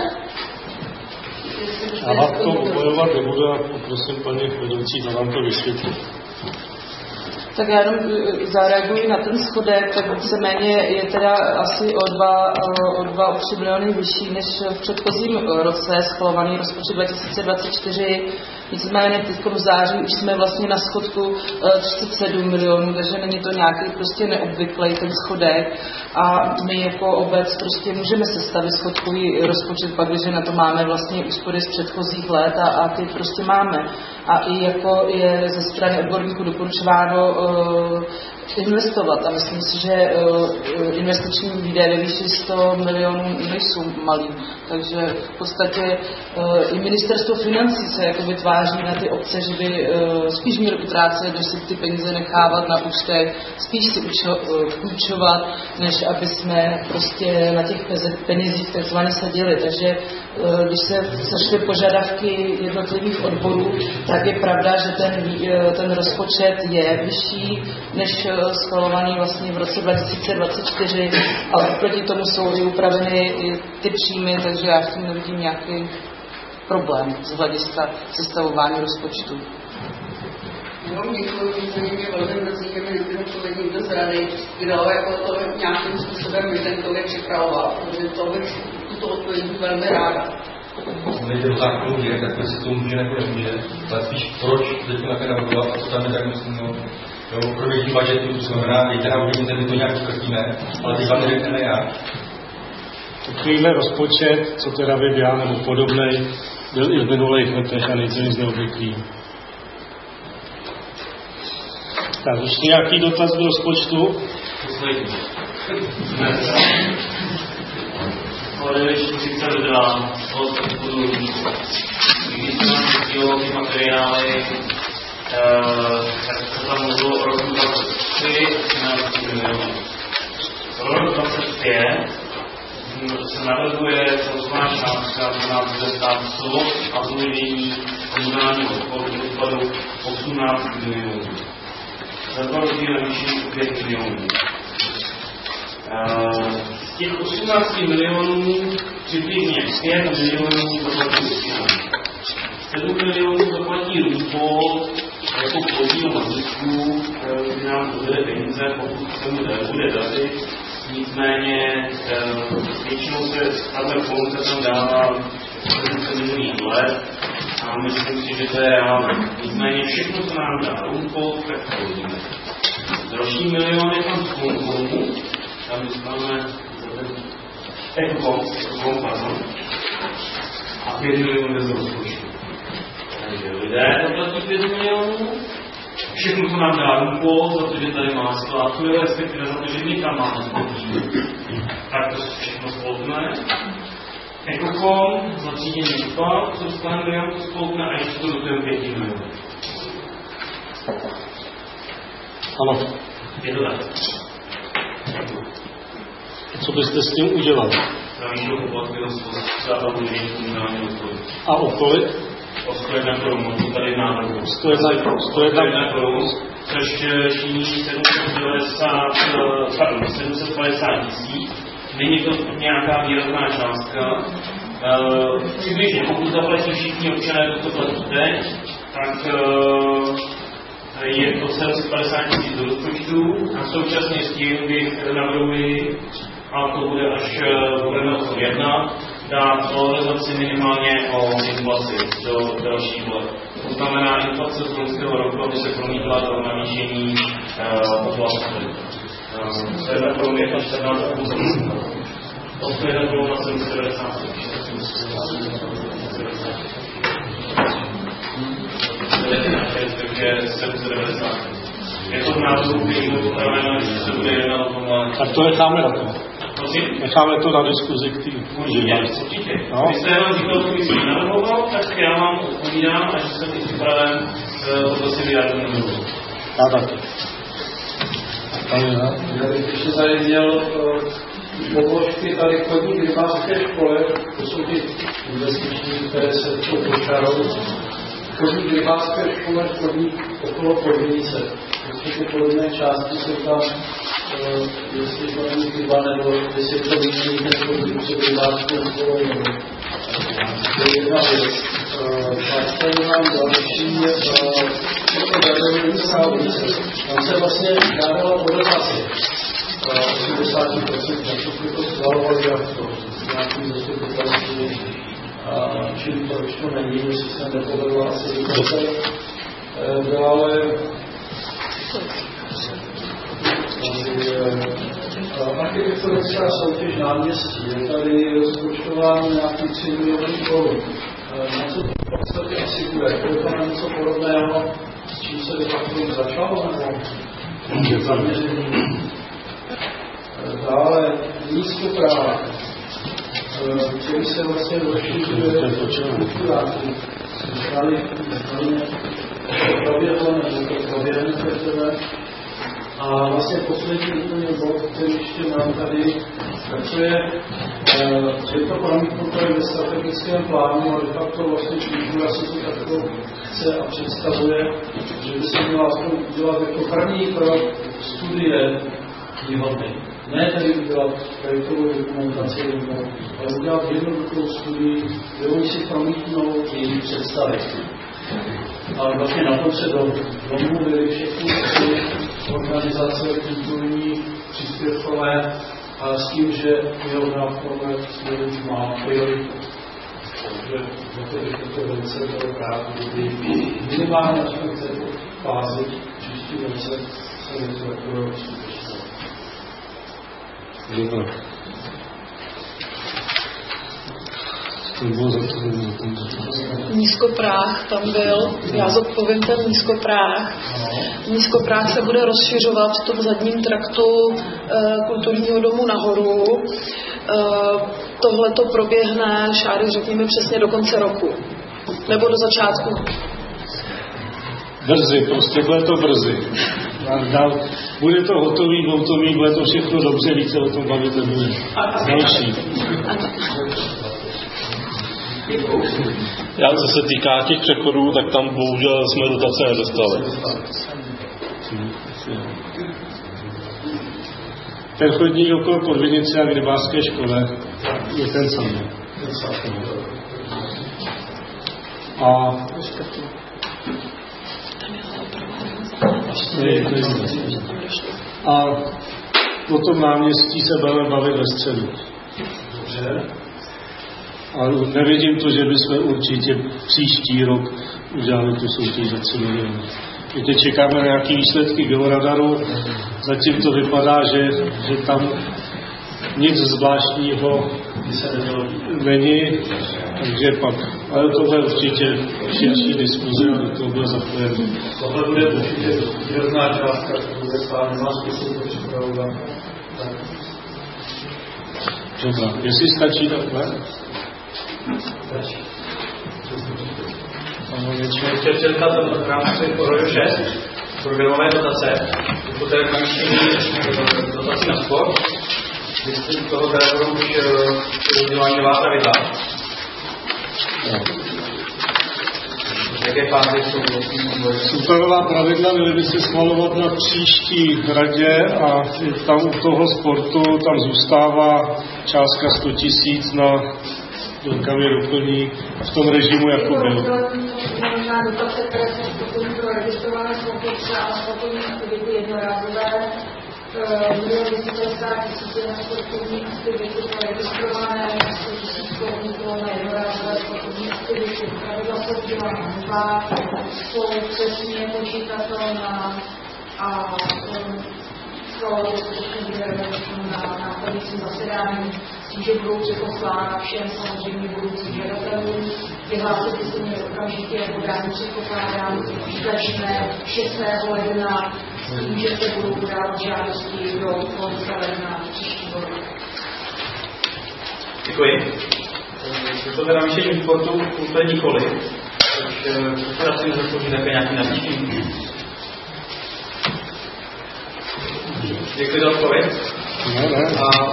Já vám to obojovat nebudu a prosím paní vedoucí, da vám to vysvětlit. Tak já jenom zareaguji na ten schodek, tak víceméně je teda asi o 2-3 miliony vyšší než v předchozím roce schvalovaný rozpočet 2024. Nicméně teď v září už jsme vlastně na schodku 37 milionů, takže není to nějaký prostě neobvyklý ten schodek a my jako obec prostě můžeme sestavit schodkový rozpočet, pak když na to máme vlastně úspory z předchozích let a ty prostě máme. A i jako je ze strany odborníků doporučováno investovat a myslím si, že investiční výdaje ve výši 100 milionů nejsou malý. Takže v podstatě i ministerstvo financí se jako vytváří na ty obce, že by spíš měl utrácet, než si ty peníze nechávat na účtech, spíš si půjčovat, než aby jsme prostě na těch penězích takzvaně seděli. Takže když se sešly požadavky jednotlivých odborů, tak je pravda, že ten rozpočet je vyšší než schvalovaný vlastně v roce 2024, ale proti tomu jsou i upraveny i ty příjmy, takže já v tom nevidím nějaký problém z hlediska sestavování rozpočtu. Já vám děkuji, že mě velmi mrzí, že mi nebylo do zrady, kdo jako to nějakým způsobem myšlenkově připravoval, protože to bych tuto odpověď velmi ráda. Nejde o zákonu, tak se to může nebo nemůže, ale spíš proč teď na ten navrhovat a co tam je tak myslím, provědí budžetu, to znamená, dejte nám hodně, my to nějak ukrtíme, ale teď vám neřekneme jak. Takovýhle rozpočet, co teda vyběhá nebo podobnej, byl i v minulých letech a nejde nic neobvyklý. Tak, ještě nějaký dotaz do rozpočtu? Poslední. Ale ještě sice dodám od obchodu, když jsme cílovali ty materiály, tak se tam mluvilo o roku 2023 13 milionů. Pro rok 2025 se navrhuje celková částka, která bude stát a změnění komunálního odpadu 18 milionů. Za 2 roky navýší 5 milionů. Z těch 18 milionů přibližně 5 milionů zaplatí Rusina. 7 milionů zaplatí Ruspol jako podíl na zisku, kdy nám dovede peníze, pokud se mu nebude dařit. Nicméně většinou se tato pomoc tam dává z minulých let a myslím si, že to je reálné. Nicméně všechno, co nám dá Ruspol, tak to hodíme. Další milion je tam z Konkomu, tam dostaneme a 5 milionů bez rozpočtu. Takže lidé zaplatí 5 milionů, všechno, co nám dá Rumpol, za to, že tady má skládku, respektive za to, že někam máme společný. Tak to všechno spolkne. Ekokom za třídění odpad, co dostane milion, to spolkne a ještě to do 5 milionů. Ano. Je to tak. Co Co byste s tím udělali? A o kolik? O 101 korun, to tady návrhu. 101 korun, což činí 750 tisíc. Není to nějaká výrazná částka. Přibližně, pokud zaplatí všichni občané, to platí teď, tak je to 750 tisíc do rozpočtu a současně s tím bych navrhuji, a to bude až budeme o tom jednat, dát valorizaci minimálně o inflaci do dalších let. To znamená, inflace z loňského roku, aby se promítla do navýšení oblasti. To je pro mě 14,5%. To je bylo na 790. Takže 790. Je to v návrhu, který byl upraven, že se bude jednat o tomhle. Tak to necháme na to. Necháme to na diskuzi k tým. Určitě. Když jste jenom říkal, co bych si navrhoval, tak já vám odpovídám, a že jsem i připraven to si vyjádřit nebudu. Já taky. Já bych ještě tady měl položky tady chodník rybářské škole, to jsou ty investiční, které se počarou. Chodník rybářské škole, chodník okolo Podvinice. Prostě podobné části jsou tam, jestli to není chyba, nebo jestli to není ten chodník před rybářskou školou. To je jedna věc. Pak tady mám další, tam se vlastně žádala odevrací. 80%, tak to schvalovali to nějakým zastupitelství, čím to ještě není, jestli se nepovedlo asi dokonce. Dále architektonická soutěž náměstí. Je tady rozpočtováno nějaký 3 miliony korun. Na co to v podstatě asi bude? Je to na něco podobného, s čím se de facto začalo, nebo zaměření? Dále nízkopráh, který se vlastně rozšířuje kulturáky. Proběhlo, nebo to proběhne teprve. A vlastně poslední úplně bod, který ještě mám tady, tak to je to promítnuté ve strategickém plánu a de facto vlastně kultura se to takto chce a představuje, že by se měla aspoň udělat jako první krok studie výhodný. Ne tedy udělat projektovou dokumentaci, ale udělat jednoduchou studii, kde oni si promítnou její představy. A vlastně na tom se domluvili všechny organizace kulturní, příspěvkové a s tím, že Jihozápadové směru má prioritu. Takže to velice bylo rád, kdyby minimálně v této fázi příští roce se něco takového uskutečnilo. Dobré. Nízkopráh tam byl, já zodpovím ten nízkopráh. Nízkopráh se bude rozšiřovat v tom zadním traktu kulturního domu nahoru. Tohle to proběhne, Šáry, řekněme přesně do konce roku. Nebo do začátku. Brzy, prostě bude to brzy. Bude to hotový, bude to všechno dobře, více o tom bavit nebude. Další. Já co se týká těch přechodů, tak tam bohužel jsme dotace nedostali. Ten chodník okolo Podvinice a v rybářské škole je ten samý. A o tom náměstí se budeme bavit ve středu. Dobře. A nevidím to, že bychom určitě příští rok udělali tu soutěž za 3 miliony. Teď čekáme na nějaké výsledky georadaru, zatím to vypadá, že tam nic zvláštního není, takže pak, ale tohle je určitě širší diskuze a do toho bude zapojeno. Tohle bude určitě výrazná částka, bude stát, nemá smysl to připravovat. Dobrá, jestli stačí takhle? Ještě představ v rámci Porodu 6 programové dotace, to je navýšení dotací na sport, jestli toho teda budou už rozdělování nová pravidla. Jaké fáze jsou? Superová pravidla měly by se schvalovat na příští radě a tam u toho sportu tam zůstává částka 100 000 na Jirka doplní v tom režimu, jako byl. Možná dotace, které jsou sportovní pro registrované sportovce a sportovní aktivity jednorázové. Bylo 250 000 na sportovní aktivity pro registrované, 100 000 korun na jednorázové sportovní aktivity. Pravidla jsou dělána nová, jsou přesně počítatelná a schvalovat skutečně na následujícím zasedání, s tím, že budou přeposlána všem samozřejmě budoucím žadatelům. Vyhlásit se mě okamžitě podání předpokládám, začne 6. ledna, s tím, že se budou podávat žádosti do konce ledna příštího roku. Děkuji. To teda vyšení sportu úplně nikoli, takže teda si nezaslouží také nějaký navýšení. Děkuji za odpověď. A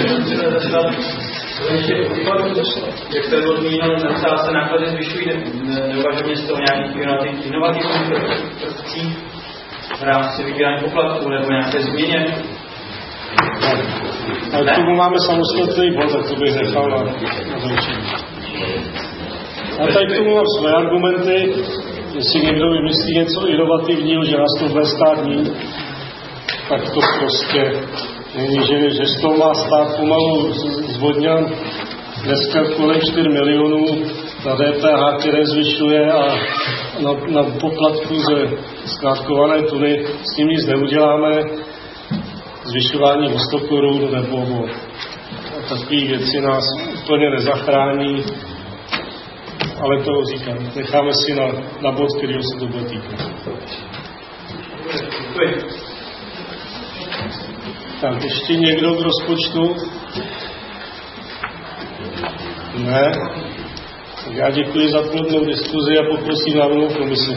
jak jste bylo zmíněno, neustále se náklady zvyšují, neuvažujeme z toho nějakých inovativních prvcích v rámci vybírání poplatků nebo nějaké změně? Ale k tomu máme samostatný bod, tak to bych nechal na zaučení. A tady k tomu mám své argumenty, jestli někdo vymyslí něco inovativního, že nás to bude stát míň, tak to prostě není, že z toho má stát pomalu zvodňan dneska kolem 4 milionů na DPH, které zvyšuje a na poplatku ze skládkované tuny s tím nic neuděláme. Zvyšování o 100 korun nebo takové věci nás úplně nezachrání, ale to říkám, necháme si na bod, kterýho se to bude týkat. Tak, ještě někdo k rozpočtu? Ne? Tak já děkuji za plodnou diskuzi a poprosím návrhovou komisi.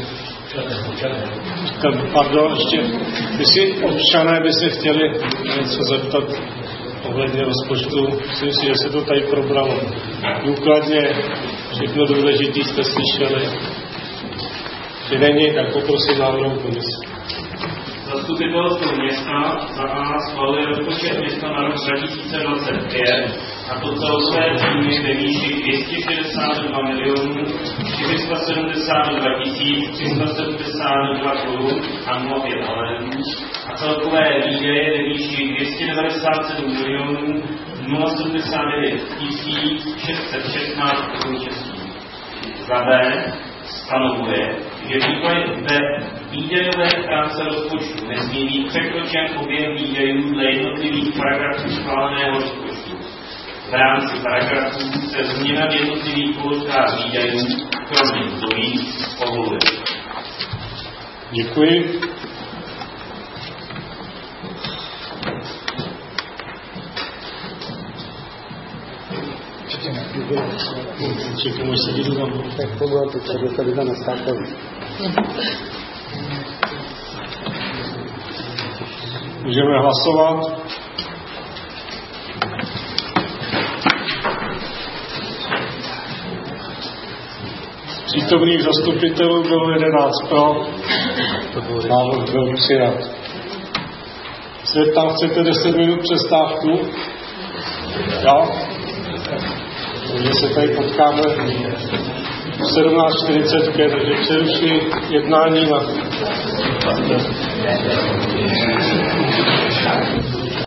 Pardon, ještě, jestli občané by se chtěli něco zeptat ohledně rozpočtu, myslím si, že se to tady probralo důkladně, všechno důležitý jste slyšeli. Když není, tak poprosím návrhovou komisi. Zastupitelstvo města za A schvaluje rozpočet města na rok 2025 a to celkové příjmy ve výši 262 472 372 korun a 05 halénů a celkové výdaje ve výši 297 079 616 korun českých. Za B stanovuje, že ve výdajové stránce rozpočtu nesmí být překročen objem výdajů dle jednotlivých paragrafů schváleného rozpočtu. V rámci paragrafů se změna v jednotlivých položkách výdajů, kromě mzdových, povoluje. Děkuji. Čekám, až se jdu tam. Tak to bylo to, co dostali za nastátovi. Můžeme hlasovat. Přítomných zastupitelů bylo 11 pro. Návrh byl přijat. Se tam chcete 10 minut přestávku? Jo? Takže se tady potkáme v 17:45, takže přerušuji jednání na